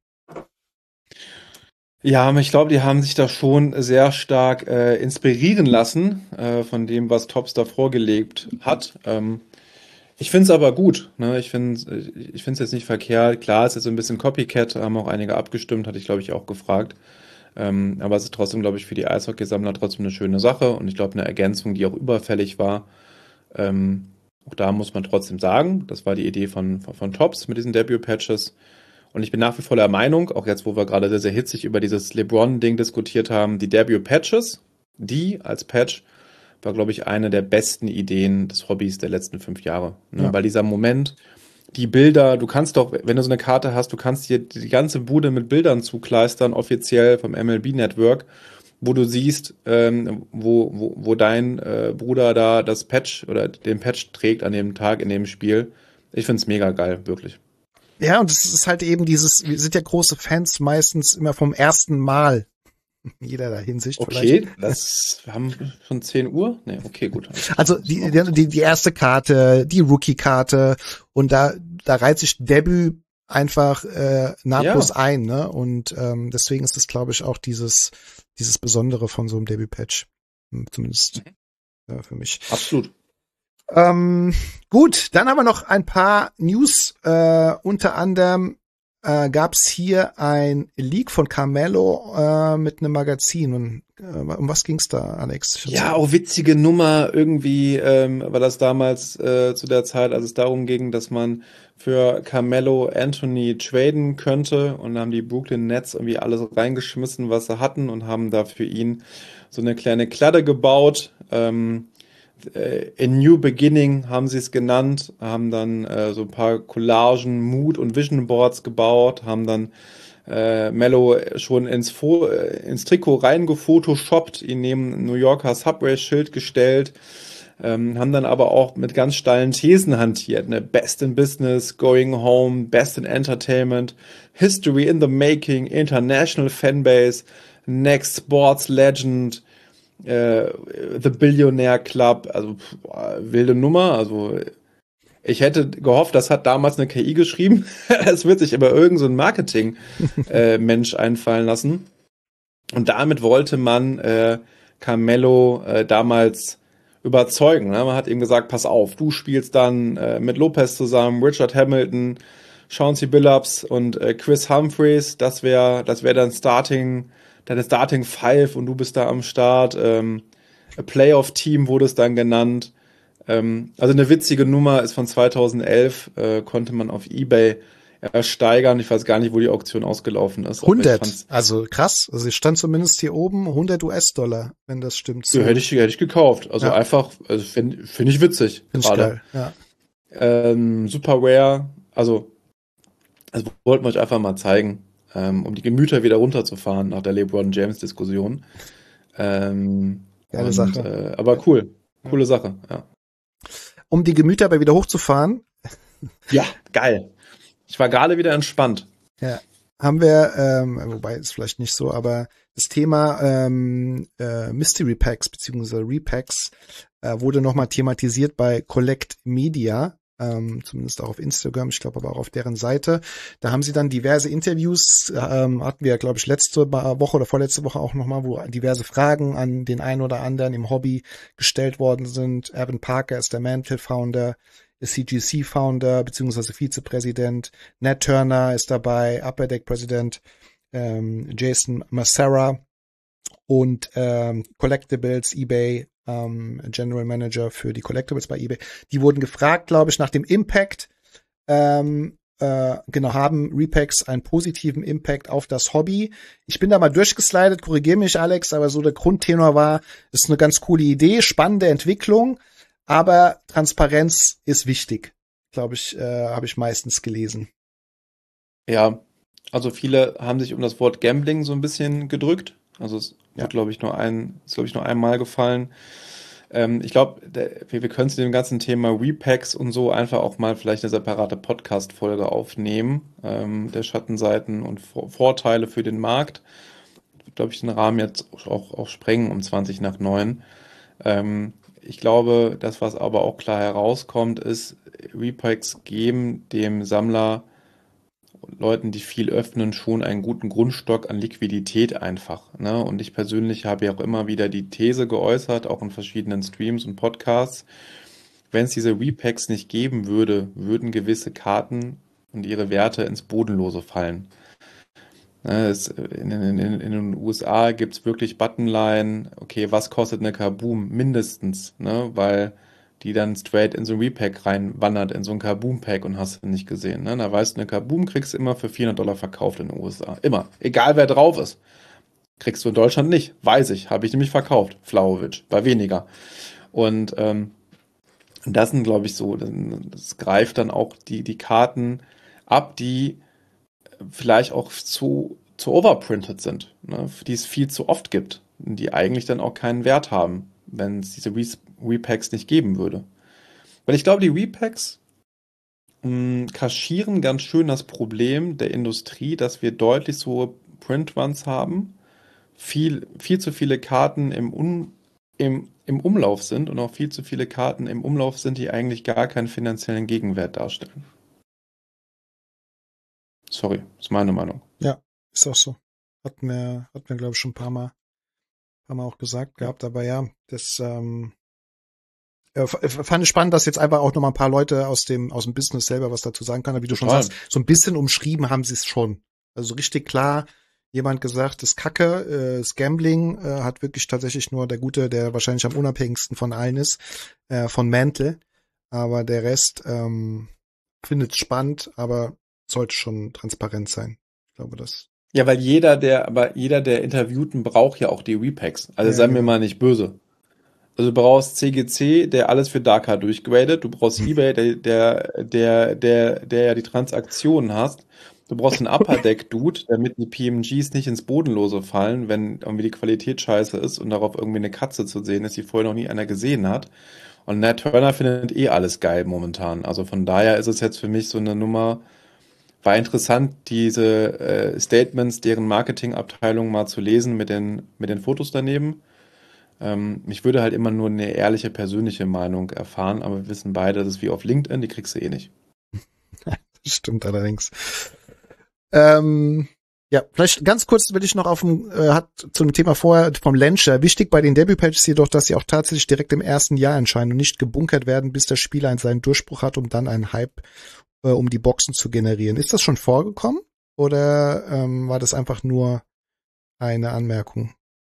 Speaker 3: Ja, aber ich glaube, die haben sich da schon sehr stark äh, inspirieren lassen äh, von dem, was Topps da vorgelegt hat. Ähm, ich finde es aber gut. Ne? Ich finde ich finde es jetzt nicht verkehrt. Klar, es ist so ein bisschen Copycat, haben auch einige abgestimmt, hatte ich, glaube ich, auch gefragt. Ähm, aber es ist trotzdem, glaube ich, für die Eishockeysammler trotzdem eine schöne Sache und ich glaube, eine Ergänzung, die auch überfällig war. Ähm, auch da muss man trotzdem sagen, das war die Idee von, von, von Topps mit diesen Debut-Patches. Und ich bin nach wie vor der Meinung, auch jetzt, wo wir gerade sehr, sehr hitzig über dieses LeBron-Ding diskutiert haben, die Debut-Patches, die als Patch, war, glaube ich, eine der besten Ideen des Hobbys der letzten fünf Jahre. Ne?
Speaker 2: Ja.
Speaker 3: Weil dieser Moment, die Bilder, du kannst doch, wenn du so eine Karte hast, du kannst dir die ganze Bude mit Bildern zukleistern, offiziell vom M L B-Network, wo du siehst, ähm, wo, wo, wo dein äh, Bruder da das Patch oder den Patch trägt an dem Tag in dem Spiel. Ich find's mega geil, wirklich.
Speaker 2: Ja, und es ist halt eben dieses, wir sind ja große Fans meistens immer vom ersten Mal. Jeder da Hinsicht
Speaker 3: Okay,
Speaker 2: vielleicht.
Speaker 3: das, wir haben schon zehn Uhr? Nee, okay, gut.
Speaker 2: Also die, die, die erste Karte, die Rookie-Karte und da, da reiht sich Debüt einfach äh, nahtlos
Speaker 3: Ja.
Speaker 2: ein, ne? Und ähm, deswegen ist es, glaube ich, auch dieses, dieses Besondere von so einem Debüt-Patch. Zumindest äh, für mich.
Speaker 3: Absolut.
Speaker 2: Ähm, gut, dann haben wir noch ein paar News. Äh, unter anderem äh, gab es hier ein Leak von Carmelo äh, mit einem Magazin. Und äh, um was ging's da, Alex?
Speaker 3: Ja, auch witzige Nummer irgendwie, ähm, war das damals äh, zu der Zeit, als es darum ging, dass man für Carmelo Anthony traden könnte und haben die Brooklyn Nets irgendwie alles reingeschmissen, was sie hatten und haben da für ihn so eine kleine Kladde gebaut. Ähm, äh, A New Beginning haben sie es genannt, haben dann äh, so ein paar Collagen, Mood und Vision Boards gebaut, haben dann äh, Mello schon ins, Fo äh, ins Trikot reingefotoshoppt, ihn neben New Yorker Subway-Schild gestellt, ähm, haben dann aber auch mit ganz steilen Thesen hantiert, ne? Best in Business, Going Home, Best in Entertainment, History in the Making, International Fanbase, Next Sports Legend, äh, The Billionaire Club, also pff, wilde Nummer, also ich hätte gehofft, das hat damals eine K I geschrieben. Es wird sich aber irgend so ein Marketing-Mensch äh, einfallen lassen. Und damit wollte man äh, Carmelo äh, damals überzeugen. Ne? Man hat ihm gesagt, pass auf, du spielst dann äh, mit Lopez zusammen, Richard Hamilton, Chauncey Billups und äh, Chris Humphreys. Das wäre das wär dann Starting, deine Starting Five und du bist da am Start. Ähm, A Playoff-Team wurde es dann genannt. Ähm, also eine witzige Nummer ist von zweitausendelf, äh, konnte man auf eBay ersteigern. Ich weiß gar nicht, wo die Auktion ausgelaufen ist.
Speaker 2: hundert, also krass. Also ich stand zumindest hier oben, hundert US-Dollar, wenn das stimmt.
Speaker 3: So. Ja, hätte ich, hätte ich gekauft. Also
Speaker 2: ja.
Speaker 3: einfach, also finde find ich witzig.
Speaker 2: Finde ich geil, ja.
Speaker 3: Ähm, super rare. Also, also wollten wir euch einfach mal zeigen, ähm, um die Gemüter wieder runterzufahren nach der LeBron James-Diskussion. Ähm,
Speaker 2: Geile
Speaker 3: und,
Speaker 2: Sache.
Speaker 3: Äh, aber cool. Coole Sache, ja.
Speaker 2: Um die Gemüter aber wieder hochzufahren.
Speaker 3: Ja, geil. Ich war gerade wieder entspannt.
Speaker 2: Ja, haben wir, ähm, wobei ist vielleicht nicht so, aber das Thema ähm, äh, Mystery Packs beziehungsweise Repacks äh, wurde nochmal thematisiert bei Collect Media, ähm, zumindest auch auf Instagram, ich glaube aber auch auf deren Seite. Da haben sie dann diverse Interviews, ähm, hatten wir ja, glaube ich, letzte Woche oder vorletzte Woche auch nochmal, wo diverse Fragen an den einen oder anderen im Hobby gestellt worden sind. Evan Parker ist der Mantle-Founder, der C G C-Founder beziehungsweise Vizepräsident. Nat Turner ist dabei, Upper Deck-Präsident, ähm, Jason Massara und ähm, Collectibles, eBay, ähm, General Manager für die Collectibles bei eBay. Die wurden gefragt, glaube ich, nach dem Impact. Ähm, äh, genau, haben Repacks einen positiven Impact auf das Hobby. Ich bin da mal durchgeslidet, korrigiere mich, Alex, aber so der Grundtenor war, ist eine ganz coole Idee, spannende Entwicklung, aber Transparenz ist wichtig, glaube ich, äh, habe ich meistens gelesen.
Speaker 3: Ja, also viele haben sich um das Wort Gambling so ein bisschen gedrückt. Also es
Speaker 2: Ja.
Speaker 3: wird, glaube ich, nur ein, ist, glaube ich, nur einmal gefallen. Ähm, ich glaube, wir, wir können zu dem ganzen Thema Repacks und so einfach auch mal vielleicht eine separate Podcast-Folge aufnehmen. Ähm, der Schattenseiten und Vor Vorteile für den Markt. Glaube ich, den Rahmen jetzt auch, auch sprengen um zwanzig nach neun. Ähm, ich glaube, das, was aber auch klar herauskommt, ist, Repacks geben dem Sammler, Leuten, die viel öffnen, schon einen guten Grundstock an Liquidität einfach. Ne? Und ich persönlich habe ja auch immer wieder die These geäußert, auch in verschiedenen Streams und Podcasts, wenn es diese Repacks nicht geben würde, würden gewisse Karten und ihre Werte ins Bodenlose fallen. Ne, es, in, in, in, in den U S A gibt es wirklich Buttonline, okay, was kostet eine Kaboom? Mindestens, ne? Weil die dann straight in so ein Repack reinwandert, in so ein Kaboom-Pack und hast du nicht gesehen. Ne? Da weißt du, eine Kaboom kriegst du immer für vierhundert Dollar verkauft in den U S A. Immer. Egal wer drauf ist. Kriegst du in Deutschland nicht. Weiß ich. Habe ich nämlich verkauft. Flauwitsch. Bei weniger. Und ähm, das sind, glaube ich, so, das greift dann auch die, die Karten ab, die vielleicht auch zu, zu overprinted sind, ne? Die es viel zu oft gibt, die eigentlich dann auch keinen Wert haben, wenn es diese Re Repacks nicht geben würde. Weil ich glaube, die Repacks mh, kaschieren ganz schön das Problem der Industrie, dass wir deutlich so hohe Print-Runs haben, viel, viel zu viele Karten im, Un im, im Umlauf sind und auch viel zu viele Karten im Umlauf sind, die eigentlich gar keinen finanziellen Gegenwert darstellen. Sorry, ist meine Meinung.
Speaker 2: Ja, ist auch so. Hat mir, hat mir, glaube ich, schon ein paar Mal, paar Mal auch gesagt gehabt. Aber ja, das ähm, äh, fand ich spannend, dass jetzt einfach auch nochmal ein paar Leute aus dem, aus dem Business selber was dazu sagen können. Wie du schon
Speaker 3: Total.
Speaker 2: sagst, so ein bisschen umschrieben haben sie es schon. Also so richtig klar, jemand gesagt, das Kacke, äh, das Gambling äh, hat wirklich tatsächlich nur der Gute, der wahrscheinlich am unabhängigsten von allen ist, äh, von Mantle. Aber der Rest ähm, findet es spannend, aber sollte schon transparent sein. Ich glaube, das.
Speaker 3: Ja, weil jeder, der, aber jeder der Interviewten braucht ja auch die Repacks. Also
Speaker 2: Ja,
Speaker 3: sei mir
Speaker 2: genau.
Speaker 3: mal nicht böse. Also du brauchst C G C, der alles für Darker durchgradet. Du brauchst
Speaker 2: Hm.
Speaker 3: eBay, der, der, der, der, der ja die Transaktionen hast. Du brauchst einen Upper Deck Dude, damit die P M Gs nicht ins Bodenlose fallen, wenn irgendwie die Qualität scheiße ist und darauf irgendwie eine Katze zu sehen ist, die vorher noch nie einer gesehen hat. Und Nat Turner findet eh alles geil momentan. Also von daher ist es jetzt für mich so eine Nummer. War interessant, diese äh, Statements deren Marketingabteilung mal zu lesen mit den, mit den Fotos daneben. Ähm, ich würde halt immer nur eine ehrliche, persönliche Meinung erfahren, aber wir wissen beide, das ist wie auf LinkedIn, die kriegst du eh nicht.
Speaker 2: Das stimmt allerdings. Ähm, ja, vielleicht ganz kurz will ich noch auf dem, äh, hat zum Thema vorher vom Launcher. Wichtig bei den Debut-Patches ist jedoch, dass sie auch tatsächlich direkt im ersten Jahr erscheinen und nicht gebunkert werden, bis der Spieler einen seinen Durchbruch hat, um dann einen Hype äh, um die Boxen zu generieren. Ist das schon vorgekommen oder ähm, war das einfach nur eine Anmerkung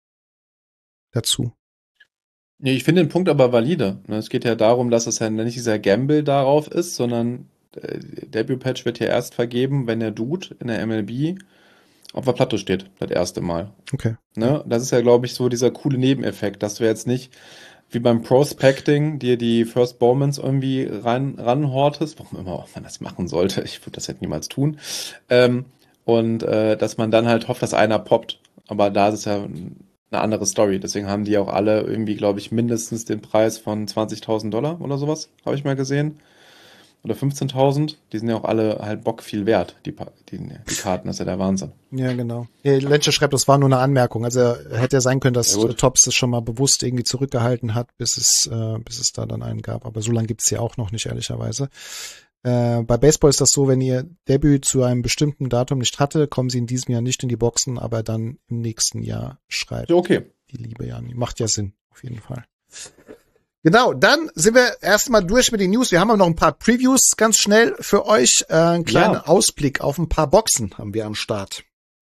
Speaker 2: dazu?
Speaker 3: Nee, ich finde den Punkt aber valide. Ne, es geht ja darum, dass es ja nicht dieser Gamble darauf ist, sondern äh, der Debut-Patch wird ja erst vergeben, wenn der Dude in der M L B auf der Platte steht, das erste Mal.
Speaker 2: Okay.
Speaker 3: Ne? Das ist ja, glaube ich, so dieser coole Nebeneffekt, dass du jetzt nicht wie beim Prospecting dir die First Bowmans irgendwie rein, ranhortest, warum immer auch man das machen sollte, ich würde das jetzt niemals tun, ähm, und äh, dass man dann halt hofft, dass einer poppt. Aber da ist es ja eine andere Story. Deswegen haben die auch alle irgendwie, glaube ich, mindestens den Preis von zwanzigtausend Dollar oder sowas, habe ich mal gesehen. Oder fünfzehntausend. Die sind ja auch alle halt bock viel wert, die, die, die Karten. Das ist ja der Wahnsinn.
Speaker 2: Ja, genau. Ja, Lenscher schreibt, das war nur eine Anmerkung. Also hätte ja sein können, dass
Speaker 3: Ja,
Speaker 2: Topps es schon mal bewusst irgendwie zurückgehalten hat, bis es, äh, bis es da dann einen gab. Aber so lange gibt's ja auch noch nicht, ehrlicherweise. Äh, bei Baseball ist das so, wenn ihr Debüt zu einem bestimmten Datum nicht hatte, kommen sie in diesem Jahr nicht in die Boxen, aber dann im nächsten Jahr schreibt
Speaker 3: ja, okay.
Speaker 2: die liebe Jani. Macht ja Sinn, auf jeden Fall. Genau, dann sind wir erstmal durch mit den News. Wir haben auch noch ein paar Previews ganz schnell für euch. Äh, einen kleinen
Speaker 3: Ja.
Speaker 2: Ausblick auf ein paar Boxen haben wir am Start.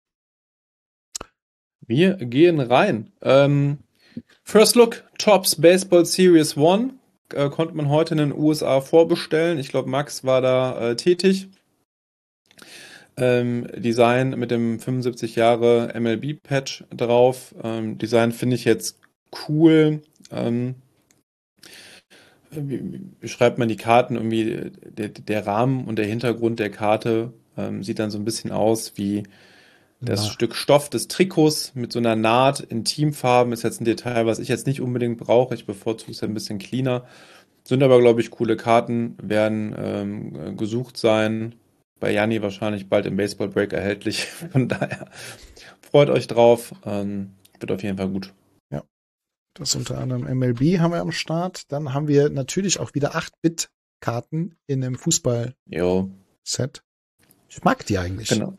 Speaker 3: Wir gehen rein. Ähm, First Look, Topps Baseball Series One. Äh, konnte man heute in den U S A vorbestellen. Ich glaube, Max war da äh, tätig. Ähm, Design mit dem fünfundsiebzig Jahre M L B-Patch drauf. Ähm, Design finde ich jetzt cool. Ähm, wie, wie beschreibt man die Karten? Irgendwie der, der Rahmen und der Hintergrund der Karte ähm, sieht dann so ein bisschen aus wie das
Speaker 2: Na.
Speaker 3: Stück Stoff des Trikots mit so einer Naht in Teamfarben ist jetzt ein Detail, was ich jetzt nicht unbedingt brauche. Ich bevorzuge es ja ein bisschen cleaner. Sind aber, glaube ich, coole Karten, werden ähm, gesucht sein. Bei Janni wahrscheinlich bald im Baseball Break erhältlich. Von daher freut euch drauf. Ähm, wird auf jeden Fall gut.
Speaker 2: Ja, das unter anderem M L B haben wir am Start. Dann haben wir natürlich auch wieder acht Bit Karten in einem Fußball-Set.
Speaker 3: Jo.
Speaker 2: Ich mag die eigentlich.
Speaker 3: Genau.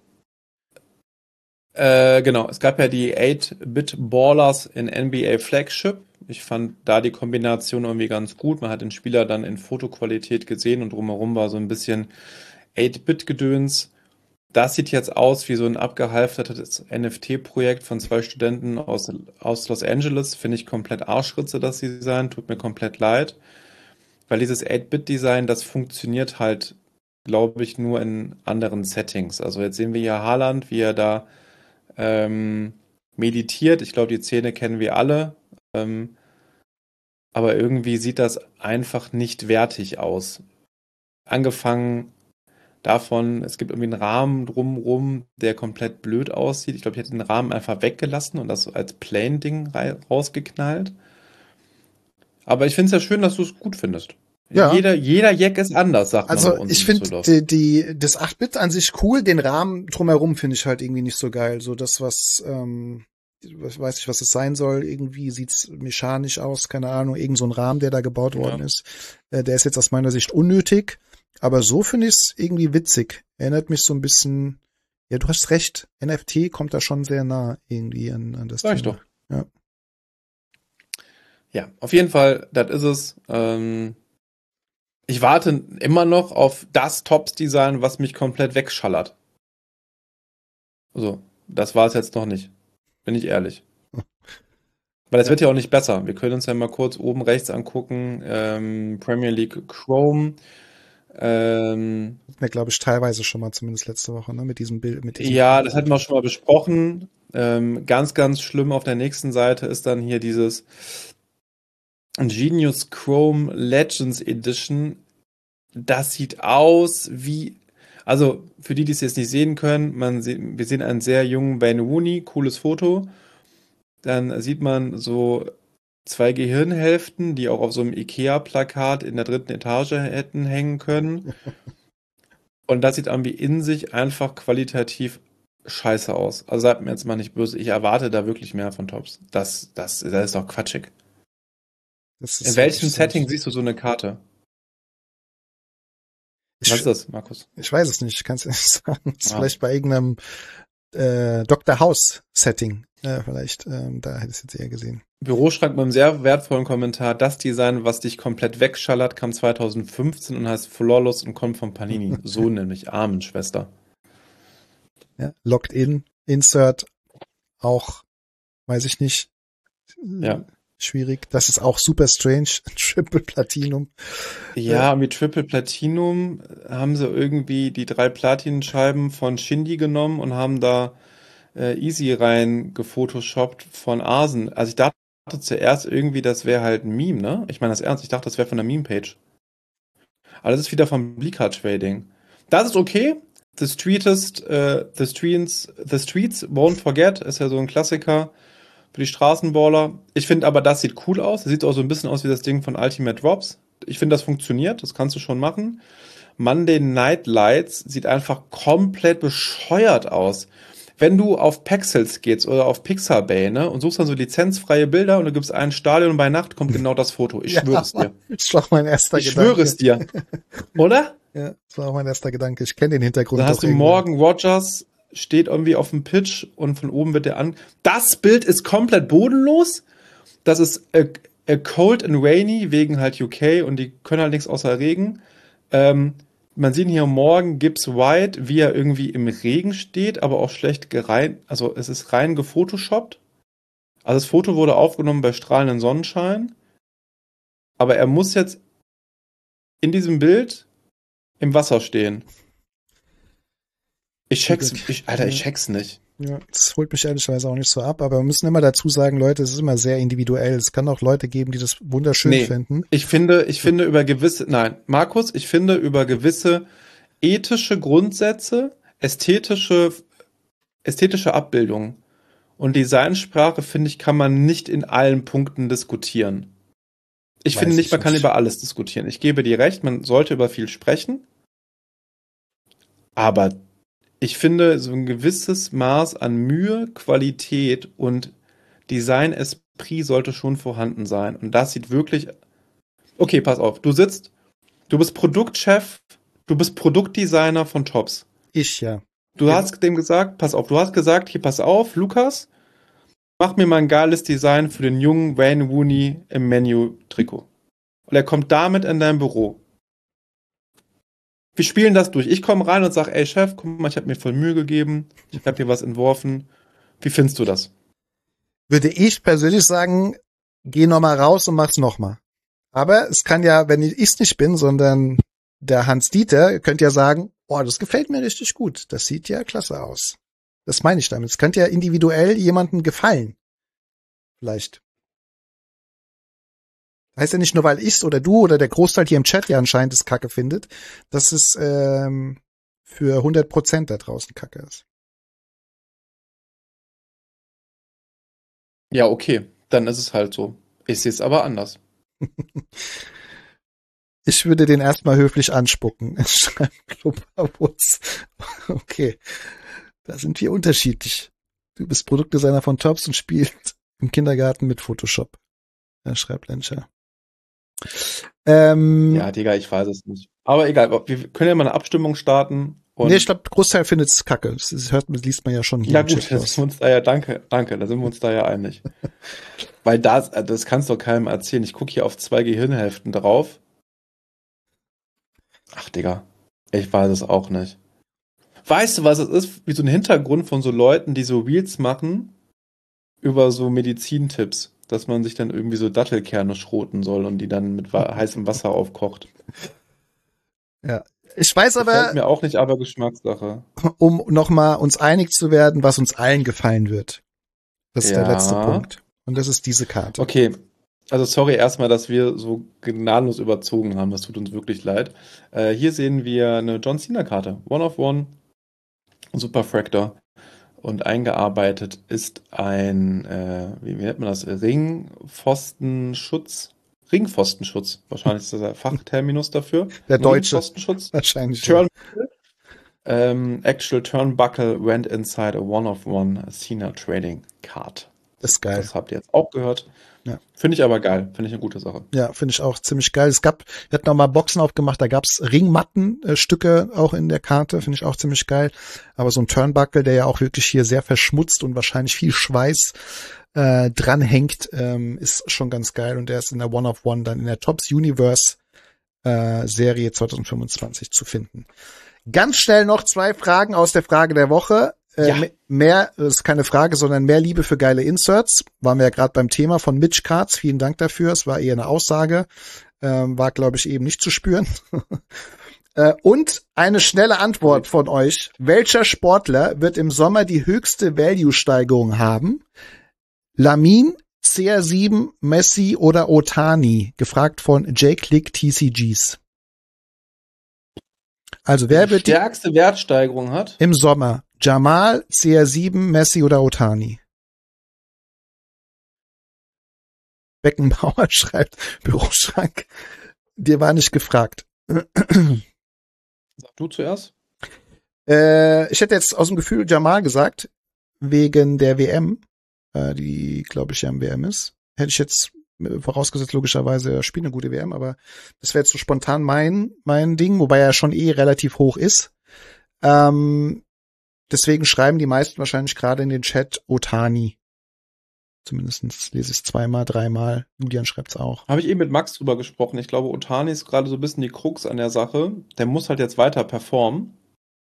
Speaker 3: Äh, genau, es gab ja die acht Bit Ballers in N B A Flagship. Ich fand da die Kombination irgendwie ganz gut. Man hat den Spieler dann in Fotoqualität gesehen und drumherum war so ein bisschen acht Bit Gedöns. Das sieht jetzt aus wie so ein abgehalftertes N F T-Projekt von zwei Studenten aus, aus Los Angeles. Finde ich komplett Arschritze, das Design. Tut mir komplett leid. Weil dieses acht Bit Design, das funktioniert halt, glaube ich, nur in anderen Settings. Also jetzt sehen wir hier Haaland, wie er da ähm, meditiert. Ich glaube, die Szene kennen wir alle. Ähm, aber irgendwie sieht das einfach nicht wertig aus. Angefangen davon, es gibt irgendwie einen Rahmen drumrum, der komplett blöd aussieht. Ich glaube, ich hätte den Rahmen einfach weggelassen und das als Plain-Ding rausgeknallt. Aber ich finde es ja schön, dass du es gut findest.
Speaker 2: Ja.
Speaker 3: Jeder, jeder Jack ist anders, sagt man bei
Speaker 2: Also
Speaker 3: uns
Speaker 2: ich
Speaker 3: in
Speaker 2: finde
Speaker 3: Düsseldorf.
Speaker 2: die, die, das acht Bit an sich cool, den Rahmen drumherum finde ich halt irgendwie nicht so geil. So das, was, ähm, ich weiß nicht, was es sein soll, irgendwie sieht's mechanisch aus, keine Ahnung, irgend so ein Rahmen, der da gebaut
Speaker 3: Ja.
Speaker 2: worden ist. Äh, der ist jetzt aus meiner Sicht unnötig, aber so finde ich es irgendwie witzig. Erinnert mich so ein bisschen, ja, du hast recht, N F T kommt da schon sehr nah irgendwie an, an das
Speaker 3: Sag ich
Speaker 2: Thema.
Speaker 3: doch.
Speaker 2: Ja.
Speaker 3: Ja, auf jeden Fall, das ist es. Ähm, ich warte immer noch auf das Tops-Design, was mich komplett wegschallert. Also, das war es jetzt noch nicht. Bin ich ehrlich. Weil es
Speaker 2: Ja.
Speaker 3: wird ja auch nicht besser. Wir können uns ja mal kurz oben rechts angucken. Ähm, Premier League Chrome. Ähm,
Speaker 2: Mir glaube ich teilweise schon mal, zumindest letzte Woche, ne, mit diesem Bild, mit diesem.
Speaker 3: ja, das hatten wir schon mal besprochen. Ähm, ganz, ganz schlimm auf der nächsten Seite ist dann hier dieses Genius Chrome Legends Edition. Das sieht aus wie, also für die, die es jetzt nicht sehen können, man sieht, wir sehen einen sehr jungen Wayne Rooney, cooles Foto. Dann sieht man so zwei Gehirnhälften, die auch auf so einem Ikea-Plakat in der dritten Etage hätten hängen können. Und das sieht irgendwie in sich einfach qualitativ scheiße aus. Also seid mir jetzt mal nicht böse, ich erwarte da wirklich mehr von Tops. Das, das, das ist doch quatschig.
Speaker 2: Das ist
Speaker 3: In welchem
Speaker 2: wirklich
Speaker 3: Setting
Speaker 2: nicht-
Speaker 3: siehst du so eine Karte?
Speaker 2: Ich,
Speaker 3: Was ist das, Markus?
Speaker 2: ich weiß es nicht, ich kann es nicht sagen. Das ist
Speaker 3: Ah.
Speaker 2: vielleicht bei irgendeinem äh, Doktor House Setting. Äh, vielleicht, ähm, da hätte ich es jetzt eher gesehen.
Speaker 3: Büroschrank mit einem sehr wertvollen Kommentar. Das Design, was dich komplett wegschallert, kam zwanzig fünfzehn und heißt Flawless und kommt von Panini. So nämlich. Amen, Schwester.
Speaker 2: Ja, Locked in, Insert, auch, weiß ich nicht.
Speaker 3: Ja.
Speaker 2: Schwierig. Das ist auch super strange. Triple Platinum.
Speaker 3: Ja, und mit Triple Platinum haben sie irgendwie die drei Platinenscheiben von Shindy genommen und haben da äh, Easy rein gefotoshoppt von Arsen. Also ich dachte zuerst irgendwie, das wäre halt ein Meme, ne? Ich meine das ernst, ich dachte, das wäre von der Meme-Page. Aber das ist wieder vom Bleaker Trading. Das ist okay. The Streetest, äh, the Streets, the Streets Won't Forget ist ja so ein Klassiker für die Straßenballer. Ich finde aber, das sieht cool aus. Das sieht auch so ein bisschen aus wie das Ding von Ultimate Drops. Ich finde, das funktioniert. Das kannst du schon machen. Monday Night Lights sieht einfach komplett bescheuert aus. Wenn du auf Pexels gehst oder auf Pixabay, ne, und suchst dann so lizenzfreie Bilder und du gibst ein Stadion und bei Nacht kommt genau das Foto. Ich schwöre es dir.
Speaker 2: Das war auch mein erster
Speaker 3: Ich
Speaker 2: Gedanke.
Speaker 3: schwöre es dir. Oder?
Speaker 2: Ja, das war auch mein erster Gedanke. Ich kenne den Hintergrund.
Speaker 3: Dann hast
Speaker 2: doch
Speaker 3: du
Speaker 2: irgendwie.
Speaker 3: Morgan Rogers, steht irgendwie auf dem Pitch und von oben wird der an. Das Bild ist komplett bodenlos. Das ist a, a cold and rainy, wegen halt U K und die können halt nichts außer Regen. Ähm, man sieht hier morgen Gibbs White, wie er irgendwie im Regen steht, aber auch schlecht gerein, also es ist rein gefotoshoppt. Also das Foto wurde aufgenommen bei strahlendem Sonnenschein. Aber er muss jetzt in diesem Bild im Wasser stehen. Ich check's, ich, Alter, ich check's nicht.
Speaker 2: Ja, das holt mich ehrlicherweise auch nicht so ab, aber wir müssen immer dazu sagen, Leute, es ist immer sehr individuell. Es kann auch Leute geben, die das wunderschön
Speaker 3: Nee.
Speaker 2: finden.
Speaker 3: Ich finde, ich finde über gewisse, nein, Markus, ich finde über gewisse ethische Grundsätze, ästhetische ästhetische Abbildung und Designsprache, finde ich, kann man nicht in allen Punkten diskutieren. Ich
Speaker 2: Weiß
Speaker 3: finde nicht,
Speaker 2: ich
Speaker 3: man kann
Speaker 2: nicht.
Speaker 3: über alles diskutieren. Ich gebe dir recht, man sollte über viel sprechen, aber ich finde, so ein gewisses Maß an Mühe, Qualität und Design-Esprit sollte schon vorhanden sein. Und das sieht wirklich. Okay, pass auf. Du sitzt, du bist Produktchef, du bist Produktdesigner von Tops.
Speaker 2: Ich, ja.
Speaker 3: Du
Speaker 2: Ja.
Speaker 3: hast dem gesagt, pass auf, du hast gesagt, hier, pass auf, Lukas, mach mir mal ein geiles Design für den jungen Wayne Rooney im Menu-Trikot. Und er kommt damit in dein Büro. Wir spielen das durch. Ich komme rein und sage, ey Chef, guck mal, ich habe mir voll Mühe gegeben, ich habe dir was entworfen. Wie findest du das?
Speaker 2: Würde ich persönlich sagen, geh noch mal raus und mach's noch mal. Aber es kann ja, wenn ich es nicht bin, sondern der Hans Dieter, könnt ja sagen, oh, das gefällt mir richtig gut. Das sieht ja klasse aus. Das meine ich damit. Es könnte ja individuell jemandem gefallen. Vielleicht. Heißt ja nicht nur, weil ich's oder du oder der Großteil hier im Chat ja anscheinend das Kacke findet, dass es ähm, für hundert Prozent da draußen Kacke ist.
Speaker 3: Ja, okay, dann ist es halt so. Ich sehe es aber anders.
Speaker 2: Ich würde den erstmal höflich anspucken. Schreibt Klubberwurz. Okay. Da sind wir unterschiedlich. Du bist Produktdesigner von Tops und spielst im Kindergarten mit Photoshop. Ja, schreibt Lenscher. Ähm,
Speaker 3: Ja, Digga, ich weiß es nicht. Aber egal, wir können ja mal eine Abstimmung starten. Und
Speaker 2: nee, ich glaube, Großteil findet es kacke. Das das hört, das liest man ja schon hier
Speaker 3: ja
Speaker 2: im
Speaker 3: gut,
Speaker 2: Chat
Speaker 3: da
Speaker 2: raus.
Speaker 3: sind wir uns da ja, danke, danke, da sind wir uns da ja einig. Weil das, das kannst du doch keinem erzählen. Ich gucke hier auf zwei Gehirnhälften drauf. Ach, Digga, ich weiß es auch nicht. Weißt du, was es ist? Wie so ein Hintergrund von so Leuten, die so Reels machen über so Medizintipps, dass man sich dann irgendwie so Dattelkerne schroten soll und die dann mit wa- heißem Wasser aufkocht.
Speaker 2: Ja. Ich weiß
Speaker 3: Gefällt
Speaker 2: aber,
Speaker 3: mir auch nicht, aber Geschmackssache.
Speaker 2: um nochmal uns einig zu werden, was uns allen gefallen wird. Das ist der
Speaker 3: Ja.
Speaker 2: letzte Punkt. Und das ist diese Karte.
Speaker 3: Okay, also sorry erstmal, dass wir so gnadenlos überzogen haben. Das tut uns wirklich leid. Äh, hier sehen wir eine John Cena-Karte. One of One, Super Fractor. Und eingearbeitet ist ein, äh, wie, wie nennt man das? Ringpfostenschutz. Ringpfostenschutz. Wahrscheinlich ist das der Fachterminus dafür.
Speaker 2: Der deutsche.
Speaker 3: Ringpfostenschutz.
Speaker 2: Wahrscheinlich.
Speaker 3: Turn ähm, Actual Turnbuckle went inside a one of one Cena Trading Card.
Speaker 2: Das ist geil.
Speaker 3: Das habt ihr jetzt auch gehört.
Speaker 2: Ja.
Speaker 3: Finde ich aber geil. Finde ich eine gute Sache.
Speaker 2: Ja, finde ich auch ziemlich geil. Es gab, wir hatten auch mal Boxen aufgemacht, da gab's Ringmattenstücke auch in der Karte, finde ich auch ziemlich geil. Aber so ein Turnbuckle, der ja auch wirklich hier sehr verschmutzt und wahrscheinlich viel Schweiß äh, dranhängt, ähm, ist schon ganz geil. Und der ist in der One of One dann in der Tops Universe äh, Serie zwanzig fünfundzwanzig zu finden. Ganz schnell noch zwei Fragen aus der Frage der Woche. Äh,
Speaker 3: Ja.
Speaker 2: me- Mehr, das ist keine Frage, sondern mehr Liebe für geile Inserts. Waren wir ja gerade beim Thema von Mitch Cards. Vielen Dank dafür. Es war eher eine Aussage. Ähm, war, glaube ich, eben nicht zu spüren. äh, und eine schnelle Antwort von euch. Welcher Sportler wird im Sommer die höchste Value-Steigerung haben? Lamin, C R sieben, Messi oder Otani? Gefragt von Jake Lick T C Gs. Also wer
Speaker 3: Die
Speaker 2: wird die
Speaker 3: stärkste Wertsteigerung hat?
Speaker 2: im Sommer? Jamal, C R sieben, Messi oder Otani? Beckenbauer schreibt, Büroschrank, dir war nicht gefragt.
Speaker 3: Sag du zuerst.
Speaker 2: Äh, ich hätte jetzt aus dem Gefühl Jamal gesagt, wegen der W M, äh, die, glaube ich, ja im W M ist. Hätte ich jetzt äh, vorausgesetzt, logischerweise, er spielt eine gute W M, aber das wäre jetzt so spontan mein, mein Ding, wobei er schon eh relativ hoch ist. Ähm, deswegen schreiben die meisten wahrscheinlich gerade in den Chat Otani. Zumindest lese ich es zweimal, dreimal. Julian schreibt's auch.
Speaker 3: Habe ich eben mit Max drüber gesprochen. Ich glaube, Otani ist gerade so ein bisschen die Krux an der Sache. Der muss halt jetzt weiter performen.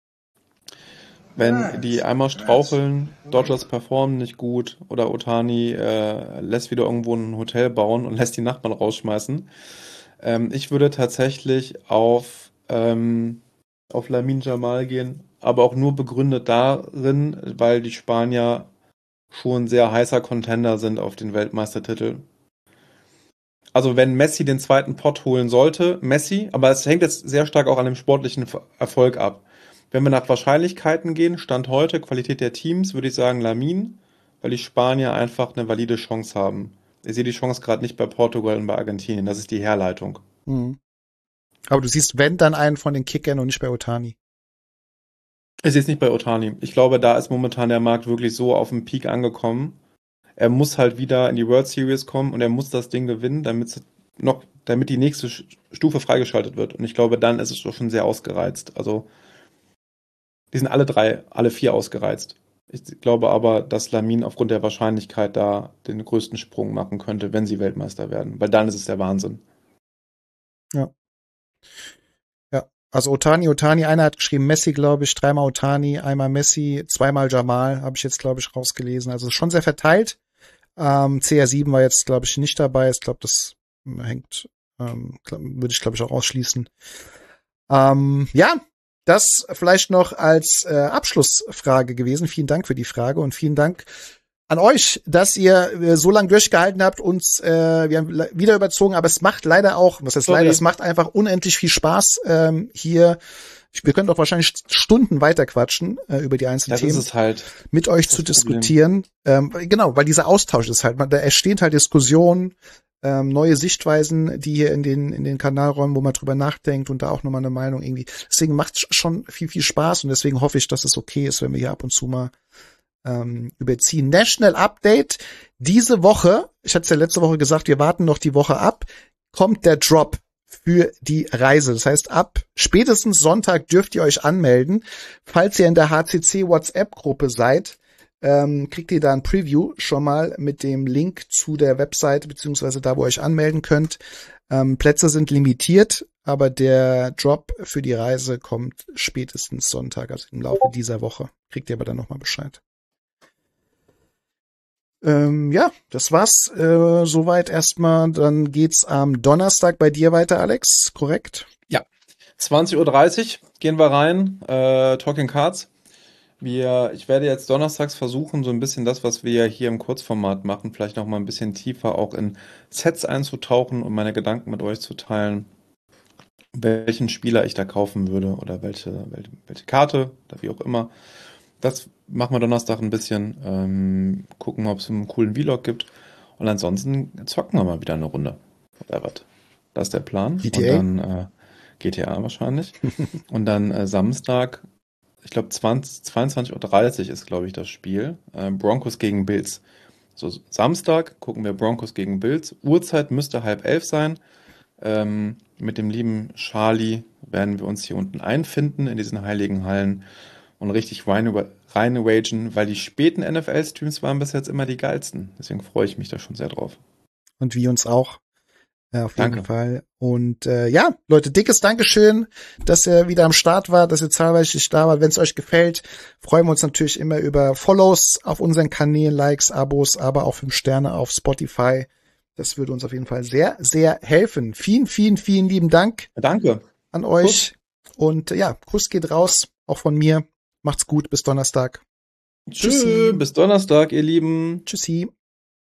Speaker 3: Wenn die einmal straucheln, Dodgers performen nicht gut oder Otani äh, lässt wieder irgendwo ein Hotel bauen und lässt die Nachbarn rausschmeißen. Ähm, ich würde tatsächlich auf, ähm, auf Lamine Yamal gehen, aber auch nur begründet darin, weil die Spanier schon sehr heißer Contender sind auf den Weltmeistertitel. Also wenn Messi den zweiten Pot holen sollte, Messi, aber es hängt jetzt sehr stark auch an dem sportlichen Erfolg ab. Wenn wir nach Wahrscheinlichkeiten gehen, Stand heute, Qualität der Teams, würde ich sagen Lamine, weil die Spanier einfach eine valide Chance haben. Ich sehe die Chance gerade nicht bei Portugal und bei Argentinien. Das ist die Herleitung.
Speaker 2: Mhm. Aber du siehst, wenn, dann einen von den Kickern und nicht bei Otani.
Speaker 3: Ich sehe es nicht bei Otani. Ich glaube, da ist momentan der Markt wirklich so auf dem Peak angekommen. Er muss halt wieder in die World Series kommen und er muss das Ding gewinnen, damit noch, damit die nächste Stufe freigeschaltet wird. Und ich glaube, dann ist es doch schon sehr ausgereizt. Also die sind alle drei, alle vier ausgereizt. Ich glaube aber, dass Lamine aufgrund der Wahrscheinlichkeit da den größten Sprung machen könnte, wenn sie Weltmeister werden. Weil dann ist es der Wahnsinn.
Speaker 2: Ja. Ja, also Otani, Otani, einer hat geschrieben Messi, glaube ich, dreimal Otani, einmal Messi, zweimal Jamal, habe ich jetzt, glaube ich, rausgelesen. Also schon sehr verteilt. Ähm, C R sieben war jetzt, glaube ich, nicht dabei. Ich glaube, das hängt, ähm, würde ich, glaube ich, auch ausschließen. Ähm, ja, das vielleicht noch als äh, Abschlussfrage gewesen. Vielen Dank für die Frage und vielen Dank an euch, dass ihr äh, so lange durchgehalten habt, uns, äh, wir haben wieder überzogen, aber es macht leider auch, was heißt
Speaker 3: Sorry.
Speaker 2: leider, es macht einfach unendlich viel Spaß ähm, hier. Wir können doch wahrscheinlich Stunden weiter quatschen äh, über die einzelnen
Speaker 3: Das
Speaker 2: Themen.
Speaker 3: ist es halt.
Speaker 2: Mit euch
Speaker 3: Das
Speaker 2: zu
Speaker 3: ist das Problem.
Speaker 2: diskutieren. Ähm, genau, weil dieser Austausch ist halt, man, da entstehen halt Diskussionen, ähm, neue Sichtweisen, die hier in den in den Kanalräumen, wo man drüber nachdenkt und da auch nochmal eine Meinung irgendwie. Deswegen macht es schon viel, viel Spaß und deswegen hoffe ich, dass es okay ist, wenn wir hier ab und zu mal ähm, überziehen. National Update. Diese Woche, ich hatte es ja letzte Woche gesagt, wir warten noch die Woche ab, kommt der Drop für die Reise. Das heißt, ab spätestens Sonntag dürft ihr euch anmelden. Falls ihr in der H C C WhatsApp-Gruppe seid, ähm, kriegt ihr da ein Preview schon mal mit dem Link zu der Webseite, beziehungsweise da, wo ihr euch anmelden könnt. Ähm, Plätze sind limitiert, aber der Drop für die Reise kommt spätestens Sonntag, also im Laufe dieser Woche. Kriegt ihr aber dann nochmal Bescheid. Ähm, ja, das war's äh, soweit erstmal. Dann geht's am Donnerstag bei dir weiter, Alex, korrekt?
Speaker 3: Ja, zwanzig Uhr dreißig gehen wir rein, äh, Talking Cards. Wir, ich werde jetzt donnerstags versuchen, so ein bisschen das, was wir hier im Kurzformat machen, vielleicht noch mal ein bisschen tiefer auch in Sets einzutauchen und meine Gedanken mit euch zu teilen, welchen Spieler ich da kaufen würde oder welche, welche, welche Karte oder wie auch immer. Das machen wir Donnerstag ein bisschen, ähm, gucken, ob es einen coolen Vlog gibt und ansonsten zocken wir mal wieder eine Runde. Whatever. Das ist der Plan.
Speaker 2: G T A?
Speaker 3: Und dann äh, G T A wahrscheinlich. Und dann äh, Samstag, ich glaube zweiundzwanzig Uhr dreißig ist, glaube ich, das Spiel. Äh, Broncos gegen Bills. So Samstag gucken wir Broncos gegen Bills. Uhrzeit müsste halb elf sein. Ähm, mit dem lieben Charlie werden wir uns hier unten einfinden in diesen heiligen Hallen und richtig rein, rein weil die späten N F L-Streams waren bis jetzt immer die geilsten. Deswegen freue ich mich da schon sehr drauf.
Speaker 2: Und wir uns auch. Ja, auf jeden
Speaker 3: Danke.
Speaker 2: Fall. Und äh, ja, Leute, dickes Dankeschön, dass ihr wieder am Start wart, dass ihr zahlreich da wart. Wenn es euch gefällt, freuen wir uns natürlich immer über Follows auf unseren Kanälen, Likes, Abos, aber auch fünf Sterne auf Spotify. Das würde uns auf jeden Fall sehr, sehr helfen. Vielen, vielen, vielen lieben Dank
Speaker 3: Danke
Speaker 2: an euch. Kuss. Und äh, ja, Kuss geht raus, auch von mir. Macht's gut, bis Donnerstag.
Speaker 3: Tschüss, bis Donnerstag, ihr Lieben.
Speaker 2: Tschüssi.